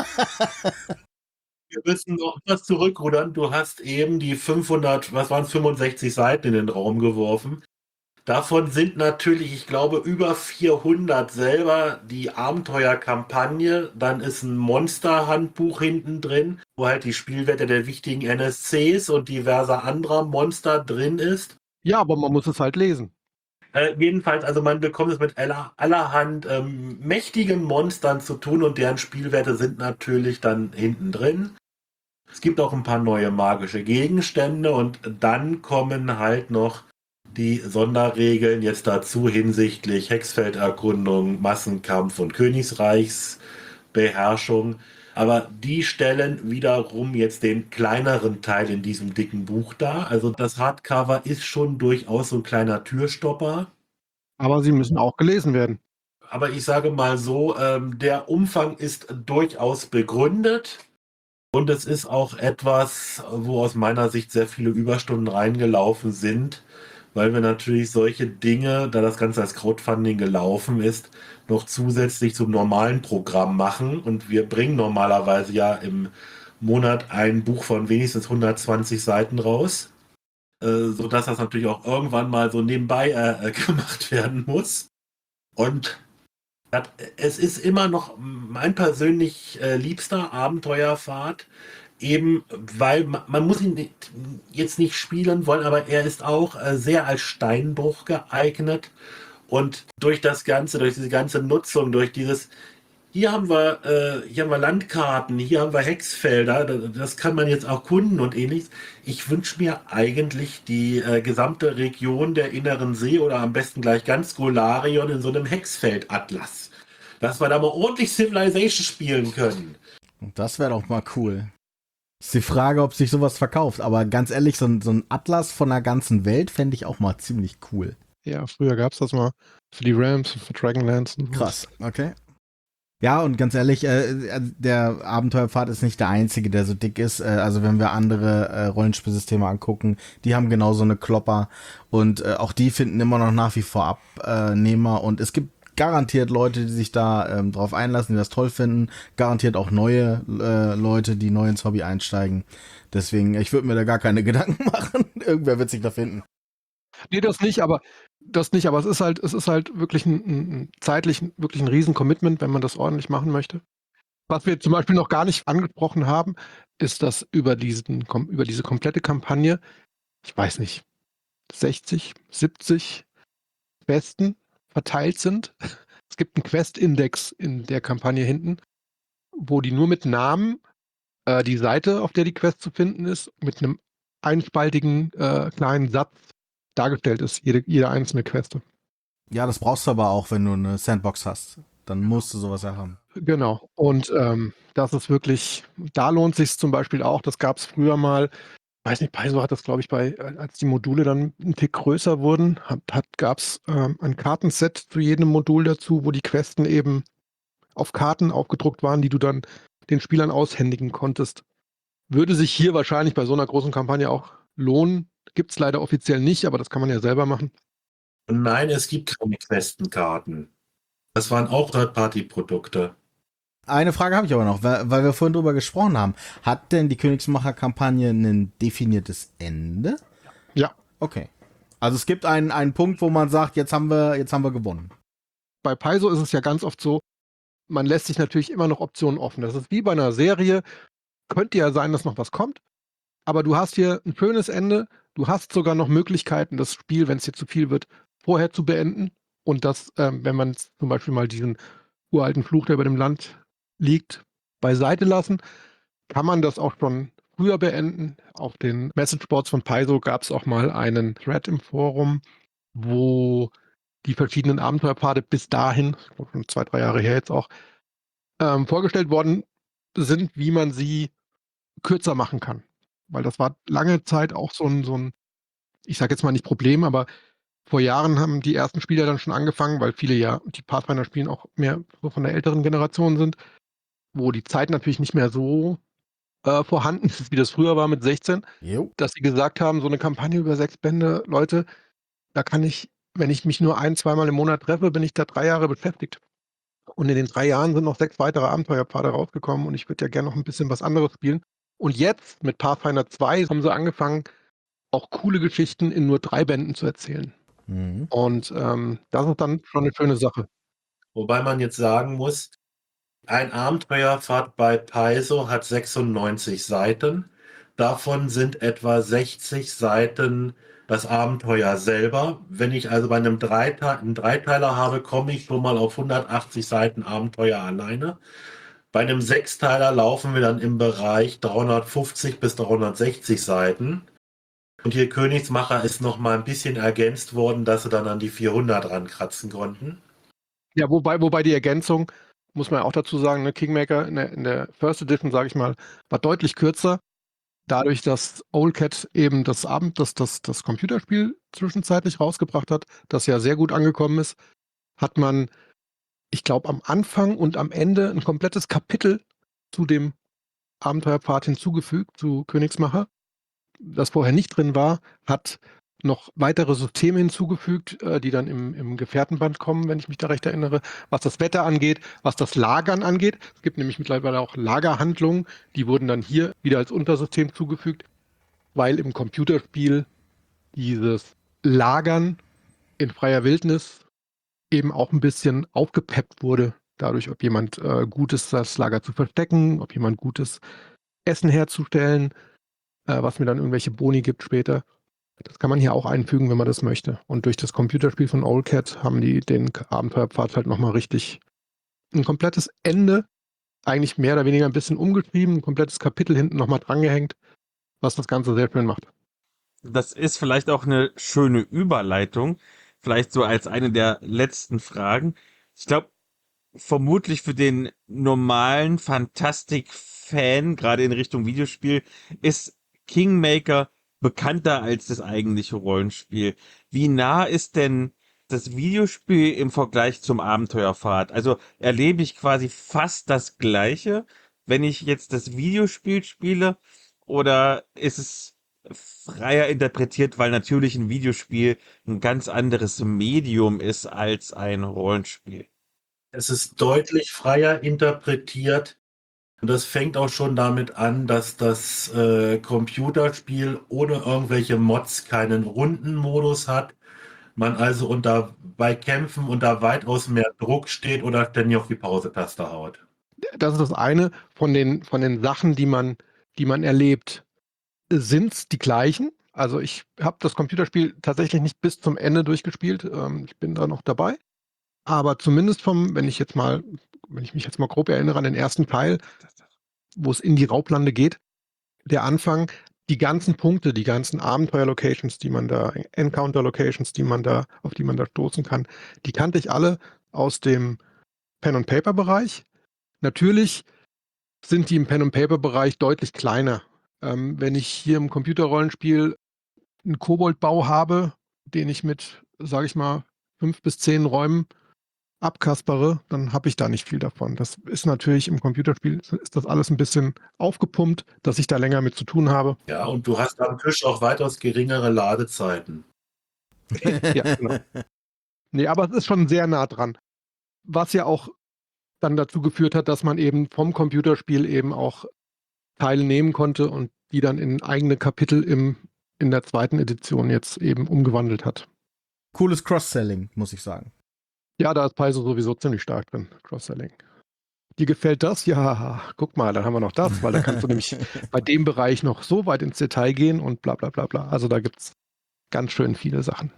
Wir müssen noch was zurückrudern. Du hast eben die fünfhundert, was waren es, fünfundsechzig Seiten in den Raum geworfen. Davon sind natürlich, ich glaube, über vierhundert selber die Abenteuerkampagne. Dann ist ein Monsterhandbuch hinten drin, wo halt die Spielwerte der wichtigen N S Cs und diverser anderer Monster drin ist. Ja, aber man muss es halt lesen. Äh, jedenfalls, also man bekommt es mit aller, allerhand ähm, mächtigen Monstern zu tun und deren Spielwerte sind natürlich dann hinten drin. Es gibt auch ein paar neue magische Gegenstände und dann kommen halt noch die Sonderregeln jetzt dazu hinsichtlich Hexfelderkundung, Massenkampf und Königsreichsbeherrschung. Aber die stellen wiederum jetzt den kleineren Teil in diesem dicken Buch dar. Also das Hardcover ist schon durchaus so ein kleiner Türstopper. Aber sie müssen auch gelesen werden. Aber ich sage mal so, ähm, der Umfang ist durchaus begründet. Und es ist auch etwas, wo aus meiner Sicht sehr viele Überstunden reingelaufen sind, weil wir natürlich solche Dinge, da das Ganze als Crowdfunding gelaufen ist, noch zusätzlich zum normalen Programm machen. Und wir bringen normalerweise ja im Monat ein Buch von wenigstens hundertzwanzig Seiten raus, äh, sodass das natürlich auch irgendwann mal so nebenbei äh, gemacht werden muss. Und es ist immer noch mein persönlich äh, liebster Abenteuerpfad, eben weil man, man muss ihn nicht, jetzt nicht spielen wollen, aber er ist auch äh, sehr als Steinbruch geeignet und durch das Ganze, durch diese ganze Nutzung, durch dieses, hier haben wir, äh, hier haben wir Landkarten, hier haben wir Hexfelder, das kann man jetzt auch kunden und ähnliches. Ich wünsche mir eigentlich die äh, gesamte Region der Inneren See oder am besten gleich ganz Golarion in so einem Hexfeldatlas, dass wir da mal ordentlich Civilization spielen können. Das wäre doch mal cool. Ist die Frage, ob sich sowas verkauft. Aber ganz ehrlich, so ein, so ein Atlas von der ganzen Welt fände ich auch mal ziemlich cool. Ja, früher gab es das mal für die Rams, für Dragonlance und so. Krass, okay. Ja, und ganz ehrlich, äh, der Abenteuerpfad ist nicht der einzige, der so dick ist. Äh, also wenn wir andere äh, Rollenspielsysteme angucken, die haben genauso eine Klopper und äh, auch die finden immer noch nach wie vor Abnehmer und es gibt garantiert Leute, die sich da ähm, drauf einlassen, die das toll finden. Garantiert auch neue äh, Leute, die neu ins Hobby einsteigen. Deswegen, ich würde mir da gar keine Gedanken machen. Irgendwer wird sich da finden. Nee, das nicht, aber das nicht, aber es ist halt, es ist halt wirklich ein, ein, ein zeitlich wirklich ein Riesen-Commitment, wenn man das ordentlich machen möchte. Was wir zum Beispiel noch gar nicht angesprochen haben, ist, dass über diesen, kom- über diese komplette Kampagne, ich weiß nicht, sechzig, siebzig Questen verteilt sind. Es gibt einen Quest-Index in der Kampagne hinten, wo die nur mit Namen, äh, die Seite, auf der die Quest zu finden ist, mit einem einspaltigen äh, kleinen Satz dargestellt ist, jede, jede einzelne Queste. Ja, das brauchst du aber auch, wenn du eine Sandbox hast. Dann musst du sowas ja haben. Genau. Und ähm, das ist wirklich, da lohnt sich zum Beispiel auch, das gab es früher mal, weiß nicht, Paizo hat das, glaube ich, bei, als die Module dann ein Tick größer wurden, hat, hat, gab es ähm, ein Kartenset zu jedem Modul dazu, wo die Questen eben auf Karten aufgedruckt waren, die du dann den Spielern aushändigen konntest. Würde sich hier wahrscheinlich bei so einer großen Kampagne auch lohnen. Gibt es leider offiziell nicht, aber das kann man ja selber machen. Nein, es gibt keine Questenkarten. Das waren auch Third-Party-Produkte. Eine Frage habe ich aber noch, weil, weil wir vorhin drüber gesprochen haben. Hat denn die Königsmacher-Kampagne ein definiertes Ende? Ja. Okay. Also es gibt einen, einen Punkt, wo man sagt, jetzt haben wir, jetzt haben wir gewonnen. Bei Paizo ist es ja ganz oft so, man lässt sich natürlich immer noch Optionen offen. Das ist wie bei einer Serie. Könnte ja sein, dass noch was kommt. Aber du hast hier ein schönes Ende. Du hast sogar noch Möglichkeiten, das Spiel, wenn es dir zu viel wird, vorher zu beenden. Und das, ähm, wenn man zum Beispiel mal diesen uralten Fluch, der über dem Land liegt, beiseite lassen, kann man das auch schon früher beenden. Auf den Messageboards von Paizo gab es auch mal einen Thread im Forum, wo die verschiedenen Abenteuerpfade bis dahin, schon zwei, drei Jahre her jetzt auch, ähm, vorgestellt worden sind, wie man sie kürzer machen kann. Weil das war lange Zeit auch so ein, so ein ich sage jetzt mal nicht Problem, aber vor Jahren haben die ersten Spieler dann schon angefangen, weil viele ja, die Pathfinder spielen, auch mehr so von der älteren Generation sind, wo die Zeit natürlich nicht mehr so äh, vorhanden ist, wie das früher war mit sechzehn, Jo. dass sie gesagt haben, so eine Kampagne über sechs Bände, Leute, da kann ich, wenn ich mich nur ein, zweimal im Monat treffe, bin ich da drei Jahre beschäftigt. Und in den drei Jahren sind noch sechs weitere Abenteuerpfade rausgekommen und ich würde ja gerne noch ein bisschen was anderes spielen. Und jetzt mit Pathfinder zwei haben sie angefangen, auch coole Geschichten in nur drei Bänden zu erzählen. Mhm. Und ähm, das ist dann schon eine schöne Sache. Wobei man jetzt sagen muss, ein Abenteuerpfad bei Paizo hat sechsundneunzig Seiten. Davon sind etwa sechzig Seiten das Abenteuer selber. Wenn ich also bei einem Dreite einen Dreiteiler habe, komme ich schon mal auf hundertachtzig Seiten Abenteuer alleine. Bei einem Sechsteiler laufen wir dann im Bereich dreihundertfünfzig bis dreihundertsechzig Seiten. Und hier Königsmacher ist noch mal ein bisschen ergänzt worden, dass sie dann an die vierhundert rankratzen konnten. Ja, wobei, wobei die Ergänzung, muss man ja auch dazu sagen, ne, Kingmaker in der, in der First Edition, sage ich mal, war deutlich kürzer. Dadurch, dass Owlcat eben das Abend, das, das, das Computerspiel zwischenzeitlich rausgebracht hat, das ja sehr gut angekommen ist, hat man, ich glaube, am Anfang und am Ende ein komplettes Kapitel zu dem Abenteuerpfad hinzugefügt, zu Königsmacher, das vorher nicht drin war, hat noch weitere Systeme hinzugefügt, äh, die dann im, im Gefährtenband kommen, wenn ich mich da recht erinnere, was das Wetter angeht, was das Lagern angeht. Es gibt nämlich mittlerweile auch Lagerhandlungen, die wurden dann hier wieder als Untersystem zugefügt, weil im Computerspiel dieses Lagern in freier Wildnis eben auch ein bisschen aufgepeppt wurde, dadurch, ob jemand äh, gut ist, das Lager zu verstecken, ob jemand gut ist, Essen herzustellen, äh, was mir dann irgendwelche Boni gibt später. Das kann man hier auch einfügen, wenn man das möchte. Und durch das Computerspiel von Owlcat haben die den Abenteuerpfad halt nochmal richtig ein komplettes Ende, eigentlich mehr oder weniger ein bisschen umgeschrieben, ein komplettes Kapitel hinten nochmal drangehängt, was das Ganze sehr schön macht. Das ist vielleicht auch eine schöne Überleitung, vielleicht so als eine der letzten Fragen. Ich glaube, vermutlich für den normalen Fantastik Fan, gerade in Richtung Videospiel, ist Kingmaker bekannter als das eigentliche Rollenspiel. Wie nah ist denn das Videospiel im Vergleich zum Abenteuerpfad? Also erlebe ich quasi fast das Gleiche, wenn ich jetzt das Videospiel spiele, oder ist es freier interpretiert, weil natürlich ein Videospiel ein ganz anderes Medium ist als ein Rollenspiel? Es ist deutlich freier interpretiert. Und das fängt auch schon damit an, dass das äh, Computerspiel ohne irgendwelche Mods keinen Rundenmodus hat. Man also unter, bei Kämpfen unter weitaus mehr Druck steht oder ständig auf die Pause-Taste haut. Das ist das eine von den, von den Sachen, die man, die man erlebt. Sind es die gleichen? Also ich habe das Computerspiel tatsächlich nicht bis zum Ende durchgespielt. Ähm, ich bin da noch dabei. Aber zumindest vom, wenn ich jetzt mal, wenn ich mich jetzt mal grob erinnere an den ersten Teil, wo es in die Rauplande geht, der Anfang, die ganzen Punkte, die ganzen Abenteuer-Locations, die man da, Encounter-Locations, die man da, auf die man da stoßen kann, die kannte ich alle aus dem Pen-and-Paper-Bereich. Natürlich sind die im Pen-and-Paper-Bereich deutlich kleiner. Ähm, wenn ich hier im Computerrollenspiel einen Koboldbau habe, den ich mit, sage ich mal, fünf bis zehn Räumen abkaspere, dann habe ich da nicht viel davon. Das ist natürlich im Computerspiel, ist das alles ein bisschen aufgepumpt, dass ich da länger mit zu tun habe. Ja, und du hast am Tisch auch weitaus geringere Ladezeiten. Ja, genau. Nee, aber es ist schon sehr nah dran. Was ja auch dann dazu geführt hat, dass man eben vom Computerspiel eben auch Teile nehmen konnte und die dann in eigene Kapitel im, in der zweiten Edition jetzt eben umgewandelt hat. Cooles Cross-Selling, muss ich sagen. Ja, da ist Paizo sowieso ziemlich stark drin, Cross-Selling. Dir gefällt das? Ja, guck mal, dann haben wir noch das, weil da kannst du nämlich bei dem Bereich noch so weit ins Detail gehen und bla bla bla bla. Also da gibt es ganz schön viele Sachen.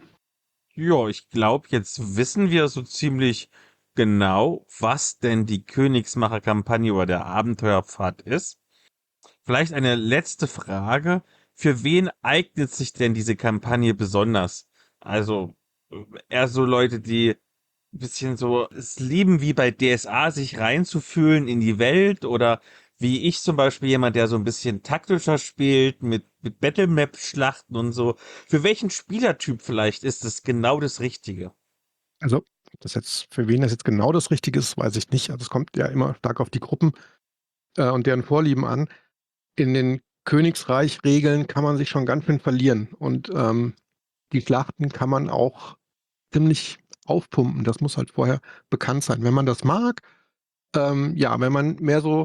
Ja, ich glaube, jetzt wissen wir so ziemlich genau, was denn die Königsmacher-Kampagne oder der Abenteuerpfad ist. Vielleicht eine letzte Frage. Für wen eignet sich denn diese Kampagne besonders? Also äh, eher so Leute, die ein bisschen so es lieben, wie bei D S A sich reinzufühlen in die Welt, oder wie ich zum Beispiel, jemand, der so ein bisschen taktischer spielt, mit, mit Battlemap-Schlachten und so. Für welchen Spielertyp vielleicht ist es genau das Richtige? Also, ob das jetzt, für wen das jetzt genau das Richtige ist, weiß ich nicht. Also es kommt ja immer stark auf die Gruppen äh, und deren Vorlieben an. In den Königsreich-Regeln kann man sich schon ganz schön verlieren. Und ähm, die Schlachten kann man auch ziemlich aufpumpen. Das muss halt vorher bekannt sein. Wenn man das mag, ähm, ja, wenn man mehr so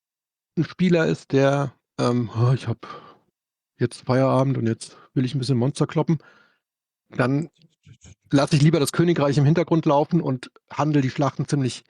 ein Spieler ist, der, ähm, "Oh, ich habe jetzt Feierabend und jetzt will ich ein bisschen Monster kloppen", dann lasse ich lieber das Königreich im Hintergrund laufen und handle die Schlachten ziemlich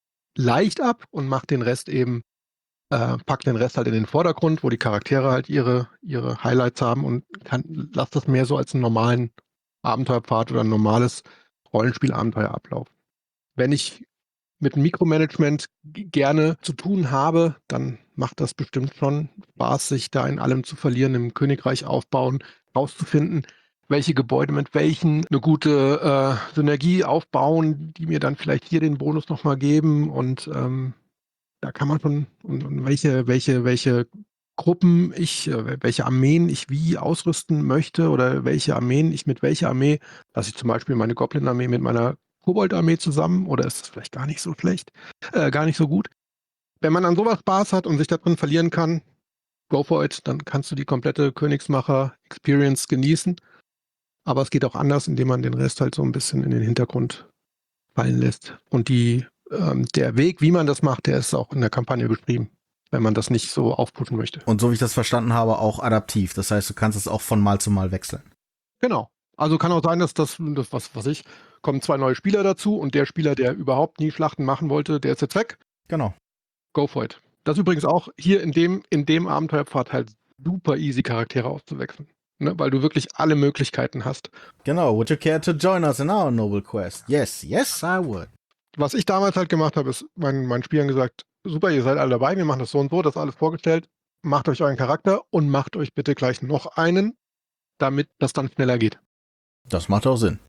leicht ab und mache den Rest eben, äh, pack den Rest halt in den Vordergrund, wo die Charaktere halt ihre, ihre Highlights haben, und kann, lass das mehr so als einen normalen Abenteuerpfad oder ein normales Rollenspiel-Abenteuer ablaufen. Wenn ich mit Mikromanagement g- gerne zu tun habe, dann macht das bestimmt schon Spaß, sich da in allem zu verlieren, im Königreich aufbauen, rauszufinden, welche Gebäude mit welchen eine gute äh, Synergie aufbauen, die mir dann vielleicht hier den Bonus nochmal geben, und ähm, da kann man schon, und, und welche, welche, welche Gruppen ich, äh, welche Armeen ich wie ausrüsten möchte oder welche Armeen ich mit welcher Armee, lasse ich zum Beispiel meine Goblin-Armee mit meiner Kobold-Armee zusammen, oder ist es vielleicht gar nicht so schlecht, äh, gar nicht so gut. Wenn man an sowas Spaß hat und sich da drin verlieren kann, go for it, dann kannst du die komplette Königsmacher-Experience genießen. Aber es geht auch anders, indem man den Rest halt so ein bisschen in den Hintergrund fallen lässt. Und die, ähm, der Weg, wie man das macht, der ist auch in der Kampagne beschrieben, wenn man das nicht so aufpushen möchte. Und so wie ich das verstanden habe, auch adaptiv. Das heißt, du kannst es auch von Mal zu Mal wechseln. Genau. Also kann auch sein, dass das, das was was ich, kommen zwei neue Spieler dazu, und der Spieler, der überhaupt nie Schlachten machen wollte, der ist jetzt weg. Genau. Go for it. Das ist übrigens auch hier in dem, in dem Abenteuerpfad halt super easy, Charaktere auszuwechseln. Ne? Weil du wirklich alle Möglichkeiten hast. Genau. Would you care to join us in our noble quest? Yes, yes, I would. Was ich damals halt gemacht habe, ist meinen, meinen Spielern gesagt, super, ihr seid alle dabei, wir machen das so und so, das ist alles vorgestellt, macht euch euren Charakter und macht euch bitte gleich noch einen, damit das dann schneller geht. Das macht auch Sinn.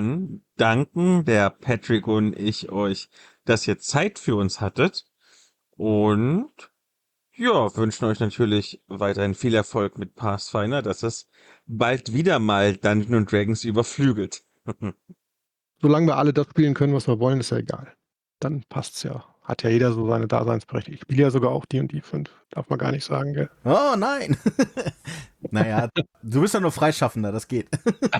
Dann danken der Patrick und ich euch, dass ihr Zeit für uns hattet. Und ja, wünschen euch natürlich weiterhin viel Erfolg mit Pathfinder, dass es bald wieder mal Dungeons and Dragons überflügelt. Solange wir alle das spielen können, was wir wollen, ist ja egal. Dann passt's ja. Hat ja jeder so seine Daseinsberechtigung. Ich spiele ja sogar auch D und D fünf. Darf man gar nicht sagen, gell? Oh nein. Naja, du bist ja nur Freischaffender, das geht.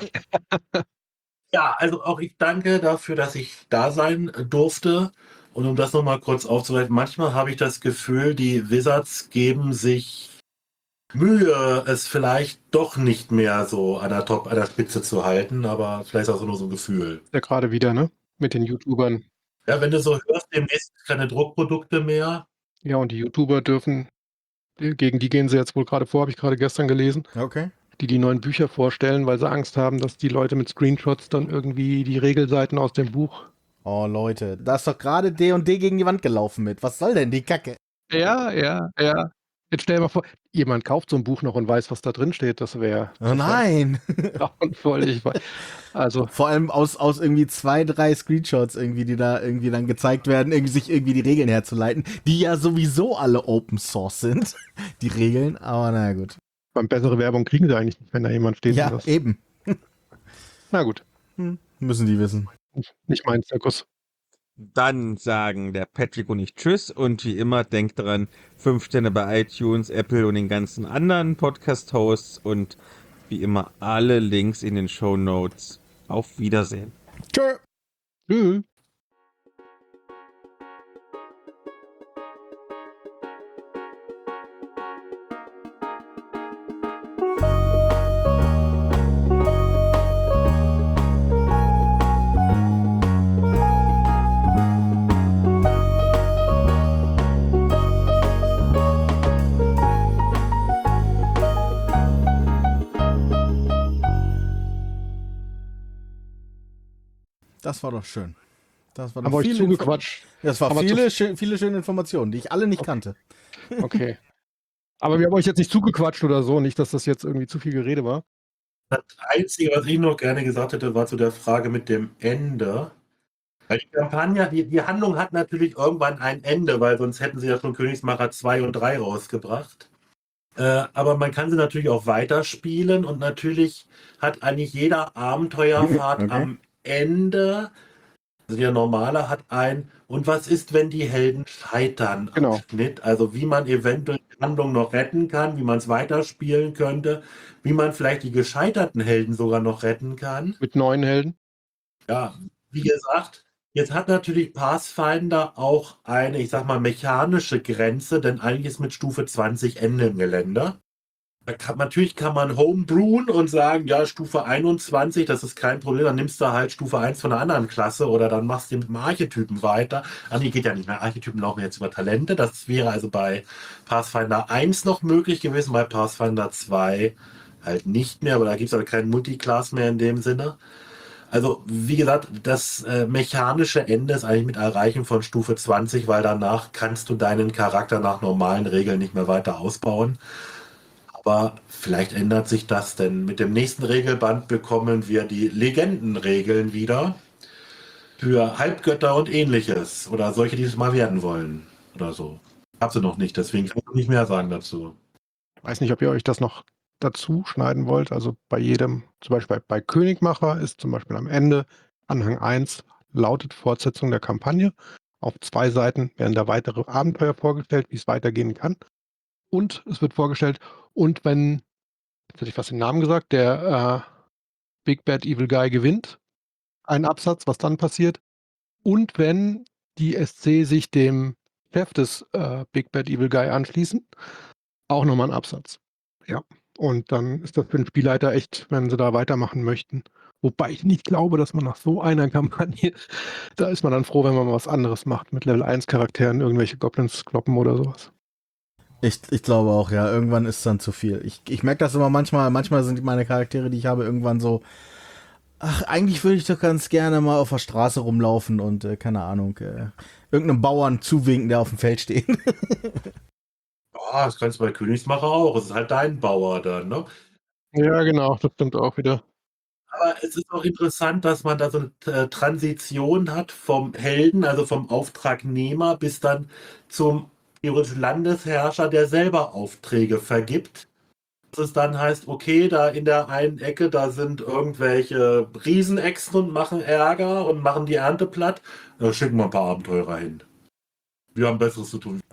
Ja, also auch ich danke dafür, dass ich da sein durfte. Und um das nochmal kurz aufzuhalten, manchmal habe ich das Gefühl, die Wizards geben sich Mühe, es vielleicht doch nicht mehr so an der Top, an der Spitze zu halten, aber vielleicht ist auch nur so ein Gefühl. Ja, gerade wieder, ne? Mit den YouTubern. Ja, wenn du so hörst, demnächst keine Druckprodukte mehr. Ja, und die YouTuber dürfen, gegen die gehen sie jetzt wohl gerade vor, habe ich gerade gestern gelesen, Okay. die die neuen Bücher vorstellen, weil sie Angst haben, dass die Leute mit Screenshots dann irgendwie die Regelseiten aus dem Buch. Oh Leute, da ist doch gerade D und D gegen die Wand gelaufen mit. Was soll denn die Kacke? Ja, ja, ja. Jetzt stell dir mal vor, jemand kauft so ein Buch noch und weiß, was da drin steht. Das wäre Oh nein. grauenvoll. Ich weiß. Also, Vor allem aus, aus irgendwie zwei, drei Screenshots irgendwie, die da irgendwie dann gezeigt werden, irgendwie sich irgendwie die Regeln herzuleiten, die ja sowieso alle Open Source sind, die Regeln, aber naja gut. beim bessere Werbung kriegen sie eigentlich nicht, wenn da jemand steht. Ja, und das, eben. na gut, Hm, müssen die wissen. nicht mein Zirkus. Dann sagen der Patrick und ich Tschüss und wie immer denkt dran, fünf Sterne bei iTunes, Apple und den ganzen anderen Podcast-Hosts und wie immer alle Links in den Shownotes. Auf Wiedersehen. Tschö. Tschüss. Das war doch schön. Das war doch Haben wir euch viele zugequatscht. Info- Das war Aber viele, schö viele schöne Informationen, die ich alle nicht kannte. Okay. Aber wir haben euch jetzt nicht zugequatscht oder so, nicht, dass das jetzt irgendwie zu viel Gerede war. Das Einzige, was ich noch gerne gesagt hätte, war zu der Frage mit dem Ende. Weil die Kampagne, die, die Handlung hat natürlich irgendwann ein Ende, weil sonst hätten sie ja schon Königsmacher zwei und drei rausgebracht. Äh, aber man kann sie natürlich auch weiterspielen und natürlich hat eigentlich jeder Abenteuerpfad Okay. am Ende, also der normale hat ein, und was ist, wenn die Helden scheitern? Genau. Abschnitt, also wie man eventuell die Handlung noch retten kann, wie man es weiterspielen könnte, wie man vielleicht die gescheiterten Helden sogar noch retten kann. Mit neuen Helden. Ja, wie gesagt, jetzt hat natürlich Pathfinder auch eine, ich sag mal, mechanische Grenze, denn eigentlich ist mit Stufe zwanzig Ende im Gelände. Da kann, natürlich kann man homebrewen und sagen, ja, Stufe einundzwanzig, das ist kein Problem, dann nimmst du halt Stufe eins von einer anderen Klasse oder dann machst du mit dem Archetypen weiter. Ah, nee, geht ja nicht mehr. Archetypen laufen jetzt über Talente. Das wäre also bei Pathfinder eins noch möglich gewesen, bei Pathfinder zwei halt nicht mehr, aber da gibt es aber keinen Multiclass mehr in dem Sinne. Also, wie gesagt, das äh, mechanische Ende ist eigentlich mit Erreichen von Stufe zwanzig, weil danach kannst du deinen Charakter nach normalen Regeln nicht mehr weiter ausbauen. Aber vielleicht ändert sich das, denn mit dem nächsten Regelband bekommen wir die Legendenregeln wieder für Halbgötter und ähnliches. Oder solche, die es mal werden wollen. Oder so. Hab sie noch nicht, deswegen kann ich nicht mehr sagen dazu. Weiß nicht, ob ihr euch das noch dazu schneiden wollt. Also bei jedem, zum Beispiel bei, bei Königmacher ist zum Beispiel am Ende Anhang eins lautet Fortsetzung der Kampagne. Auf zwei Seiten werden da weitere Abenteuer vorgestellt, wie es weitergehen kann. Und es wird vorgestellt, und wenn, jetzt hätte ich fast den Namen gesagt, der äh, Big Bad Evil Guy gewinnt, ein Absatz, was dann passiert. Und wenn die S C sich dem Chef des äh, Big Bad Evil Guy anschließen, auch nochmal ein Absatz. Ja. Und dann ist das für den Spielleiter echt, wenn sie da weitermachen möchten. Wobei ich nicht glaube, dass man nach so einer Kampagne, da ist man dann froh, wenn man mal was anderes macht, mit Level eins Charakteren, irgendwelche Goblins kloppen oder sowas. Ich, ich glaube auch, ja. Irgendwann ist dann zu viel. Ich, ich merke das immer manchmal. Manchmal sind meine Charaktere, die ich habe, irgendwann so. Ach, eigentlich würde ich doch ganz gerne mal auf der Straße rumlaufen und, äh, keine Ahnung, äh, irgendeinem Bauern zuwinken, der auf dem Feld steht. Ja, das kannst du bei Königsmacher auch. Es ist halt dein Bauer dann, ne? Ja, genau, das stimmt auch wieder. Aber es ist auch interessant, dass man da so eine äh, Transition hat vom Helden, also vom Auftragnehmer, bis dann zum theoretisch Landesherrscher, der selber Aufträge vergibt. Dass es dann heißt, okay, da in der einen Ecke, da sind irgendwelche Riesenechsen und machen Ärger und machen die Ernte platt. Da schicken wir ein paar Abenteurer hin. Wir haben Besseres zu tun.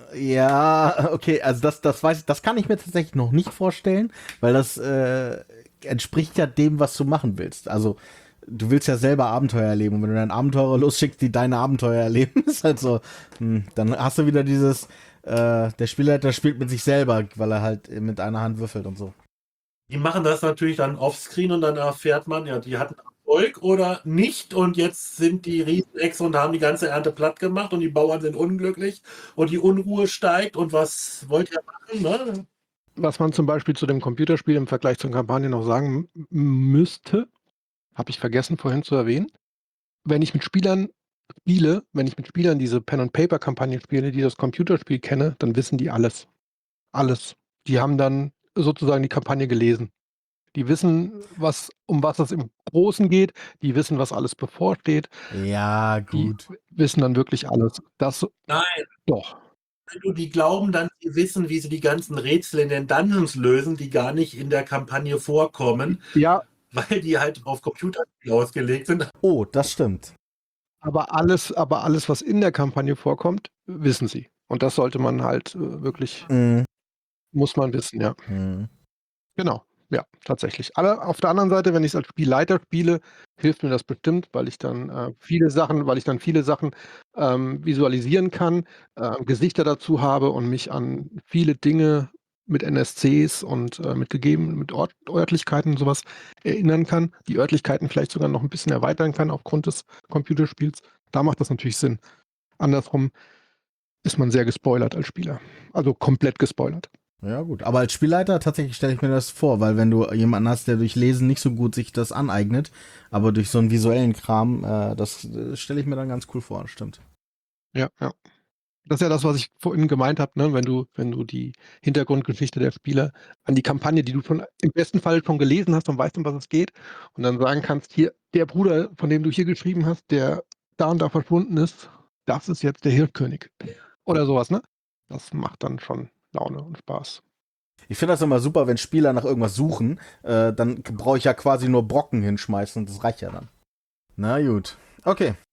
Ja, okay, also das, das weiß ich, das kann ich mir tatsächlich noch nicht vorstellen, weil das äh, entspricht ja dem, was du machen willst. Also du willst ja selber Abenteuer erleben und wenn du dann Abenteurer losschickst, die deine Abenteuer erleben, ist halt so, hm, dann hast du wieder dieses, äh, der Spielleiter spielt mit sich selber, weil er halt mit einer Hand würfelt und so. Die machen das natürlich dann offscreen und dann erfährt man, ja, die hatten Erfolg oder nicht und jetzt sind die Riesenechsen und haben die ganze Ernte platt gemacht und die Bauern sind unglücklich und die Unruhe steigt und was wollt ihr machen, ne? Was man zum Beispiel zu dem Computerspiel im Vergleich zur Kampagne noch sagen m- müsste, habe ich vergessen vorhin zu erwähnen, wenn ich mit Spielern spiele, wenn ich mit Spielern diese Pen-and-Paper-Kampagne spiele, die das Computerspiel kenne, dann wissen die alles. Alles. Die haben dann sozusagen die Kampagne gelesen. Die wissen, was, um was es im Großen geht, die wissen, was alles bevorsteht, Ja, die gut. wissen dann wirklich alles. Das Nein, doch. wenn du die glauben dann, sie wissen, wie sie die ganzen Rätsel in den Dungeons lösen, die gar nicht in der Kampagne vorkommen, Ja, weil die halt auf Computerspiele ausgelegt sind. Oh, das stimmt. aber alles, aber alles, was in der Kampagne vorkommt, wissen sie. Und das sollte man halt äh, wirklich, Mhm. muss man wissen, ja. Mhm. Genau, ja, tatsächlich. Aber auf der anderen Seite, wenn ich es als Spielleiter spiele, hilft mir das bestimmt, weil ich dann äh, viele Sachen, weil ich dann viele Sachen ähm, visualisieren kann, äh, Gesichter dazu habe und mich an viele Dinge mit N S Cs und äh, mit gegeben, mit Ort, Örtlichkeiten und sowas erinnern kann, die Örtlichkeiten vielleicht sogar noch ein bisschen erweitern kann aufgrund des Computerspiels. Da macht das natürlich Sinn. Andersrum ist man sehr gespoilert als Spieler. Also komplett gespoilert. Ja, gut. Aber als Spielleiter tatsächlich stelle ich mir das vor, weil wenn du jemanden hast, der durch Lesen nicht so gut sich das aneignet, aber durch so einen visuellen Kram, äh, das äh, stelle ich mir dann ganz cool vor, stimmt. Ja, ja. Das ist ja das, was ich vorhin gemeint habe, ne? Wenn du, wenn du die Hintergrundgeschichte der Spieler an die Kampagne, die du schon im besten Fall schon gelesen hast und weißt, um was es geht, und dann sagen kannst, hier, der Bruder, von dem du hier geschrieben hast, der da und da verschwunden ist, das ist jetzt der Hirschkönig. Oder sowas, ne? Das macht dann schon Laune und Spaß. Ich finde das immer super, wenn Spieler nach irgendwas suchen, äh, dann brauche ich ja quasi nur Brocken hinschmeißen und das reicht ja dann. Na gut. Okay.